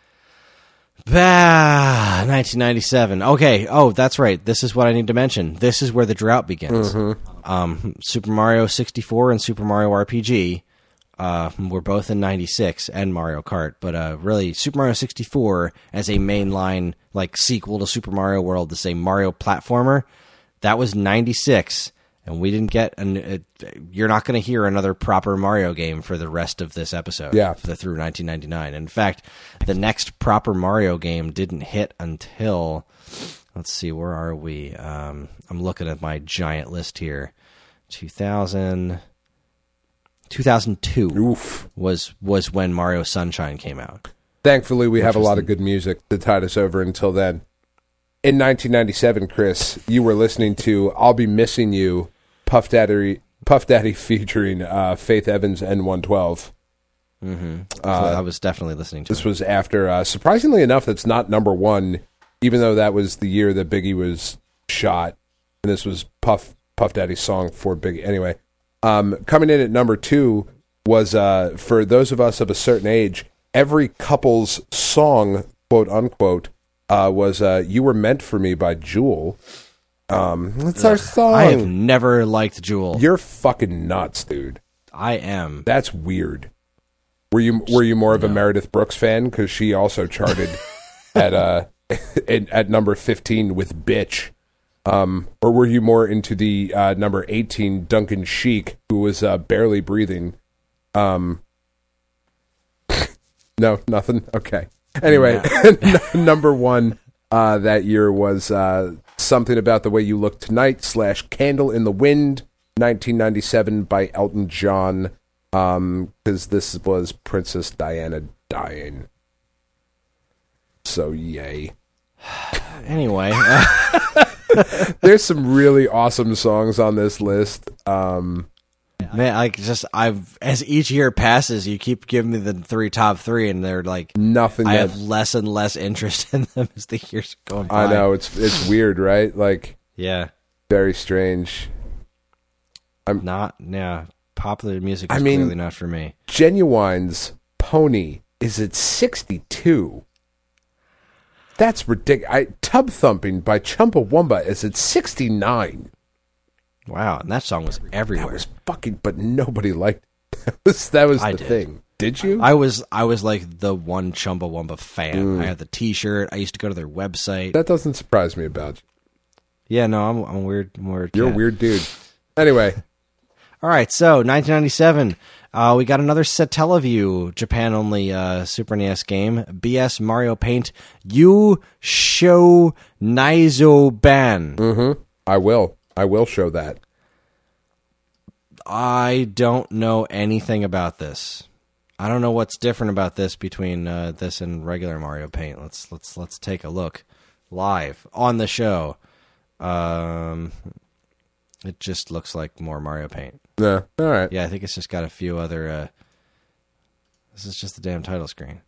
Bah, nineteen ninety-seven. Okay. Oh, that's right. This is what I need to mention. This is where the drought begins. Mm-hmm. Um, Super Mario sixty-four and Super Mario R P G uh, were both in ninety-six, and Mario Kart. But uh, really, Super Mario sixty-four as a mainline like sequel to Super Mario World, the same Mario platformer, that was ninety-six. And we didn't get an. Uh, you're not going to hear another proper Mario game for the rest of this episode. Yeah, for the, through nineteen ninety-nine. In fact, the next proper Mario game didn't hit until. Let's see, where are we? Um, I'm looking at my giant list here. two thousand, two thousand two Oof. was was when Mario Sunshine came out. Thankfully, we have a lot of good music to tide us over until then. In nineteen ninety-seven, Chris, you were listening to "I'll Be Missing You." Puff Daddy, Puff Daddy featuring uh, Faith Evans and one twelve. Mm-hmm. Uh, I was definitely listening to This it. was after, uh, surprisingly enough, that's not number one, even though that was the year that Biggie was shot. And this was Puff Puff Daddy's song for Biggie. Anyway, um, coming in at number two was, uh, for those of us of a certain age, every couple's song, quote unquote, uh, was uh, You Were Meant for Me by Jewel. Um, it's our song. I have never liked Jewel. You're fucking nuts, dude. I am. That's weird. Were you were you more of a Meredith Brooks fan because she also charted at uh at, at number fifteen with "Bitch," um, or were you more into the uh, number eighteen Duncan Sheik, who was uh, "Barely Breathing"? Um, no, nothing. Okay. Anyway, n- number one uh, that year was. Uh, Something About the Way You Look Tonight slash Candle in the Wind, nineteen ninety-seven by Elton John, because um, this was Princess Diana dying. So, yay. Anyway. There's some really awesome songs on this list. Um, Man, I just, I've, as each year passes, you keep giving me the three top three, and they're like, nothing. I that, have less and less interest in them as the years go by. I know, it's it's weird, right? Like, yeah. Very strange. I'm not, yeah, popular music is I mean, clearly not for me. Genuine's Pony is at sixty-two. That's ridiculous. Tub Thumping by Chumbawamba is at sixty-nine. Wow, and that song was everywhere. That was fucking, but nobody liked it. That was, that was I the did. thing. Did you? I was I was like the one Chumbawamba fan. Mm. I had the T-shirt. I used to go to their website. That doesn't surprise me about you. Yeah, no, I'm, I'm a weird, I'm a weird You're cat. a weird dude. Anyway. All right, so nineteen ninety-seven, uh, we got another Satellaview Japan-only uh, Super N E S game, B S Mario Paint You Sho Naizo Ban. Mm-hmm. I will. I will show that. I don't know anything about this. I don't know what's different about this between uh, this and regular Mario Paint. Let's let's let's take a look live on the show. Um, it just looks like more Mario Paint. Yeah. All right. Yeah, I think it's just got a few other. Uh, this is just the damn title screen.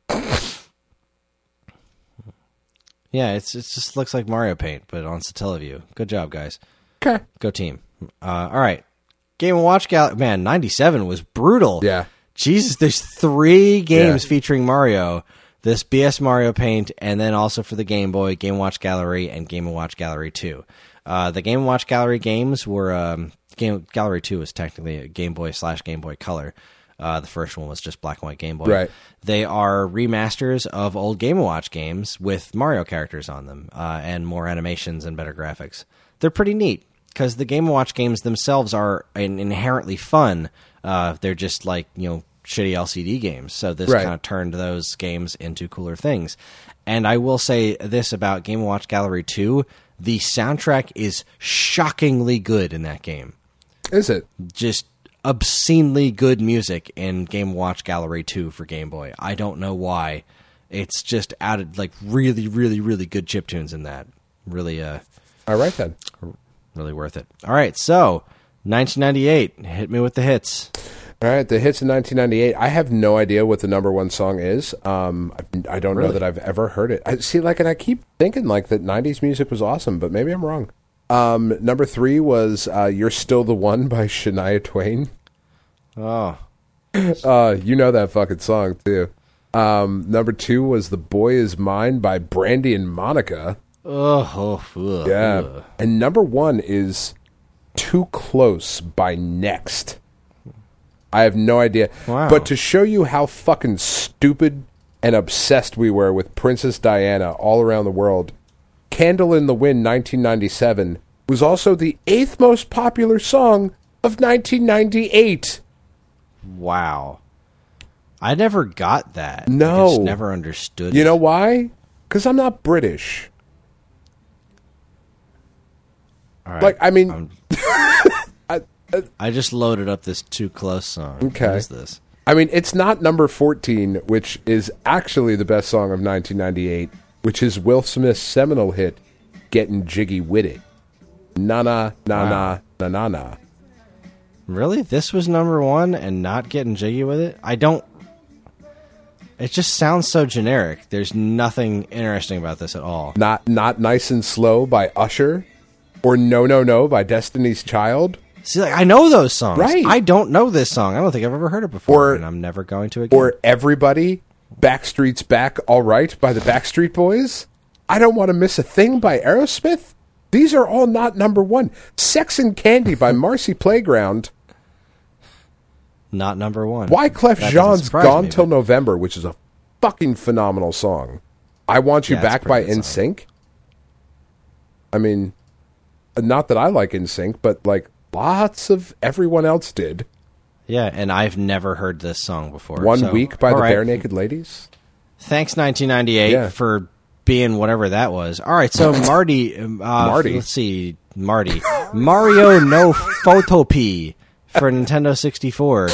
Yeah, it's it just looks like Mario Paint, but on Satellaview. Good job, guys. Okay. Go team. Uh, all right. Game and Watch Gal. Man, ninety-seven was brutal. Yeah. Jesus, there's three games Yeah. featuring Mario. This B S Mario Paint, and then also for the Game Boy, Game and Watch Gallery, and Game and Watch Gallery two. Uh, the Game and Watch Gallery games were... Um, Game Gallery two was technically a Game Boy slash Game Boy Color. Uh, the first one was just black and white Game Boy. Right. They are remasters of old Game and Watch games with Mario characters on them, uh, and more animations and better graphics. They're pretty neat, because the Game and Watch games themselves are inherently fun. Uh, they're just like, you know, shitty L C D games. So this Right. kind of turned those games into cooler things. And I will say this about Game and Watch Gallery two, the soundtrack is shockingly good in that game. Is it? Just obscenely good music in Game and Watch Gallery two for Game Boy. I don't know why. It's just added like really, really, really good chiptunes in that. Really, uh, All right, then. really worth it. All right, so nineteen ninety-eight, hit me with the hits. All right, the hits in nineteen ninety-eight. I have no idea what the number one song is. Um, I, I don't know Really? that I've ever heard it. I see, like, and I keep thinking like that nineties music was awesome, but maybe I'm wrong. Um, number three was uh, "You're Still the One" by Shania Twain. Oh, uh, you know that fucking song too. Um, number two was "The Boy Is Mine" by Brandy and Monica. oh, oh ugh, Yeah, ugh. and number one is "Too Close" by Next. I have no idea. Wow. But to show you how fucking stupid and obsessed we were with Princess Diana all around the world, "Candle in the Wind" nineteen ninety-seven was also the eighth most popular song of nineteen ninety-eight. Wow. I never got that. No. I just never understood You it. know why? Because I'm not British. All right. Like, I mean... I'm- I, uh, I just loaded up this Too Close song. Okay. What is this? I mean, it's not number fourteen, which is actually the best song of nineteen ninety-eight, which is Will Smith's seminal hit, "Getting Jiggy With It." Na na na Wow. na na na na. Really? This was number one and not getting jiggy with it? I don't... It just sounds so generic. There's nothing interesting about this at all. Not not Nice and Slow by Usher, or No No No by Destiny's Child, See, like, I know those songs. Right. I don't know this song. I don't think I've ever heard it before, Or- and I'm never going to again. or Everybody, Backstreet's Back All Right by the Backstreet Boys. I Don't Want to Miss a Thing by Aerosmith. These are all not number one. Sex and Candy by Marcy Playground. Not number one. Wyclef That doesn't Jean's surprise Gone me, Till but- November, which is a fucking phenomenal song. I Want You Yeah, it's a Back by pretty good N song. Sync. I mean, not that I like N Sync, but like lots of everyone else did. Yeah, and I've never heard this song before. One so- Week by all the right. Bare Naked Ladies. Thanks, nineteen ninety-eight, Yeah. for being whatever that was. All right, so Marty, um, uh, Marty. let's see, Marty, Mario No Photopea for Nintendo sixty-four.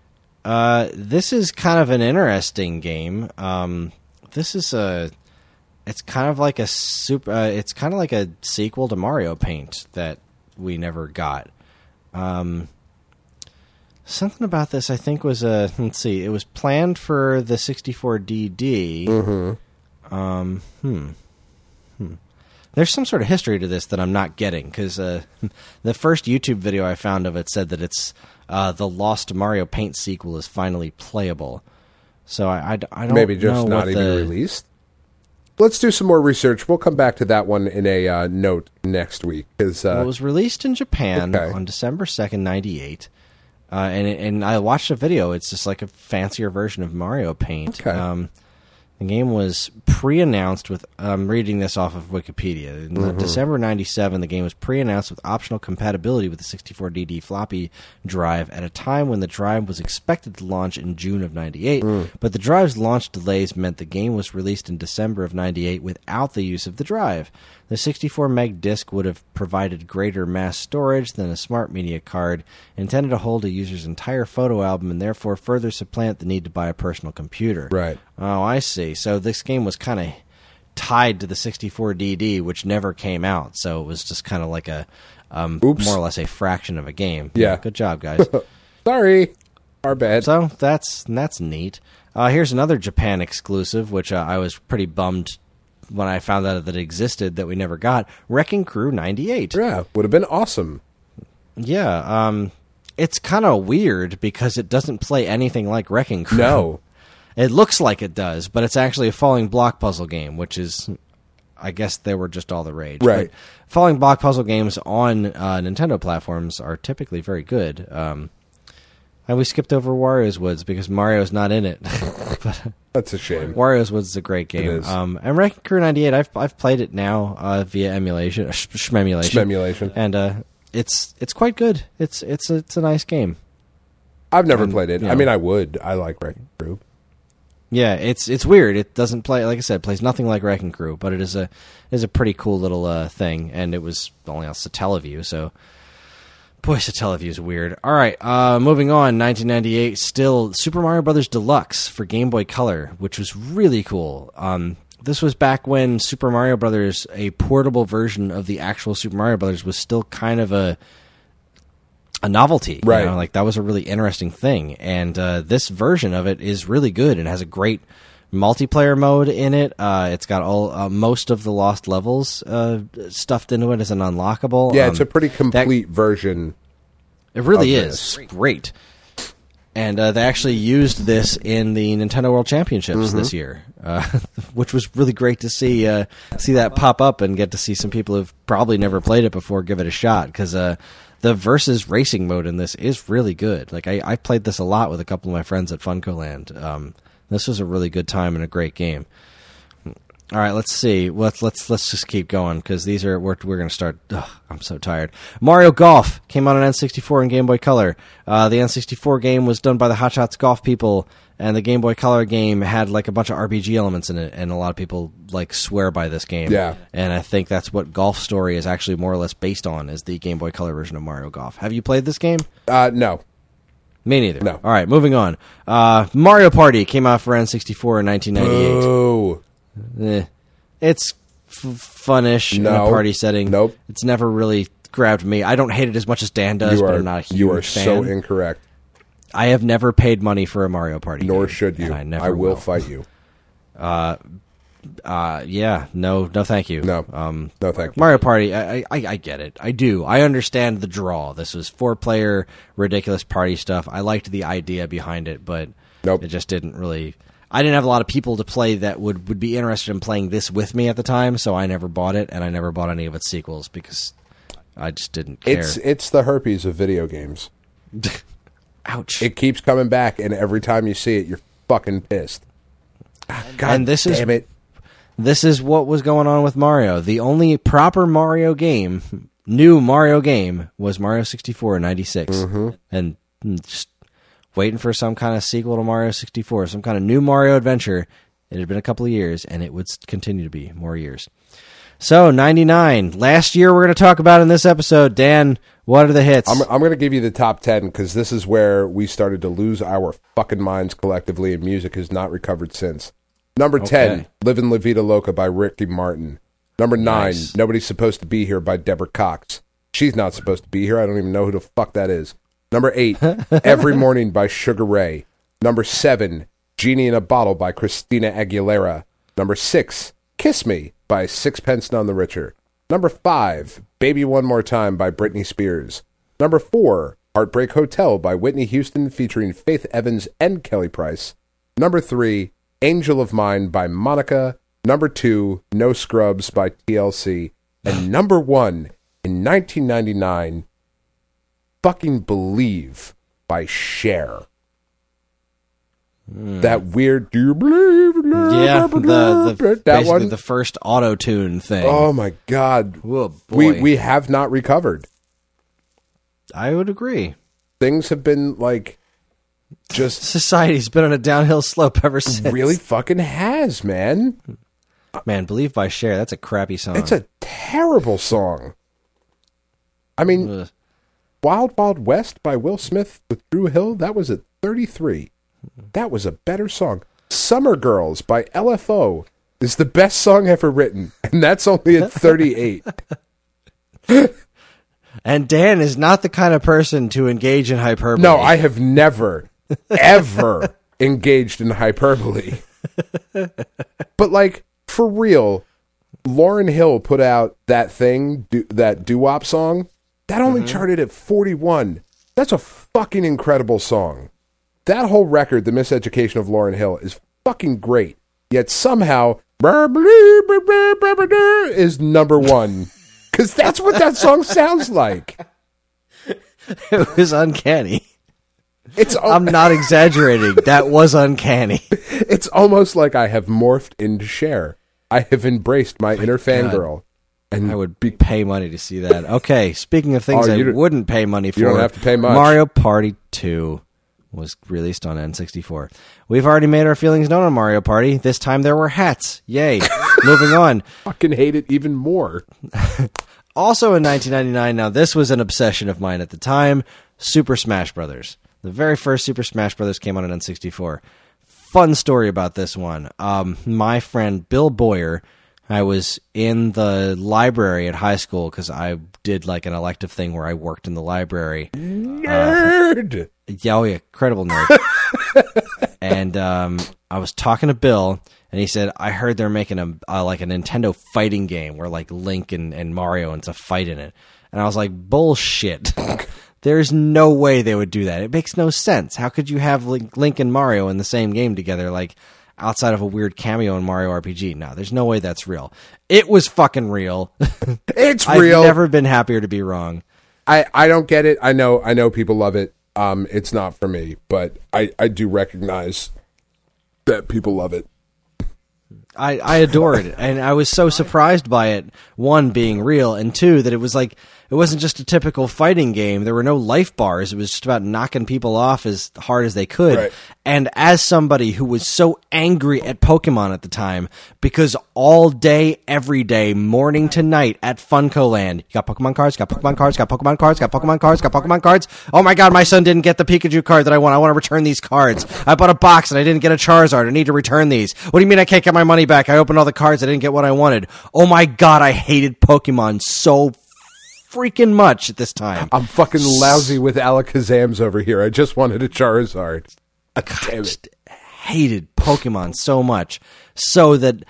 Uh, this is kind of an interesting game. Um, this is a, it's kind of like a super, uh, it's kind of like a sequel to Mario Paint that we never got. Um, something about this, I think, was a. Let's see. It was planned for the sixty-four D D. Mm-hmm. Um. Hmm. Hmm. There's some sort of history to this that I'm not getting because uh, the first YouTube video I found of it said that it's uh, the Lost Mario Paint sequel is finally playable. So I, I, I don't Maybe just know not what even the, released. Let's do some more research. We'll come back to that one in a uh, note next week. Cause, uh, Well, it was released in Japan Okay. on December second, ninety-eight. Uh, and and I watched a video. It's just like a fancier version of Mario Paint. Okay. Um, the game was pre-announced with. I'm reading this off of Wikipedia. In Mm-hmm. December ninety-seven, the game was pre-announced with optional compatibility with the sixty-four D D floppy drive at a time when the drive was expected to launch in June of ninety-eight. Mm. But the drive's launch delays meant the game was released in December of ninety-eight without the use of the drive. The sixty-four meg disc would have provided greater mass storage than a smart media card, intended to hold a user's entire photo album and therefore further supplant the need to buy a personal computer. Right. Oh, I see. So this game was kind of tied to the sixty-four D D, which never came out. So it was just kind of like a um, Oops. more or less a fraction of a game. Yeah. Good job, guys. Sorry. Our bad. So that's that's neat. Uh, here's another Japan exclusive, which uh, I was pretty bummed when I found out that it existed that we never got. Wrecking Crew ninety-eight. Yeah, would have been awesome. Yeah, um, it's kind of weird because it doesn't play anything like Wrecking Crew. No. It looks like it does, but it's actually a falling block puzzle game, which is, I guess they were just all the rage. Right. But falling block puzzle games on uh, Nintendo platforms are typically very good. Um, and we skipped over Wario's Woods because Mario's not in it. But That's a shame. Wario's Woods is a great game. It is. Um, and Wrecking Crew ninety-eight, I've I've played it now uh, via emulation, uh, sh- shmemulation, Shmemulation. and uh, it's it's quite good. It's it's a, it's a nice game. I've never And, played it. you I know. mean, I would. I like Wrecking Crew. Yeah, it's it's weird. It doesn't play, like I said, it plays nothing like Wrecking Crew, but it is a is a pretty cool little uh, thing, and it was only on Satellaview, so boy, Satellaview is weird. All right, uh, moving on. nineteen ninety-eight, still Super Mario Brothers Deluxe for Game Boy Color, which was really cool. Um, this was back when Super Mario Brothers, a portable version of the actual Super Mario Brothers, was still kind of a a novelty, Right. You know, like that was a really interesting thing, and uh, this version of it is really good and has a great multiplayer mode in it. Uh, it's got all uh, most of the lost levels uh, stuffed into it as an unlockable. Yeah, um, it's a pretty complete that, version. It really of is this. great. And uh, they actually used this in the Nintendo World Championships mm-hmm. this year, uh, which was really great to see uh, see that pop up and get to see some people who've probably never played it before give it a shot, because uh, the versus racing mode in this is really good. Like I, I played this a lot with a couple of my friends at Funko Land. Um, this was a really good time and a great game. All right, let's see. Let's let's let's just keep going, because these are we're we're going to start. Ugh, I'm so tired. Mario Golf came out on N sixty-four and Game Boy Color. Uh, the N sixty-four game was done by the Hot Shots Golf people, and the Game Boy Color game had like a bunch of R P G elements in it, and a lot of people like swear by this game. Yeah, and I think that's what Golf Story is actually more or less based on, is the Game Boy Color version of Mario Golf. Have you played this game? Uh, no. Me neither. No. All right, moving on. Uh, Mario Party came out for N sixty-four in nineteen ninety-eight. Oh. Eh, it's f- funnish no. in a party setting. Nope. It's never really grabbed me. I don't hate it as much as Dan does, you but are, I'm not a huge You are fan. so incorrect. I have never paid money for a Mario Party Nor game, should you. I never I will, will fight you. Uh, uh, yeah, no, no, thank you. No, um, no, thank you. Mario Party, I, I, I get it. I do. I understand the draw. This was four-player, ridiculous party stuff. I liked the idea behind it, but nope. it just didn't really... I didn't have a lot of people to play that would, would be interested in playing this with me at the time, so I never bought it, and I never bought any of its sequels because I just didn't care. It's it's the herpes of video games. Ouch. It keeps coming back, and every time you see it, you're fucking pissed. God and this damn is, it. This is what was going on with Mario. The only proper Mario game, new Mario game, was Mario sixty-four in ninety-six. Mm-hmm. And just waiting for some kind of sequel to Mario sixty-four, some kind of new Mario adventure. It had been a couple of years, and it would continue to be more years. So, ninety-nine. Last year we're going to talk about in this episode. Dan, what are the hits? I'm, I'm going to give you the top ten, because this is where we started to lose our fucking minds collectively, and music has not recovered since. Number ten, okay. Livin' La Vida Loca by Ricky Martin. Number nine, Nice. Nobody's Supposed to Be Here by Deborah Cox. She's not supposed to be here. I don't even know who the fuck that is. Number eight, Every Morning by Sugar Ray. Number seven, Genie in a Bottle by Christina Aguilera. Number six, Kiss Me by Sixpence None the Richer. Number five, Baby One More Time by Britney Spears. Number four, Heartbreak Hotel by Whitney Houston featuring Faith Evans and Kelly Price. Number three, Angel of Mine by Monica. Number two, No Scrubs by T L C. And number one, in nineteen ninety-nine, Fucking Believe by Cher. Mm. That weird, do you believe in love? Yeah, the, the, that basically one? the first auto-tune thing. Oh my God. Oh, boy. We, we have not recovered. I would agree. Things have been like, just... Society's been on a downhill slope ever since. Really fucking has, man. Man, Believe by Cher, that's a crappy song. It's a terrible song. I mean... Ugh. Wild Wild West by Will Smith with Drew Hill, that was at thirty-three. That was a better song. Summer Girls by L F O is the best song ever written, and that's only at thirty-eight. And Dan is not the kind of person to engage in hyperbole. No, I have never, ever engaged in hyperbole. But, like, for real, Lauryn Hill put out that thing, do, that doo-wop song. That only mm-hmm. charted at forty-one. That's a fucking incredible song. That whole record, The Miseducation of Lauryn Hill, is fucking great. Yet somehow, is number one. Because that's what that song sounds like. It was uncanny. It's al- I'm not exaggerating. That was uncanny. It's almost like I have morphed into Cher. I have embraced my, my inner fangirl. And I would be- pay money to see that. Okay, speaking of things oh, I wouldn't pay money for, you don't have to pay much. Mario Party two was released on N sixty-four. We've already made our feelings known on Mario Party. This time there were hats. Yay. Moving on. Fucking hate it even more. Also in nineteen ninety-nine, now this was an obsession of mine at the time, Super Smash Brothers. The very first Super Smash Brothers came out on N sixty-four. Fun story about this one. Um, my friend Bill Boyer... I was in the library at high school because I did like an elective thing where I worked in the library. Nerd! Uh, yeah, oh yeah, incredible nerd. and um, I was talking to Bill, and he said, I heard they're making a uh, like a Nintendo fighting game where like Link and, and Mario and it's a fight in it. And I was like, bullshit. There's no way they would do that. It makes no sense. How could you have Link, Link and Mario in the same game together, like outside of a weird cameo in Mario R P G? No, there's no way that's real. It was fucking real. It's I've real. I've never been happier to be wrong. I, I don't get it. I know I know people love it. Um, it's not for me, but I, I do recognize that people love it. I, I adored it, and I was so surprised by it, one, being real, and two, that it was like, it wasn't just a typical fighting game. There were no life bars. It was just about knocking people off as hard as they could. Right. And as somebody who was so angry at Pokemon at the time, because all day, every day, morning to night at Funko Land, you got Pokemon cards, got Pokemon cards, got Pokemon cards, got Pokemon cards, got Pokemon cards. Oh my god, my son didn't get the Pikachu card that I want. I want to return these cards. I bought a box and I didn't get a Charizard. I need to return these. What do you mean I can't get my money back? I opened all the cards. I didn't get what I wanted. Oh my god, I hated Pokemon so freaking much at this time. I'm fucking lousy with Alakazams over here. I just wanted a Charizard. I just hated Pokemon so much, so that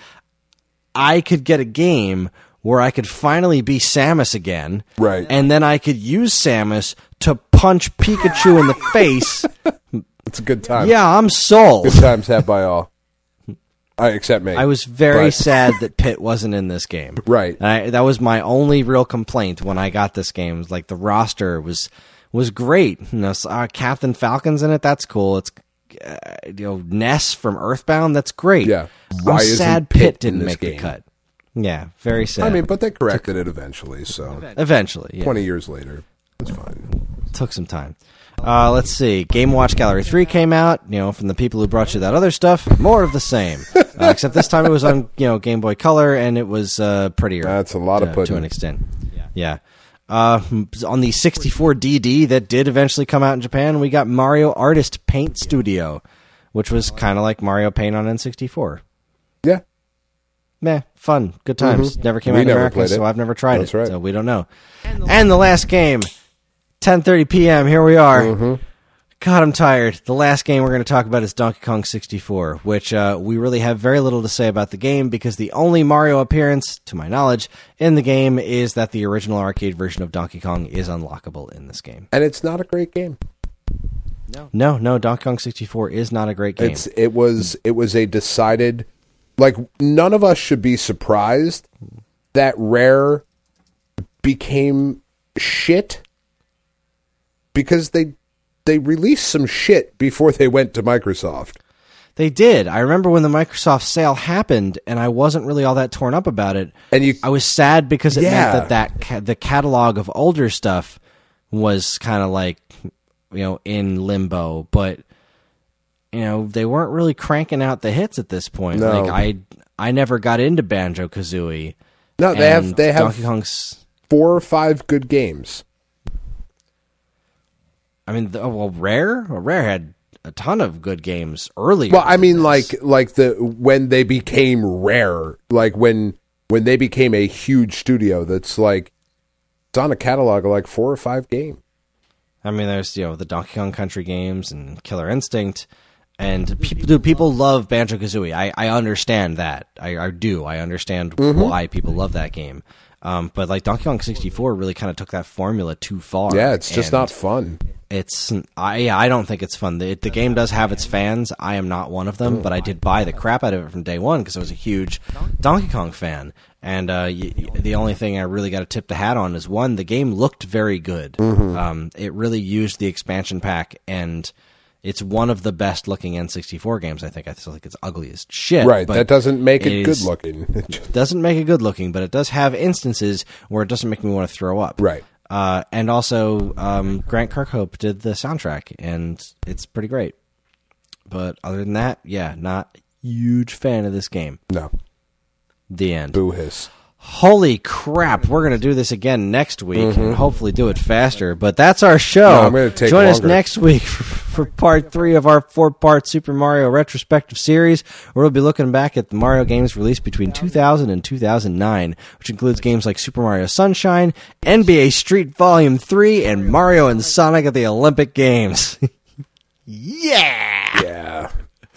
I could get a game where I could finally be Samus again, right? And then I could use Samus to punch Pikachu in the face. It's a good time. Yeah, I'm sold. Good times had by all. I except me. I was very but. sad that Pitt wasn't in this game. Right. And I, that was my only real complaint when I got this game. It was like the roster was was great. You know, uh, Captain Falcon's in it. That's cool. It's uh, you know Ness from Earthbound. That's great. Yeah. I'm Why isn't sad Pitt Pitt in didn't this make game? the cut. Yeah, very sad. I mean, but they corrected it eventually. So eventually, yeah. twenty years later, it's fine. Took some time. Uh, let's see. Game Watch Gallery three came out, you know, from the people who brought you that other stuff. More of the same. Uh, except this time it was on, you know, Game Boy Color, and it was uh, prettier. That's a lot of to, pudding. to an extent. Yeah. Uh, on the sixty-four D D that did eventually come out in Japan, we got Mario Artist Paint Studio, which was kind of like Mario Paint on N sixty-four. Yeah. Meh, fun, good times. Mm-hmm. Never came We out in never America, played it. so I've never tried That's it. right. So we don't know. And the last game, ten thirty p.m., here we are. Mm-hmm. God, I'm tired. The last game we're going to talk about is Donkey Kong sixty-four, which uh, we really have very little to say about the game because the only Mario appearance, to my knowledge, in the game is that the original arcade version of Donkey Kong is unlockable in this game. And it's not a great game. No, no, no. Donkey Kong sixty-four is not a great game. It's it was it was a decided, like, none of us should be surprised that Rare became shit because they they released some shit before they went to Microsoft. They did. I remember when the Microsoft sale happened, and I wasn't really all that torn up about it. And you, I was sad because it Yeah. meant that, that ca- the catalog of older stuff was kind of like, you know, in limbo. But, you know, they weren't really cranking out the hits at this point. No. Like I, I never got into Banjo-Kazooie. no, they have and they have Donkey Kong's. four or five good games. I mean, the, well, Rare, well, Rare had a ton of good games earlier. Well, I than mean, this. like like the when they became Rare, like when when they became a huge studio that's like it's on a catalog of like four or five games. I mean, there's, you know, the Donkey Kong Country games and Killer Instinct, and people do people love Banjo-Kazooie. I, I understand that. I, I do. I understand Mm-hmm. why people love that game. Um, but like Donkey Kong sixty-four really kind of took that formula too far. Yeah, it's just and not fun. It's I yeah, I don't think it's fun. The, the game does have its fans. I am not one of them, but I did buy the crap out of it from day one because I was a huge Donkey Kong fan. And uh, y- y- the only thing I really got to tip the hat on is, one, the game looked very good. Mm-hmm. Um, it really used the expansion pack, and it's one of the best looking N sixty-four games. I think. I still think it's ugly as shit. Right, but that doesn't make it, it good is- looking. It just- doesn't make it good looking, but it does have instances where it doesn't make me want to throw up. Right. Uh, and also, um, Grant Kirkhope did the soundtrack, and it's pretty great. But other than that, yeah, not a huge fan of this game. no, The end. boo hiss. Holy crap, we're going to do this again next week, and hopefully do it faster. But that's our show. No, I'm gonna take Join us longer. next week for, for part three of our four-part Super Mario retrospective series, where we'll be looking back at the Mario games released between two thousand and two thousand nine, which includes games like Super Mario Sunshine, N B A Street Volume three, and Mario and Sonic at the Olympic Games. Yeah! Yeah.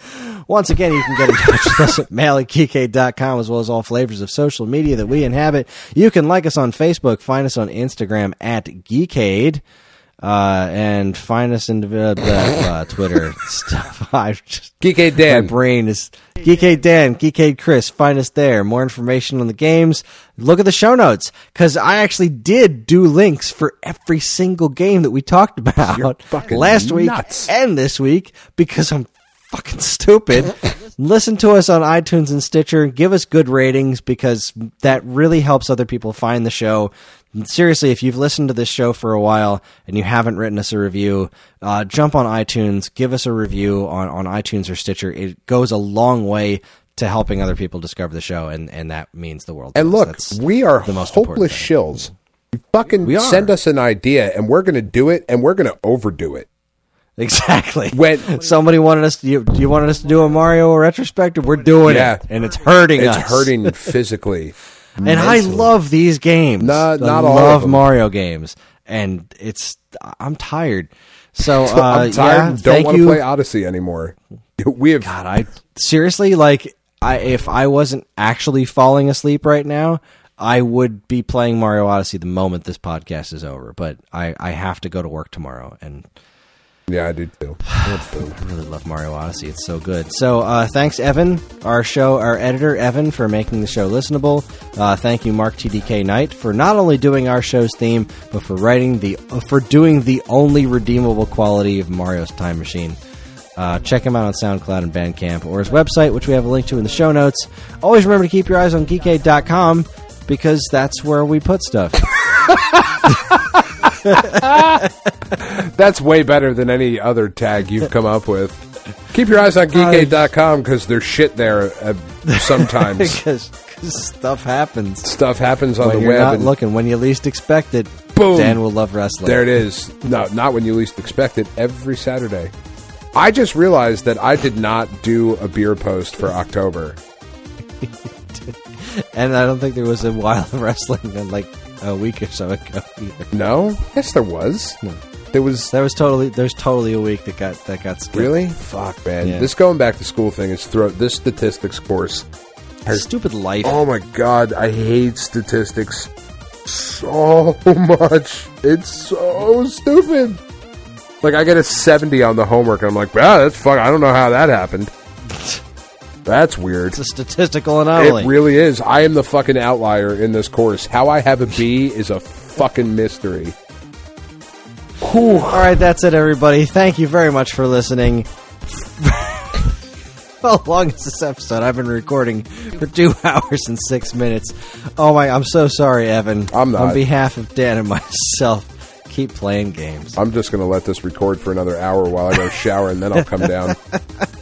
Once again, you can get in touch with us at mail at geekade dot com, as well as all flavors of social media that we inhabit. You can like us on Facebook, find us on Instagram at Geekade, uh, and find us in uh, uh, Twitter stuff. I just, Geekade Dan. My brain is Geekade Dan, Geekade Chris. Find us there. More information on the games. Look at the show notes, because I actually did do links for every single game that we talked about You're fucking last week nuts. and this week, because I'm fucking stupid. Listen to us on iTunes and Stitcher. Give us good ratings, because that really helps other people find the show. Seriously, if you've listened to this show for a while and you haven't written us a review, uh, jump on iTunes, give us a review on, on iTunes or Stitcher. It goes a long way to helping other people discover the show, and, and that means the world to And us. look, That's we are the most important hopeless thing. shills. You fucking We are. send us an idea, and we're going to do it, and we're going to overdo it. Exactly. When- somebody wanted us to, you, you wanted us to do a Mario retrospective, we're doing Yeah. it, and it's hurting It's us. hurting physically. And I love these games. Not- I not all love of them. Mario games, and it's I'm tired. So uh, I'm tired yeah, and don't thank want to you. play Odyssey anymore. We have God, I seriously like. I if I wasn't actually falling asleep right now, I would be playing Mario Odyssey the moment this podcast is over. But I, I have to go to work tomorrow, and Yeah, I do too. I really love Mario Odyssey. It's so good. So uh, thanks, Evan, our show, our editor, Evan, for making the show listenable. Uh, thank you, Mark T D K Knight, for not only doing our show's theme, but for writing the uh, for doing the only redeemable quality of Mario's Time Machine. Uh, check him out on SoundCloud and Bandcamp, or his website, which we have a link to in the show notes. Always remember to keep your eyes on geekade dot com, because that's where we put stuff. That's way better than any other tag you've come up with. Keep your eyes on geekade dot com, because there's shit there uh, sometimes. Because stuff happens. Stuff happens on When the you're web. not and looking, when you least expect it, Boom. Dan will love wrestling. There it is. No, not when you least expect it. Every Saturday. I just realized that I did not do a beer post for October. And I don't think there was a Wild Wrestling in like a week or so ago either. No? Yes, there was. There was. There was totally there's totally a week that got that got skipped. Really? Fuck, man. Yeah. This going back to school thing is throw this statistics course. has- Stupid life. Oh my god, I hate statistics so much. It's so stupid. Like, I get a seventy on the homework, and I'm like, wow, that's fuck. I don't know how that happened. That's weird. It's a statistical anomaly. It really is. I am the fucking outlier in this course. How I have a B is a fucking mystery. Whew. All right, that's it, everybody. Thank you very much for listening. How long is this episode? I've been recording for two hours and six minutes. Oh my! I'm so sorry, Evan. I'm not. On behalf of Dan and myself, keep playing games. I'm just going to let this record for another hour while I go shower, and then I'll come down.